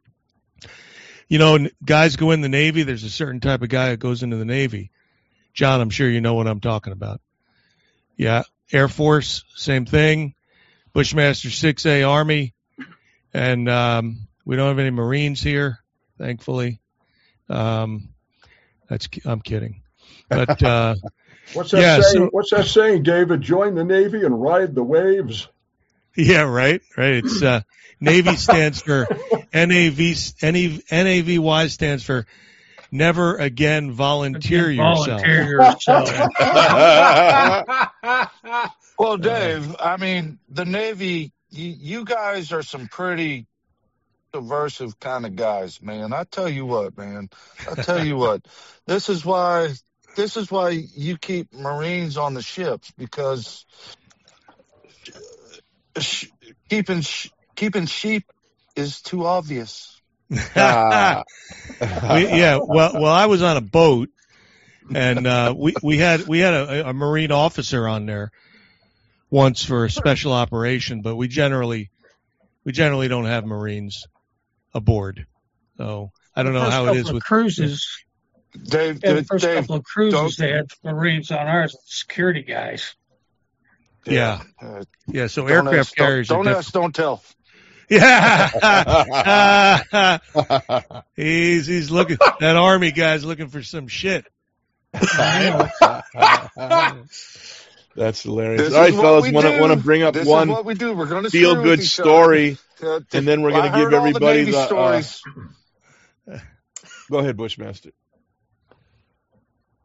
[SPEAKER 13] guys go in the Navy. There's a certain type of guy that goes into the Navy. John, I'm sure you know what I'm talking about. Yeah. Air Force, same thing. Bushmaster 6A Army. And we don't have any Marines here, thankfully. I'm kidding. But
[SPEAKER 10] what's that saying? What's that saying, David? Join the Navy and ride the waves.
[SPEAKER 13] Yeah, right. It's Navy stands for NAVY stands for never again volunteer yourself.
[SPEAKER 17] Well, Dave, the Navy, you guys are some pretty subversive kind of guys, man. I tell you what, man. This is why you keep Marines on the ships, because keeping sheep is too obvious.
[SPEAKER 13] Well, I was on a boat, and we had a Marine officer on there once for a special operation, but we generally don't have Marines aboard. So I don't know how it is with
[SPEAKER 12] cruises.
[SPEAKER 17] Dave,
[SPEAKER 12] the first couple of cruises, they had Marines on ours, security guys.
[SPEAKER 13] Yeah. So aircraft carriers.
[SPEAKER 17] Don't ask, don't tell.
[SPEAKER 13] Yeah. He's looking. That Army guy's looking for some shit.
[SPEAKER 14] That's hilarious. All right, fellas, want to bring up one feel good story, and then we're going to give everybody the. Go ahead, Bushmaster.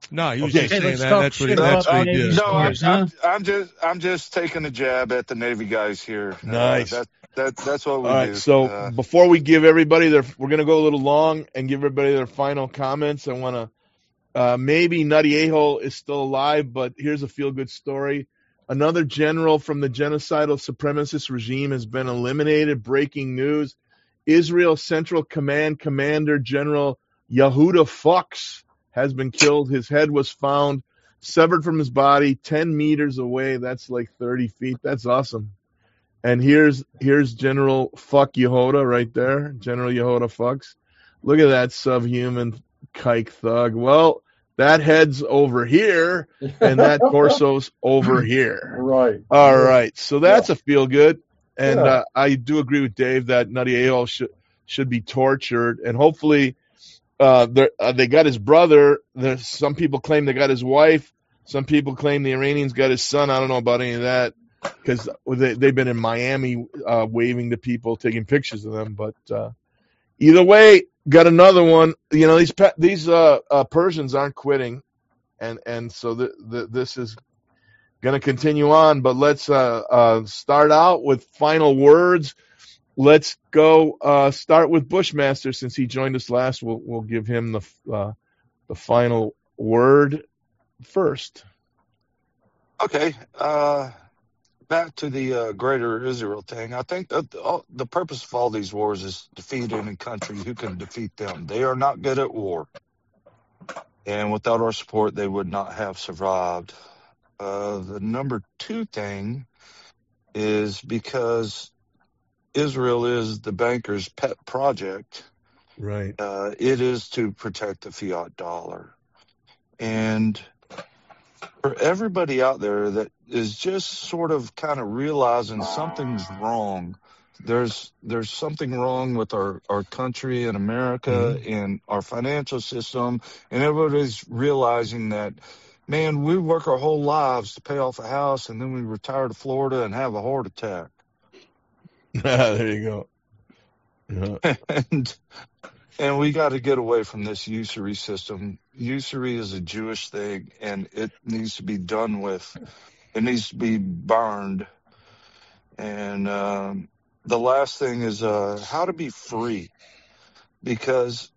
[SPEAKER 13] No, he was
[SPEAKER 14] Okay.
[SPEAKER 13] just
[SPEAKER 14] Hey,
[SPEAKER 13] saying
[SPEAKER 14] let's
[SPEAKER 13] that.
[SPEAKER 14] talk
[SPEAKER 13] That's what
[SPEAKER 14] shit
[SPEAKER 13] that's
[SPEAKER 14] about
[SPEAKER 13] what he
[SPEAKER 14] Navy
[SPEAKER 13] did.
[SPEAKER 14] stars,
[SPEAKER 17] I'm just taking a jab at the Navy guys here.
[SPEAKER 14] Nice.
[SPEAKER 17] That's what we
[SPEAKER 14] All right.
[SPEAKER 17] do.
[SPEAKER 14] So before we give everybody we're going to go a little long and give everybody their final comments. I want to, maybe Nutty A-Hole is still alive, but here's a feel-good story. Another general from the genocidal supremacist regime has been eliminated. Breaking news. Israel Central Command Commander General Yehuda Fuchs has been killed. His head was found severed from his body 10 meters away. That's like 30 feet. That's awesome. And here's General Fuck Yehuda right there. General Yehuda Fuchs. Look at that subhuman kike thug. Well, that head's over here, and that torso's over here.
[SPEAKER 10] Right.
[SPEAKER 14] All right. So that's a feel good. And I do agree with Dave that Nutty A-Hole should be tortured. And hopefully they got his brother. Some people claim they got his wife. Some people claim the Iranians got his son. I don't know about any of that because they've been in Miami waving to people, taking pictures of them. But either way, got another one. You know, these Persians aren't quitting, and so this is going to continue on. But let's start out with final words. Let's go start with Bushmaster since he joined us last. We'll give him the final word first.
[SPEAKER 17] Okay. Back to the Greater Israel thing. I think that the purpose of all these wars is defeat any country who can defeat them. They are not good at war. And without our support, they would not have survived. The number 2 thing is because Israel is the banker's pet project.
[SPEAKER 14] Right.
[SPEAKER 17] It is to protect the fiat dollar. And for everybody out there that is just sort of kind of realizing something's wrong, there's something wrong with our country and America and our financial system, and everybody's realizing that, man, we work our whole lives to pay off a house, and then we retire to Florida and have a heart attack.
[SPEAKER 14] There you go. Yeah.
[SPEAKER 17] And we got to get away from this usury system. Usury is a Jewish thing, and it needs to be done with. It needs to be burned. And the last thing is how to be free. Because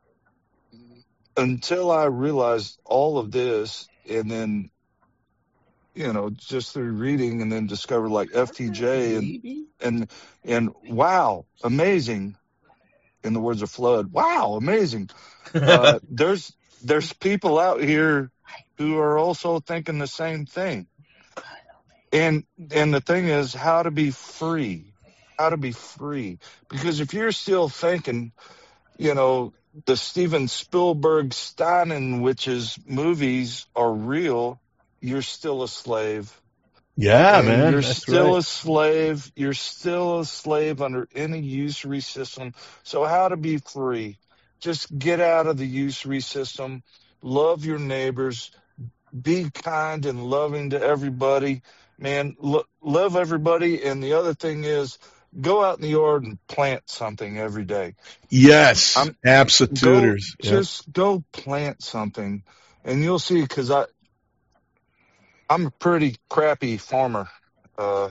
[SPEAKER 17] until I realized all of this, and then, you know, just through reading and then discovered like FTJ and wow, amazing. In the words of Flood, wow, amazing. There's people out here who are also thinking the same thing. And the thing is how to be free. How to be free. Because if you're still thinking, you know, the Steven Spielberg Steinwitch's movies are real, you're still a slave.
[SPEAKER 14] Yeah,
[SPEAKER 17] and
[SPEAKER 14] man.
[SPEAKER 17] You're
[SPEAKER 14] that's
[SPEAKER 17] still
[SPEAKER 14] right.
[SPEAKER 17] a slave. You're still a slave under any usury system. So how to be free? Just get out of the usury system. Love your neighbors. Be kind and loving to everybody. Man, love everybody. And the other thing is, go out in the yard and plant something every day.
[SPEAKER 14] Yes, absoluters.
[SPEAKER 17] Just go plant something, and you'll see. Because I'm a pretty crappy farmer. All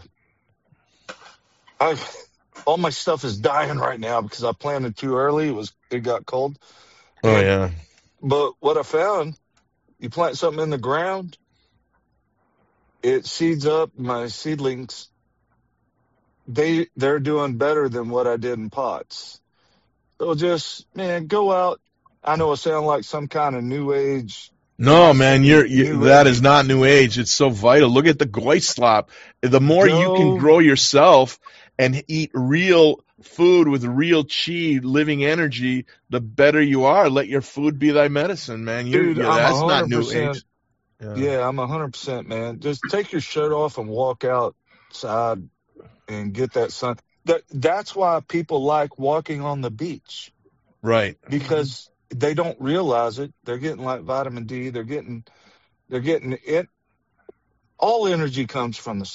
[SPEAKER 17] my stuff is dying right now because I planted too early. It got cold.
[SPEAKER 14] Oh yeah.
[SPEAKER 17] But what I found, you plant something in the ground, it seeds up. My seedlings, they're doing better than what I did in pots. So just, man, go out. I know it sounds like some kind of new age.
[SPEAKER 14] No, man, that is not new age. It's so vital. Look at the Goyslop. The more you can grow yourself and eat real food with real chi, living energy, the better you are. Let your food be thy medicine, man.
[SPEAKER 17] Dude,
[SPEAKER 14] that's
[SPEAKER 17] I'm
[SPEAKER 14] not new
[SPEAKER 17] 100%.
[SPEAKER 14] age.
[SPEAKER 17] Yeah, I'm 100%, man. Just take your shirt off and walk outside and get that sun. That's why people like walking on the beach.
[SPEAKER 14] Right.
[SPEAKER 17] Because they don't realize it. They're getting like vitamin D. They're getting it. All energy comes from the sun.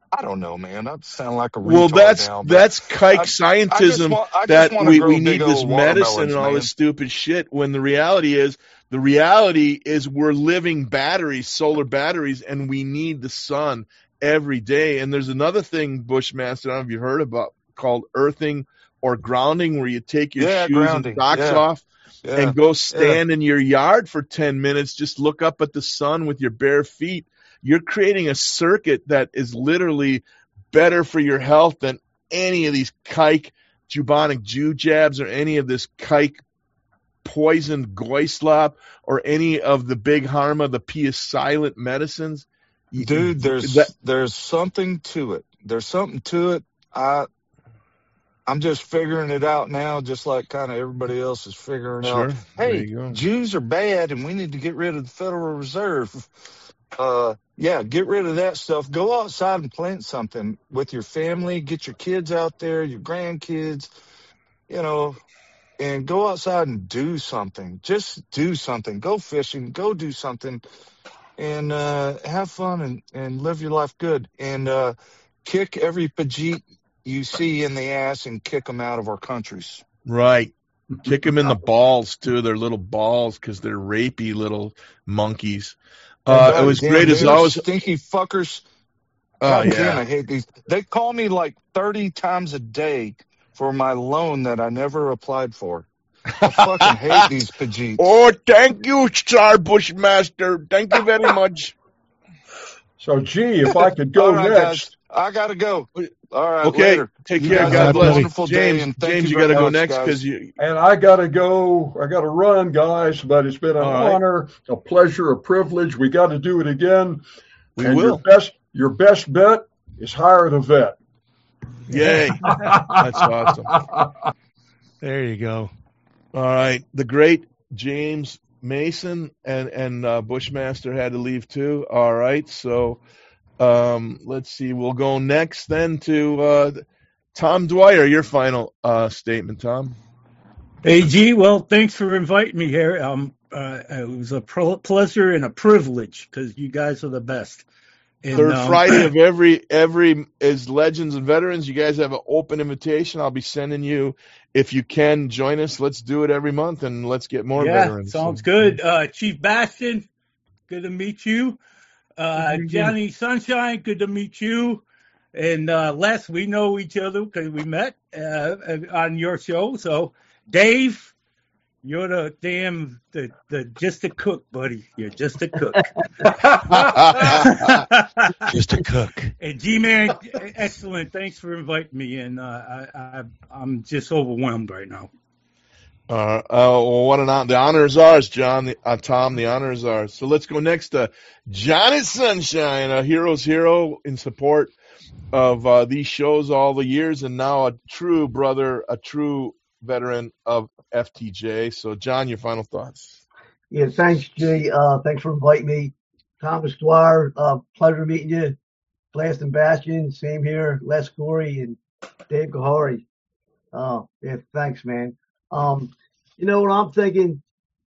[SPEAKER 17] I don't know, man. I sound like a retard
[SPEAKER 14] Well,
[SPEAKER 17] now.
[SPEAKER 14] that's kike scientism that we need this
[SPEAKER 17] old
[SPEAKER 14] medicine and all
[SPEAKER 17] watermelons,
[SPEAKER 14] this stupid shit. When the reality is we're living batteries, solar batteries, and we need the sun every day. And there's another thing, Bushmaster, I don't know if you heard about, called earthing or grounding, where you take your shoes
[SPEAKER 17] grounding.
[SPEAKER 14] and socks off and go stand in your yard for 10 minutes. Just look up at the sun with your bare feet. You're creating a circuit that is literally better for your health than any of these kike bubonic Jew jabs or any of this kike poisoned goislop or any of the big harma, the P is silent medicines.
[SPEAKER 17] Dude, there's something to it. There's something to it. I'm just figuring it out now, just like kind of everybody else is figuring out. Hey, Jews are bad, and we need to get rid of the Federal Reserve. Get rid of that stuff. Go outside and plant something with your family. Get your kids out there, your grandkids, and go outside and do something. Just do something. Go fishing. Go do something, and have fun and live your life good. And kick every Pajit you see in the ass and kick them out of our countries.
[SPEAKER 14] Right. Kick them in the balls, too. They're little balls because they're rapey little monkeys. It was great as always.
[SPEAKER 17] Stinky fuckers.
[SPEAKER 14] Oh,
[SPEAKER 17] God damn, I hate these. They call me like 30 times a day for my loan that I never applied for. I fucking hate these Pajits.
[SPEAKER 14] Oh, thank you, Star Bushmaster. Thank you very much.
[SPEAKER 10] So, gee, if I could go next.
[SPEAKER 17] Guys, I got to go. All right,
[SPEAKER 14] okay,
[SPEAKER 17] later.
[SPEAKER 14] Take care. God bless.
[SPEAKER 17] Wonderful day, and
[SPEAKER 14] James, you got to go next because you.
[SPEAKER 10] And I got to go. I got to run, guys. But it's been an honor, a pleasure, a privilege. We got to do it again.
[SPEAKER 14] We will.
[SPEAKER 10] Your best bet is hire the vet.
[SPEAKER 14] Yay! That's awesome. There you go. All right, the great James Mason and Bushmaster had to leave too. All right, so. Let's see. We'll go next then to Tom Dwyer. Your final statement, Tom.
[SPEAKER 15] Hey, G. Well, thanks for inviting me here. It was a pleasure and a privilege because you guys are the best. And,
[SPEAKER 14] Third Friday of every is Legends and Veterans. You guys have an open invitation. I'll be sending you if you can join us. Let's do it every month and let's get more veterans.
[SPEAKER 15] Sounds good. Chief Bastion, good to meet you. Johnny Sunshine, good to meet you. And Les, we know each other because we met on your show. So, Dave, you're the just a cook, buddy. You're just a cook.
[SPEAKER 14] Just a cook.
[SPEAKER 15] And G-Man, excellent. Thanks for inviting me. And I'm just overwhelmed right now.
[SPEAKER 14] What an honor. The honor is ours, John. Tom, the honor is ours. So let's go next to Johnny Sunshine, a hero's hero in support of these shows all the years, and now a true brother, a true veteran of FTJ. So, John, your final thoughts.
[SPEAKER 16] Yeah, thanks, G. Thanks for inviting me. Thomas Dwyer, pleasure meeting you. Blast and Bastion, same here. Les Gorey and Dave Gahari. Thanks, man. You know what I'm thinking?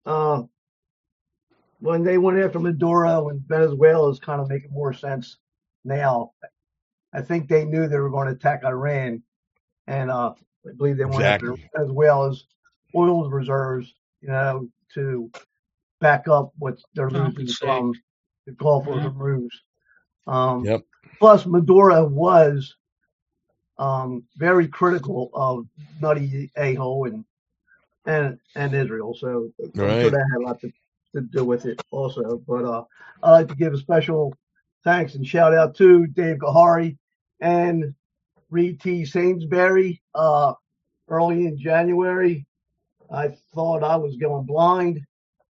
[SPEAKER 16] When they went after Maduro and Venezuela is kind of making more sense now. I think they knew they were going to attack Iran, and I believe they went after Venezuela's oil reserves, to back up what they're losing from the Gulf of Hormuz. Plus, Maduro was very critical of Nutty A-hole and Israel, so I'm sure that had a lot to do with it also. But I'd like to give a special thanks and shout out to Dave Gahari and Reed T. Sainsbury. Early in January, I thought I was going blind.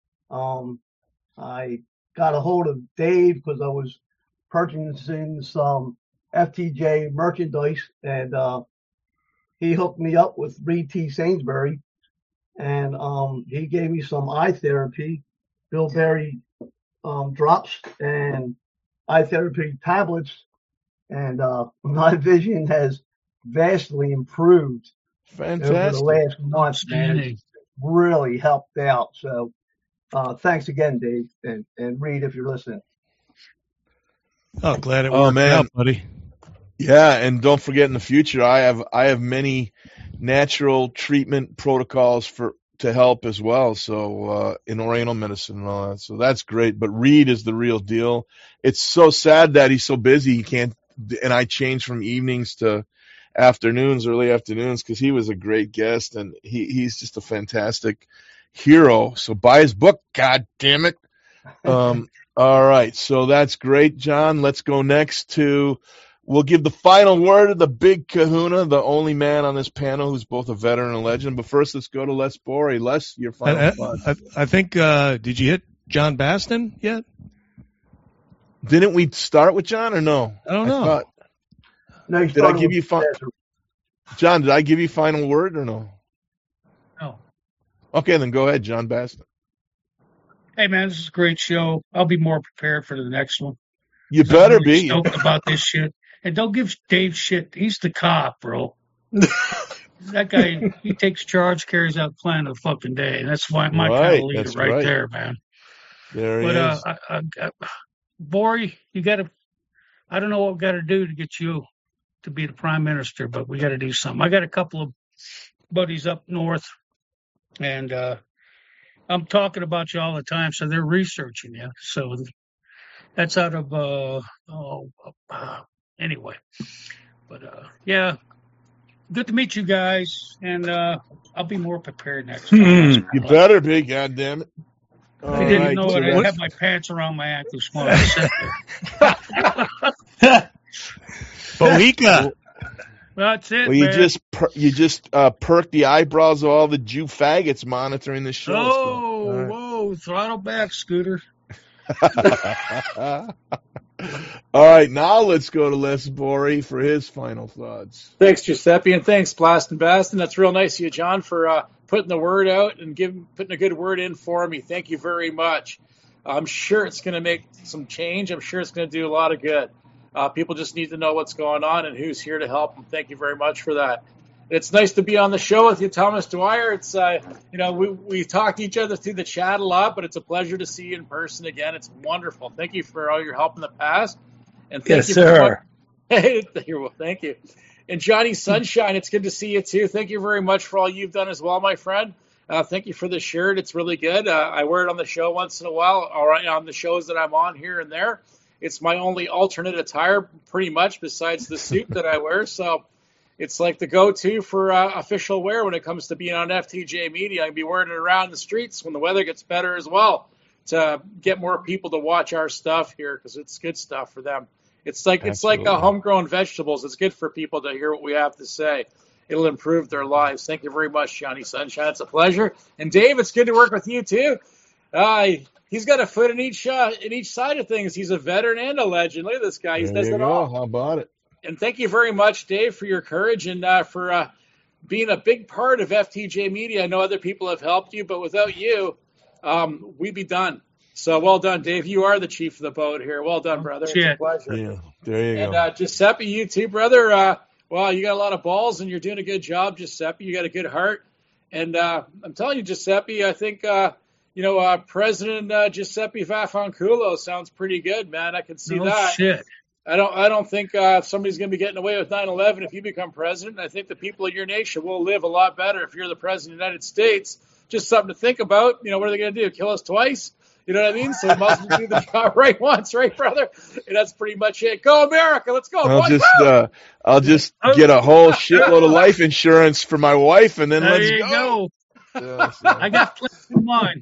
[SPEAKER 16] I got a hold of Dave because I was purchasing some FTJ merchandise, and he hooked me up with Reed T. Sainsbury, and he gave me some eye therapy, bilberry drops, and eye therapy tablets, and my vision has vastly improved.
[SPEAKER 14] Fantastic.
[SPEAKER 16] Over the last month, man. It's really helped out. So thanks again, Dave, and Reed, if you're listening.
[SPEAKER 13] Oh, glad it worked out, buddy.
[SPEAKER 14] Yeah, and don't forget in the future, I have many natural treatment protocols to help as well. So in Oriental medicine and all that. So that's great. But Reed is the real deal. It's so sad that he's so busy he can't. And I changed from evenings to afternoons, early afternoons, because he was a great guest and he's just a fantastic hero. So buy his book, God damn it. All right, so that's great, John. Let's go next to. We'll give the final word to the big kahuna, the only man on this panel who's both a veteran and a legend. But first, let's go to Les Borey. Les, your final thoughts.
[SPEAKER 13] I think, did you hit John Baston yet?
[SPEAKER 14] Didn't we start with John or no?
[SPEAKER 13] I don't know.
[SPEAKER 16] No,
[SPEAKER 14] did I give you John, did I give you final word or no?
[SPEAKER 12] No.
[SPEAKER 14] Okay, then go ahead, John Baston.
[SPEAKER 12] Hey, man, this is a great show. I'll be more prepared for the next one.
[SPEAKER 14] You better
[SPEAKER 12] I'm really
[SPEAKER 14] be.
[SPEAKER 12] stoked about this shit. And don't give Dave shit. He's the cop, bro. That guy, he takes charge, carries out the plan of the fucking day. And that's my kind of leader right there, man.
[SPEAKER 14] There he is.
[SPEAKER 12] Borey, you got to, I don't know what we got to do to get you to be the prime minister, but we got to do something. I got a couple of buddies up north, and I'm talking about you all the time, so they're researching you. So that's out of, anyway. But, yeah, good to meet you guys, and I'll be more prepared next time.
[SPEAKER 14] You better be, goddammit.
[SPEAKER 12] I didn't know I had my pants around my ankles while I sat there.
[SPEAKER 13] Bohica.
[SPEAKER 12] That's it,
[SPEAKER 14] Well, you
[SPEAKER 12] man.
[SPEAKER 14] just perked the eyebrows of all the Jew faggots monitoring the show.
[SPEAKER 12] Whoa, throttle back, Scooter.
[SPEAKER 14] All right, now let's go to Les Borey for his final thoughts.
[SPEAKER 11] Thanks, Giuseppe, and thanks, Blast and Baston. That's real nice of you, John, for putting the word out and putting a good word in for me. Thank you very much. I'm sure it's going to make some change. I'm sure it's going to do a lot of good. People just need to know what's going on and who's here to help them. Thank you very much for that. It's nice to be on the show with you, Thomas Dwyer. It's, we talk to each other through the chat a lot, but it's a pleasure to see you in person again. It's wonderful. Thank you for all your help in the past. And thank you
[SPEAKER 15] sir.
[SPEAKER 11] Well, thank you. And Johnny Sunshine, it's good to see you too. Thank you very much for all you've done as well, my friend. Thank you for the shirt. It's really good. I wear it on the show once in a while, all right, on the shows that I'm on here and there. It's my only alternate attire, pretty much, besides the suit that I wear. So it's like the go-to for official wear when it comes to being on FTJ Media. I can be wearing it around the streets when the weather gets better as well to get more people to watch our stuff here because it's good stuff for them. It's like homegrown vegetables. It's good for people to hear what we have to say. It'll improve their lives. Thank you very much, Johnny Sunshine. It's a pleasure. And Dave, it's good to work with you too. He's got a foot in each side of things. He's a veteran and a legend. Look at this guy. He does it all.
[SPEAKER 14] How about it?
[SPEAKER 11] And thank you very much, Dave, for your courage and for being a big part of FTJ Media. I know other people have helped you, but without you, we'd be done. So well done, Dave. You are the chief of the boat here. Well done, brother. It's a pleasure.
[SPEAKER 14] Yeah, there you go.
[SPEAKER 11] And Giuseppe, you too, brother. Wow, you got a lot of balls, and you're doing a good job, Giuseppe. You got a good heart. And I'm telling you, Giuseppe, I think, President Giuseppe Vaffanculo sounds pretty good, man. I can see that.
[SPEAKER 12] Shit.
[SPEAKER 11] I don't think somebody's going to be getting away with 9/11 if you become president. I think the people of your nation will live a lot better if you're the president of the United States. Just something to think about. What are they going to do? Kill us twice? You know what I mean? So we must do the job right once, right, brother? And that's pretty much it. Go America! Let's go.
[SPEAKER 14] I'll just get a whole shitload of life insurance for my wife, and then let's
[SPEAKER 12] go. I got plenty in mind.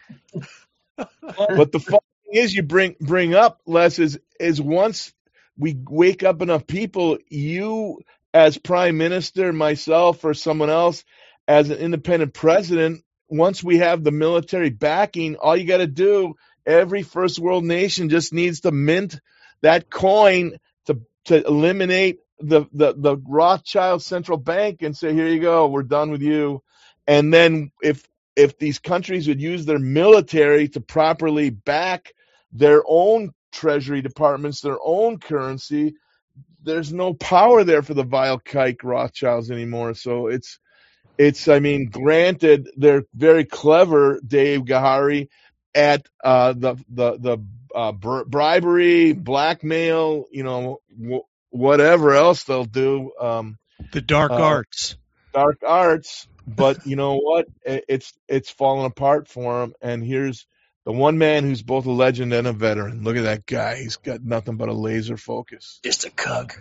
[SPEAKER 14] But the fun thing is, you bring up, Les, is once we wake up enough people, you as prime minister, myself, or someone else as an independent president. Once we have the military backing, all you got to do, every first world nation just needs to mint that coin to eliminate the Rothschild central bank and say, here you go, we're done with you. And then if these countries would use their military to properly back their own treasury departments, their own currency, there's no power there for the vile kike Rothschilds anymore. So granted, they're very clever, Dave Gahary, at the bribery, blackmail, whatever else they'll do.
[SPEAKER 13] The dark arts.
[SPEAKER 14] Dark arts. But you know what? It's falling apart for him. And here's the one man who's both a legend and a veteran. Look at that guy. He's got nothing but a laser focus.
[SPEAKER 12] Just a cug.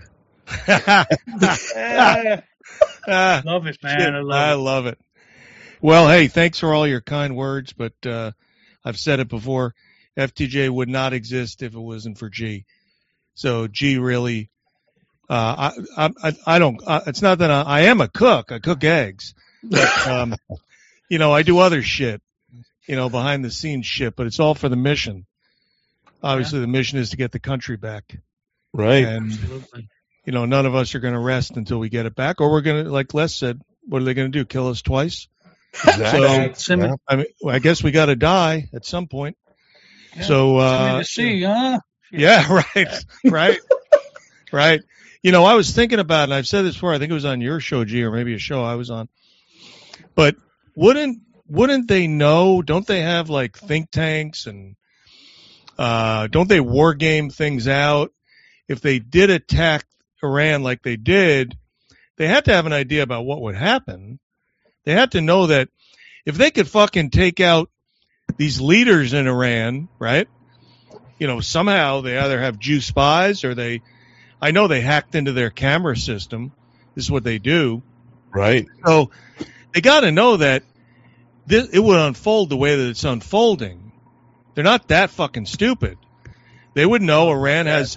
[SPEAKER 12] Love it, man. I love it.
[SPEAKER 13] Well, hey, thanks for all your kind words, but I've said it before. FTJ would not exist if it wasn't for G. So G really, I don't. It's not that I am a cook. I cook eggs, but you know, I do other shit, you know, behind the scenes shit. But it's all for the mission. Obviously, the mission is to get the country back.
[SPEAKER 14] Right.
[SPEAKER 13] And you know, none of us are going to rest until we get it back, or we're going to, like Les said, what are they going to do? Kill us twice?
[SPEAKER 14] Exactly.
[SPEAKER 13] So, I mean, I guess we got to die at some point.
[SPEAKER 12] Yeah,
[SPEAKER 13] so,
[SPEAKER 12] to see, huh?
[SPEAKER 13] Yeah, right. Right. You know, I was thinking about it, and I've said this before, I think it was on your show, G, or maybe a show I was on. But wouldn't they know, don't they have like think tanks and don't they war game things out? If they did attack Iran like they did, they had to have an idea about what would happen. They had to know that if they could fucking take out these leaders in Iran, right? You know, somehow they either have Jew spies or I know they hacked into their camera system. This is what they do.
[SPEAKER 14] Right.
[SPEAKER 13] So they got to know that it would unfold the way that it's unfolding. They're not that fucking stupid. They would know Iran has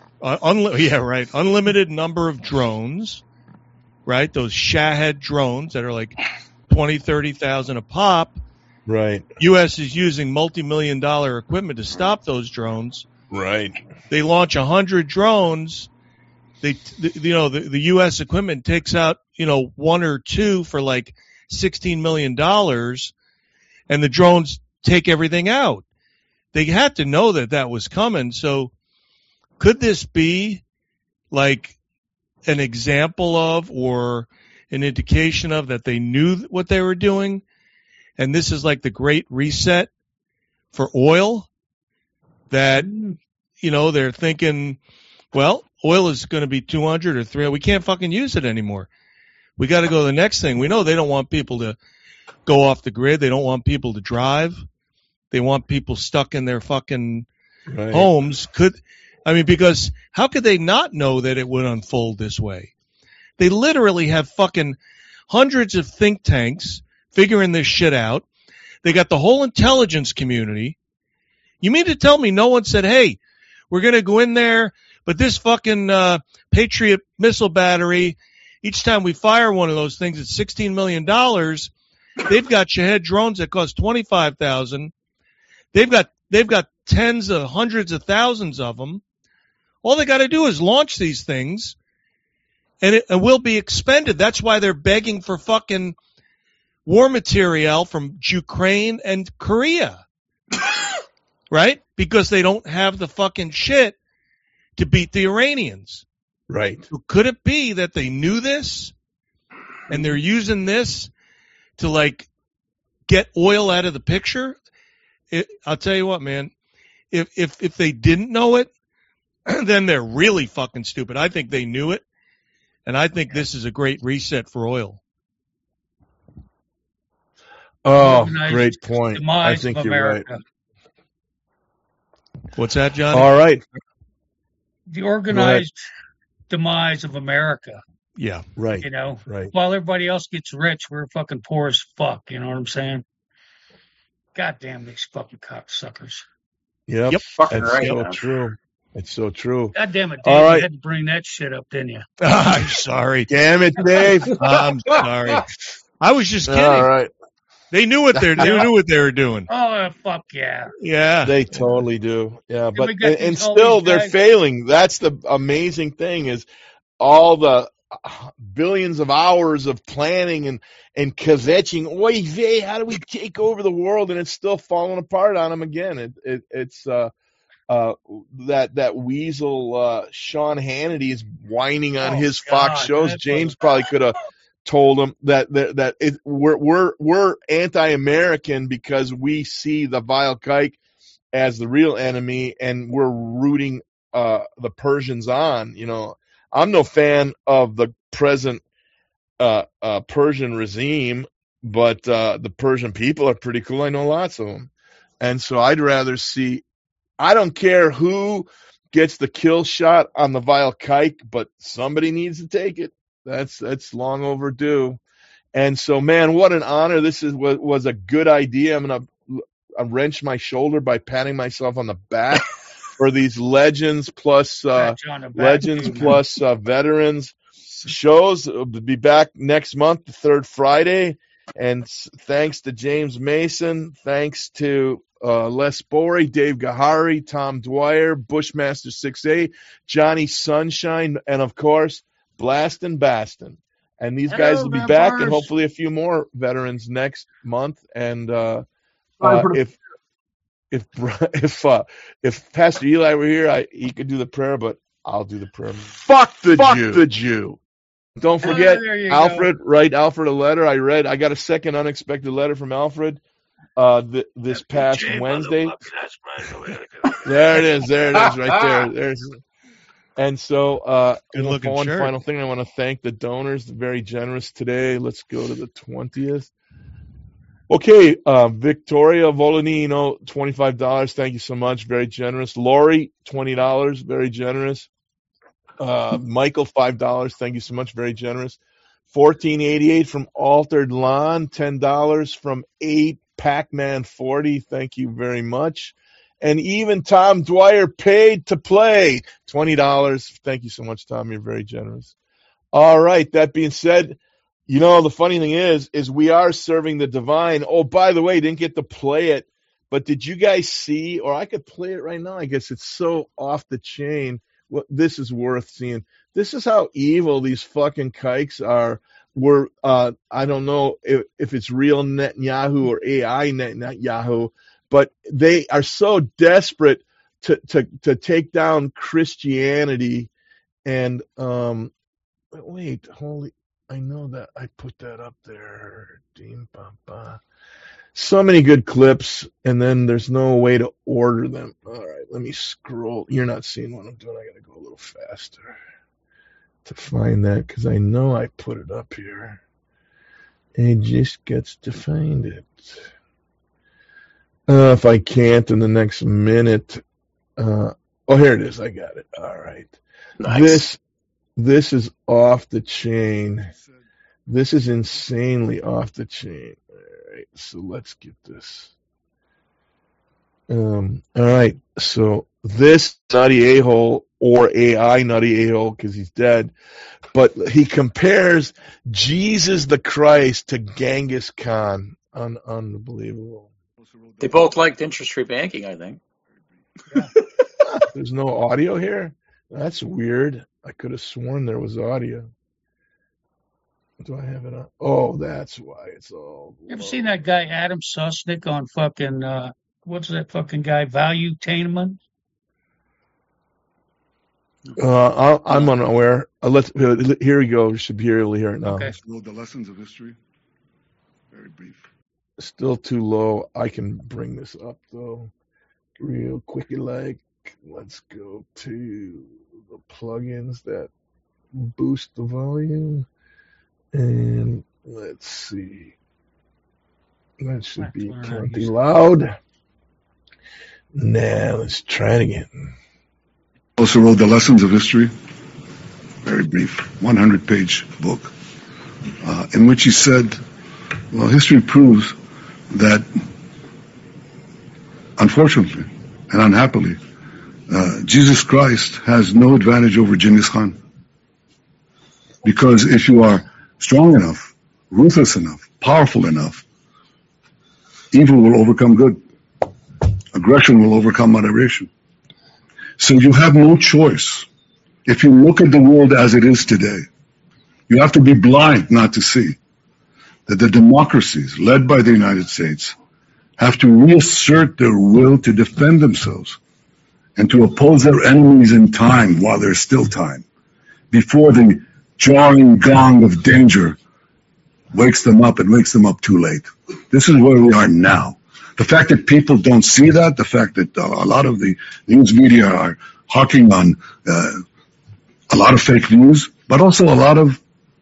[SPEAKER 13] unlimited number of drones, right? Those Shahed drones that are like 20, 30,000 a pop.
[SPEAKER 14] Right.
[SPEAKER 13] U.S. is using multi-million-dollar equipment to stop those drones.
[SPEAKER 14] Right.
[SPEAKER 13] They launch 100 drones. The U.S. equipment takes out, you know, one or two for like $16 million, and the drones take everything out. They had to know that was coming. So could this be like an example of or an indication of that they knew what they were doing? And this is like the great reset for oil that, you know, they're thinking, well, oil is going to be 200 or 300. We can't fucking use it anymore. We got to go to the next thing. We know they don't want people to go off the grid. They don't want people to drive. They want people stuck in their fucking homes. Because how could they not know that it would unfold this way? They literally have fucking hundreds of think tanks figuring this shit out. They got the whole intelligence community. You mean to tell me no one said, hey, we're going to go in there, but this fucking Patriot missile battery, each time we fire one of those things, it's $16 million. They've got Shahed drones that cost $25,000. They've got tens of hundreds of thousands of them. All they got to do is launch these things, and it will be expended. That's why they're begging for fucking war material from Ukraine and Korea, right? Because they don't have the fucking shit to beat the Iranians.
[SPEAKER 14] Right.
[SPEAKER 13] So could it be that they knew this and they're using this to like get oil out of the picture? I'll tell you what, man, if they didn't know it, then they're really fucking stupid. I think they knew it, and I think this is a great reset for oil.
[SPEAKER 14] Oh, great point. I think you're right.
[SPEAKER 13] What's that, Johnny?
[SPEAKER 14] All right.
[SPEAKER 12] The organized demise of America.
[SPEAKER 13] Yeah,
[SPEAKER 14] right.
[SPEAKER 12] You know,
[SPEAKER 14] right.
[SPEAKER 12] While everybody else gets rich, we're fucking poor as fuck. You know what I'm saying? God damn these fucking cocksuckers.
[SPEAKER 14] Yep. That's
[SPEAKER 12] right,
[SPEAKER 14] so true. It's so true.
[SPEAKER 12] God damn it, Dave.
[SPEAKER 14] All right.
[SPEAKER 12] You had to bring that shit up, didn't you?
[SPEAKER 13] I'm sorry.
[SPEAKER 14] Damn it, Dave.
[SPEAKER 13] I'm sorry. I was just kidding.
[SPEAKER 14] All right.
[SPEAKER 13] They knew what they knew what they were doing.
[SPEAKER 12] Oh, fuck yeah.
[SPEAKER 13] Yeah.
[SPEAKER 14] They totally do. Yeah, but
[SPEAKER 12] we got
[SPEAKER 14] and
[SPEAKER 12] these- all
[SPEAKER 14] still
[SPEAKER 12] these
[SPEAKER 14] they're
[SPEAKER 12] guys-
[SPEAKER 14] failing. That's the amazing thing is all the billions of hours of planning and kvetching. Oy vey, how do we take over the world? And it's still falling apart on them again. It's that weasel Sean Hannity is whining on his Fox shows. James probably could have told him that we're anti-American because we see the Vile Kike as the real enemy, and we're rooting the Persians on. You know, I'm no fan of the present Persian regime, but the Persian people are pretty cool. I know lots of them. And so I'd rather see, I don't care who gets the kill shot on the vile kike, but somebody needs to take it. That's long overdue. And so, man, what an honor. This was a good idea. I'm going to wrench my shoulder by patting myself on the back for these Legends plus Veterans shows. We'll be back next month, the third Friday. And thanks to James Mason, thanks to Les Borey, Dave Gahari, Tom Dwyer, Bushmaster 6A, Johnny Sunshine, and of course, Blastin' Bastin'. And these guys will be back, and hopefully a few more veterans next month. And if Pastor Eli were here, he could do the prayer, but I'll do the prayer. Fuck the Jew. Don't forget, Alfred, write Alfred a letter. I got a second unexpected letter from Alfred this past Wednesday. There it is right there. And so, final thing, I want to thank the donors, very generous today. Let's go to the 20th. Okay, Victoria Volanino, $25. Thank you so much. Very generous. Lori, $20. Very generous. Michael, $5. Thank you so much. Very generous. 1488 from Altered Lawn, $10 from 8 Pac-Man 40. Thank you very much. And even Tom Dwyer paid to play, $20. Thank you so much, Tom. You're very generous. All right. That being said, the funny thing is we are serving the divine. Oh, by the way, didn't get to play it, but did you guys see, or I could play it right now. I guess it's so off the chain. Well, this is worth seeing. This is how evil these fucking kikes are. I don't know if it's real Netanyahu or AI Netanyahu, but they are so desperate to take down Christianity. And wait, I know that I put that up there. So many good clips, and then there's no way to order them. All right, let me scroll. You're not seeing what I'm doing. I got to go a little faster to find that, because I know I put it up here. It just gets to find it. If I can't in the next minute. Here it is. I got it. All right. Nice. This is off the chain. This is insanely off the chain. All right. So let's get this. All right. So this nutty a-hole, or AI nutty a-hole, because he's dead, but he compares Jesus the Christ to Genghis Khan. Unbelievable.
[SPEAKER 11] They both liked interest-free banking, I think.
[SPEAKER 14] Yeah. There's no audio here? That's weird. I could have sworn there was audio. Do I have it on? Oh, that's why it's all low.
[SPEAKER 12] You ever seen that guy Adam Susnick on fucking what's that fucking guy, Valuetainment?
[SPEAKER 14] I'm unaware. Here we go. We should be able to hear it now.
[SPEAKER 12] Okay.
[SPEAKER 18] The lessons of history. Very brief.
[SPEAKER 14] Still too low. I can bring this up though, real quick. Let's go to the plugins that boost the volume, and let's see. That should be plenty loud. Now let's try it again.
[SPEAKER 18] Also wrote The Lessons of History, very brief, 100-page book, in which he said, well, history proves that, unfortunately and unhappily, Jesus Christ has no advantage over Genghis Khan. Because if you are strong enough, ruthless enough, powerful enough, evil will overcome good. Aggression will overcome moderation. So you have no choice. If you look at the world as it is today, you have to be blind not to see that the democracies led by the United States have to reassert their will to defend themselves and to oppose their enemies in time while there's still time, before the jarring gong of danger wakes them up and wakes them up too late. This is where we are now. The fact that people don't see that, the fact that a lot of the news media are hawking on a lot of fake news, but also a lot of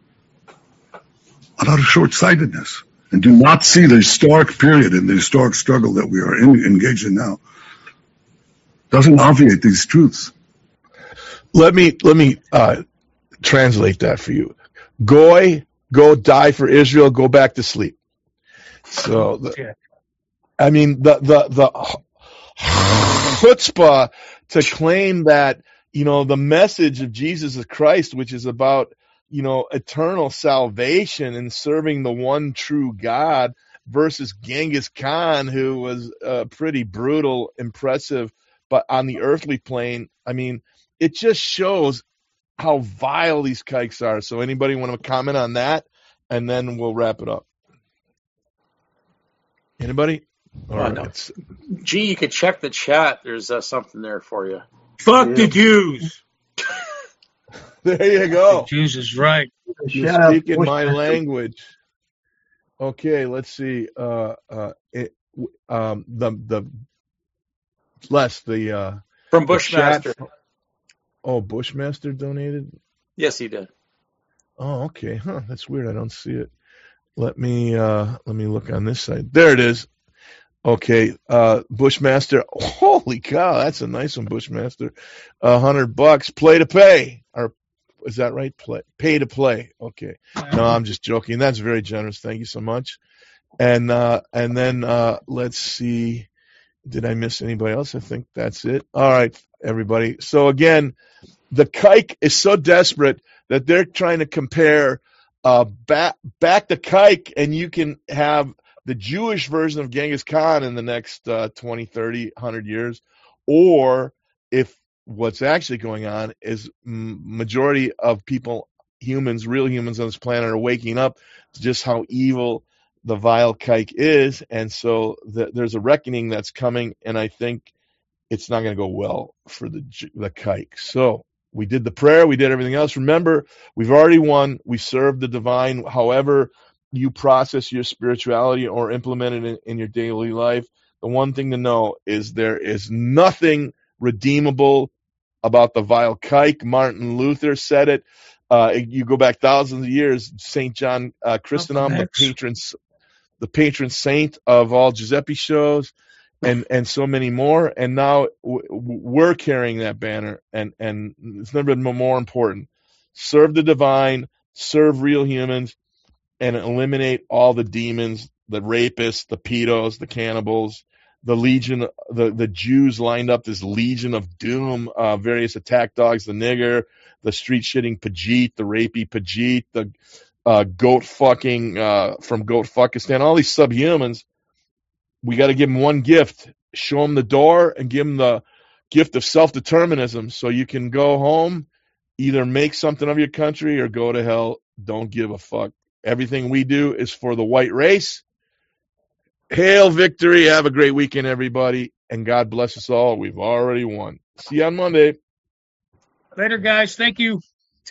[SPEAKER 18] short-sightedness, and do not see the historic period and the historic struggle that we are engaged in now. Doesn't obviate these truths.
[SPEAKER 14] Let me translate that for you. Goy, go die for Israel. Go back to sleep. So, the chutzpah to claim that, the message of Jesus Christ, which is about, eternal salvation and serving the one true God, versus Genghis Khan, who was pretty brutal, impressive, but on the earthly plane, it just shows how vile these kikes are. So anybody want to comment on that? And then we'll wrap it up. Anybody? All right.
[SPEAKER 11] No. Gee, you could check the chat. There's something there for you.
[SPEAKER 15] Fuck the Jews.
[SPEAKER 14] There you go.
[SPEAKER 12] The Jews is right.
[SPEAKER 14] You're speaking my language. Okay, let's see.
[SPEAKER 11] From Bushmaster.
[SPEAKER 14] Bushmaster donated?
[SPEAKER 11] Yes, he did.
[SPEAKER 14] Oh, okay. That's weird. I don't see it. Let me look on this side. There it is. Okay, Bushmaster. Holy cow, that's a nice one, Bushmaster. $100. Play to pay. Or is that right? Pay to play. Okay. No, I'm just joking. That's very generous. Thank you so much. And then let's see. Did I miss anybody else? I think that's it. All right, everybody. So again, the kike is so desperate that they're trying to compare back the kike, and you can have the Jewish version of Genghis Khan in the next 20, 30, 100 years. Or if what's actually going on is majority of people, humans, real humans on this planet, are waking up to just how evil the vile kike is, and so there's a reckoning that's coming, and I think it's not going to go well for the kike. So we did the prayer, we did everything else. Remember, we've already won. We serve the divine. However you process your spirituality or implement it in your daily life, the one thing to know is there is nothing redeemable about the vile kike. Martin Luther said it. You go back thousands of years, St. John Chrysostom, the patron saint of all Giuseppe shows, and so many more. And now we're carrying that banner, and it's never been more important. Serve the divine, serve real humans, and eliminate all the demons, the rapists, the pedos, the cannibals, the legion, the Jews lined up this legion of doom, various attack dogs, the nigger, the street shitting Pajit, the rapey Pajit, the goat fucking from Goat Fuckistan, all these subhumans. We got to give them one gift: show them the door and give them the gift of self-determinism, so you can go home, either make something of your country or go to hell. Don't give a fuck. Everything we do is for the white race. Hail victory! Have a great weekend, everybody, and God bless us all. We've already won. See you on Monday.
[SPEAKER 12] Later, guys. Thank you.